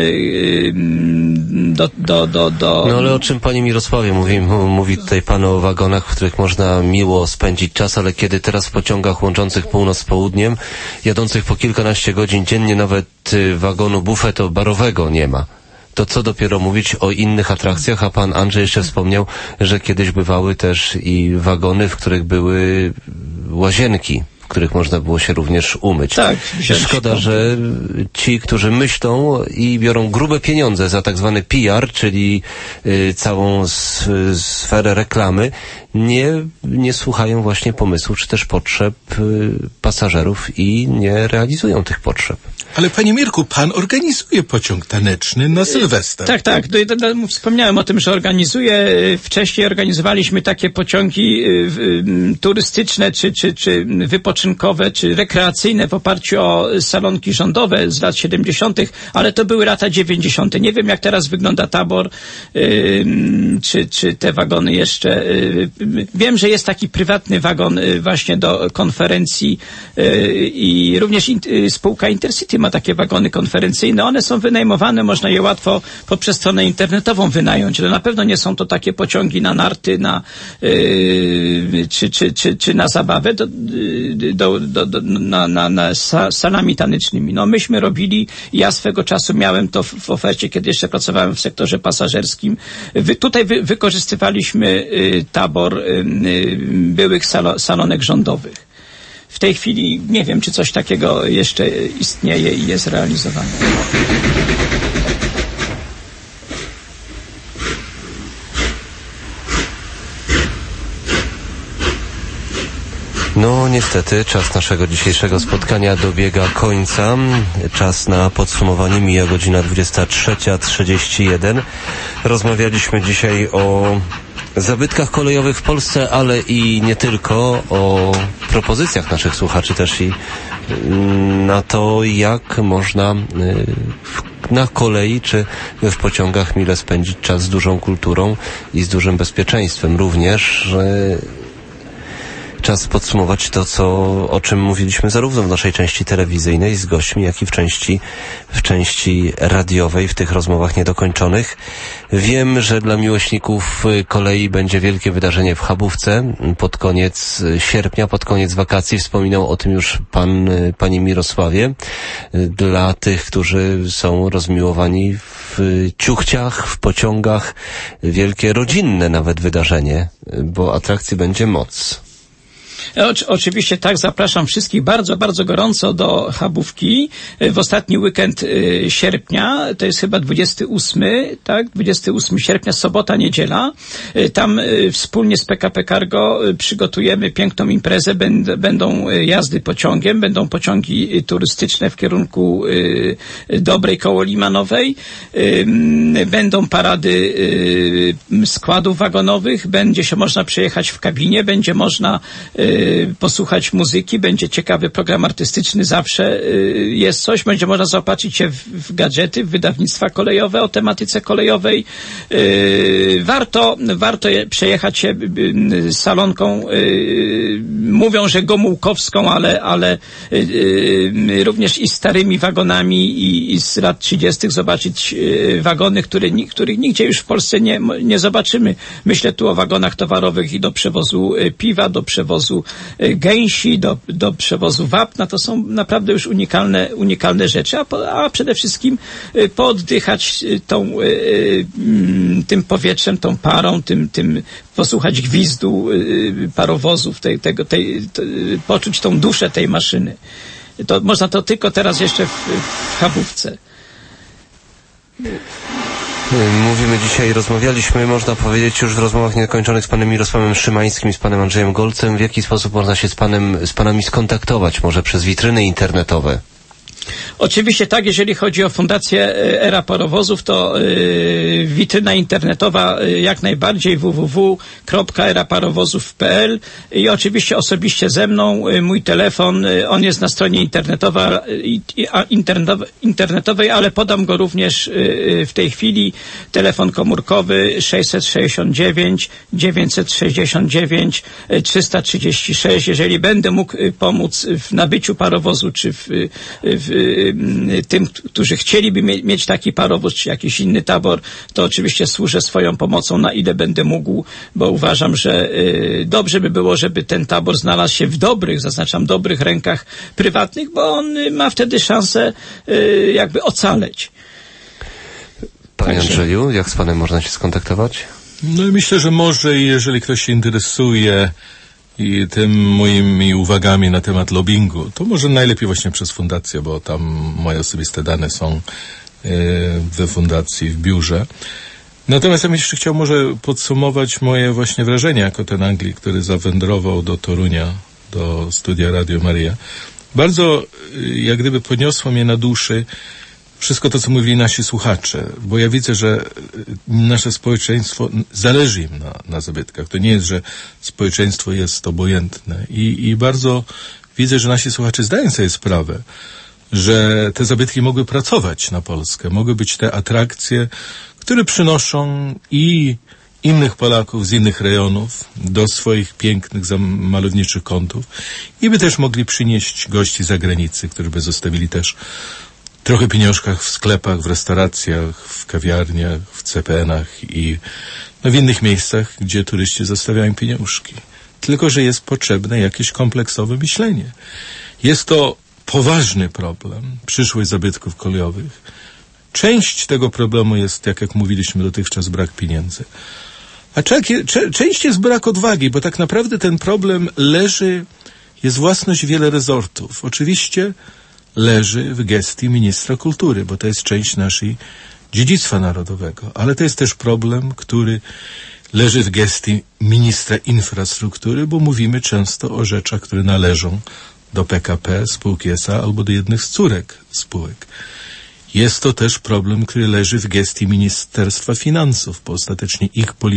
No ale o czym panie Mirosławie mówi tutaj pan o wagonach, w których można miło spędzić czas, ale kiedy teraz w pociągach łączących północ z południem, jadących po kilkanaście godzin dziennie, nawet wagonu bufeto-barowego nie ma. To co dopiero mówić o innych atrakcjach, a pan Andrzej jeszcze wspomniał, że kiedyś bywały też i wagony, w których były łazienki, w których można było się również umyć. Tak, szkoda, że ci, którzy myślą i biorą grube pieniądze za tak zwany PR, czyli całą sferę reklamy, nie słuchają właśnie pomysłów, czy też potrzeb pasażerów i nie realizują tych potrzeb. Ale panie Mirku, pan organizuje pociąg taneczny na Sylwestra. Tak. Wspomniałem o tym, że organizuję. Wcześniej organizowaliśmy takie pociągi turystyczne, czy wypoczynkowe, czy rekreacyjne w oparciu o salonki rządowe z lat 70., ale to były lata 90. Nie wiem, jak teraz wygląda tabor, czy te wagony jeszcze. Wiem, że jest taki prywatny wagon właśnie do konferencji i również spółka Intercity ma takie wagony konferencyjne. One są wynajmowane, można je łatwo poprzez stronę internetową wynająć. Ale na pewno nie są to takie pociągi na narty, czy na zabawę. salami tanecznymi. No myśmy robili, ja swego czasu miałem to w ofercie, kiedy jeszcze pracowałem w sektorze pasażerskim. Tutaj wykorzystywaliśmy tabor byłych salonek rządowych. W tej chwili nie wiem, czy coś takiego jeszcze istnieje i jest realizowane. No niestety czas naszego dzisiejszego spotkania dobiega końca. Czas na podsumowanie, mija godzina 23:31. Rozmawialiśmy dzisiaj o zabytkach kolejowych w Polsce, ale i nie tylko, o propozycjach naszych słuchaczy też i na to, jak można na kolei czy w pociągach mile spędzić czas z dużą kulturą i z dużym bezpieczeństwem również. Czas podsumować to, o czym mówiliśmy zarówno w naszej części telewizyjnej z gośćmi, jak i w części radiowej, w tych rozmowach niedokończonych. Wiem, że dla miłośników kolei będzie wielkie wydarzenie w Chabówce pod koniec sierpnia, pod koniec wakacji. Wspominał o tym już panie Mirosławie. Dla tych, którzy są rozmiłowani w ciuchciach, w pociągach, wielkie rodzinne nawet wydarzenie, bo atrakcji będzie moc. Oczywiście tak, zapraszam wszystkich bardzo, bardzo gorąco do Chabówki w ostatni weekend sierpnia, to jest chyba 28, tak? 28 sierpnia, sobota, niedziela. Tam wspólnie z PKP Cargo przygotujemy piękną imprezę, będą jazdy pociągiem, będą pociągi turystyczne w kierunku Dobrej koło Limanowej, będą parady składów wagonowych, będzie się można przejechać w kabinie, będzie można posłuchać muzyki, będzie ciekawy program artystyczny, zawsze jest coś, będzie można zaopatrzyć się w gadżety, w wydawnictwa kolejowe o tematyce kolejowej. Warto przejechać się salonką, mówią, że gomułkowską, ale również i starymi wagonami i z lat 30. zobaczyć wagony, których nigdzie już w Polsce nie zobaczymy. Myślę tu o wagonach towarowych i do przewozu piwa, do przewozu gęsi, do przewozu wapna. To są naprawdę już unikalne rzeczy, a przede wszystkim pooddychać tym powietrzem, tą parą, tym posłuchać gwizdu parowozów, poczuć tą duszę tej maszyny. To można to tylko teraz jeszcze w Chabówce. Rozmawialiśmy, można powiedzieć, już w rozmowach niekończonych z panem Mirosławem Szymańskim i z panem Andrzejem Golcem, w jaki sposób można się z panami skontaktować, może przez witryny internetowe. Oczywiście tak, jeżeli chodzi o Fundację Era Parowozów, to witryna internetowa jak najbardziej www.eraparowozów.pl i oczywiście osobiście ze mną, mój telefon, on jest na stronie internetowej, ale podam go również w tej chwili, telefon komórkowy 669 969 336. Jeżeli będę mógł pomóc w nabyciu parowozu, czy w tym, którzy chcieliby mieć taki parowóz, czy jakiś inny tabor, to oczywiście służę swoją pomocą, na ile będę mógł, bo uważam, że dobrze by było, żeby ten tabor znalazł się w dobrych rękach prywatnych, bo on ma wtedy szansę jakby ocaleć. Panie Andrzeju, jak z panem można się skontaktować? No i myślę, że może, jeżeli ktoś się interesuje i tym moimi uwagami na temat lobbingu, to może najlepiej właśnie przez fundację, bo tam moje osobiste dane są we fundacji, w biurze. Natomiast ja bym jeszcze chciał może podsumować moje właśnie wrażenia jako ten Anglik, który zawędrował do Torunia, do studia Radio Maria. Bardzo jak gdyby podniosło mnie na duszy wszystko to, co mówili nasi słuchacze, bo ja widzę, że nasze społeczeństwo, zależy im na zabytkach. To nie jest, że społeczeństwo jest obojętne. I bardzo widzę, że nasi słuchacze zdają sobie sprawę, że te zabytki mogły pracować na Polskę. Mogły być te atrakcje, które przynoszą i innych Polaków z innych rejonów do swoich pięknych, malowniczych kątów i by też mogli przynieść gości z zagranicy, którzy by zostawili też trochę pieniążkach w sklepach, w restauracjach, w kawiarniach, w CPN-ach i w innych miejscach, gdzie turyści zostawiają pieniążki. tylko że jest potrzebne jakieś kompleksowe myślenie. Jest to poważny problem, przyszłość zabytków kolejowych. Część tego problemu jest, tak jak mówiliśmy dotychczas, brak pieniędzy. A część jest brak odwagi, bo tak naprawdę ten problem jest własność wiele rezortów. Oczywiście leży w gestii ministra kultury, bo to jest część naszej dziedzictwa narodowego. Ale to jest też problem, który leży w gestii ministra infrastruktury, bo mówimy często o rzeczach, które należą do PKP, spółki S.A. albo do jednych z córek spółek. Jest to też problem, który leży w gestii Ministerstwa Finansów, bo ostatecznie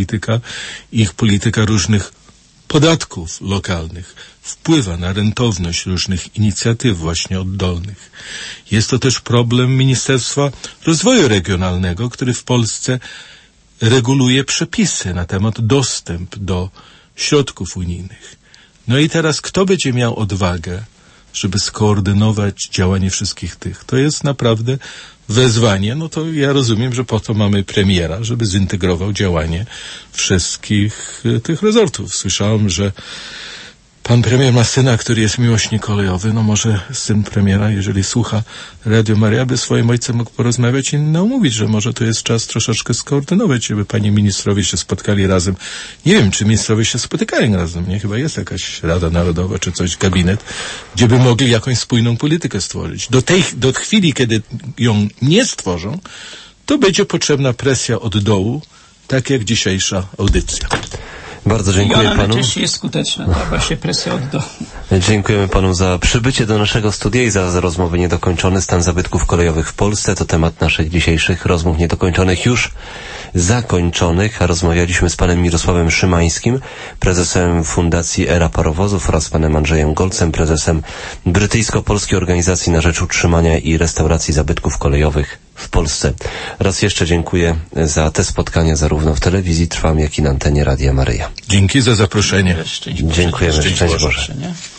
ich polityka różnych podatków lokalnych wpływa na rentowność różnych inicjatyw właśnie oddolnych. Jest to też problem Ministerstwa Rozwoju Regionalnego, który w Polsce reguluje przepisy na temat dostępu do środków unijnych. No i teraz kto będzie miał odwagę, żeby skoordynować działanie wszystkich tych? To jest naprawdę wezwanie. No to ja rozumiem, że po to mamy premiera, żeby zintegrował działanie wszystkich tych rezortów. Słyszałem, że pan premier ma syna, który jest miłośnik kolejowy. No może syn premiera, jeżeli słucha Radio Maryja, by swoim ojcem mógł porozmawiać i namówić, że może to jest czas troszeczkę skoordynować, żeby panie ministrowie się spotkali razem. Nie wiem, czy ministrowie się spotykają razem, nie? Chyba jest jakaś Rada Narodowa, czy coś, gabinet, gdzie by mogli jakąś spójną politykę stworzyć. Do chwili, kiedy ją nie stworzą, to będzie potrzebna presja od dołu, tak jak dzisiejsza audycja. Bardzo dziękuję panu. I ona też jest skuteczna, ta właśnie presja od dołu. Dziękujemy panu za przybycie do naszego studia i za rozmowę Niedokończony stan zabytków kolejowych w Polsce. To temat naszych dzisiejszych rozmów niedokończonych, już zakończonych, a rozmawialiśmy z panem Mirosławem Szymańskim, prezesem Fundacji Era Parowozów, oraz panem Andrzejem Golcem, prezesem Brytyjsko-Polskiej Organizacji na rzecz utrzymania i restauracji zabytków kolejowych w Polsce. Raz jeszcze dziękuję za te spotkania zarówno w telewizji Trwam, jak i na antenie Radia Maryja. Dzięki za zaproszenie. Dziękujemy. Szczęść Boże.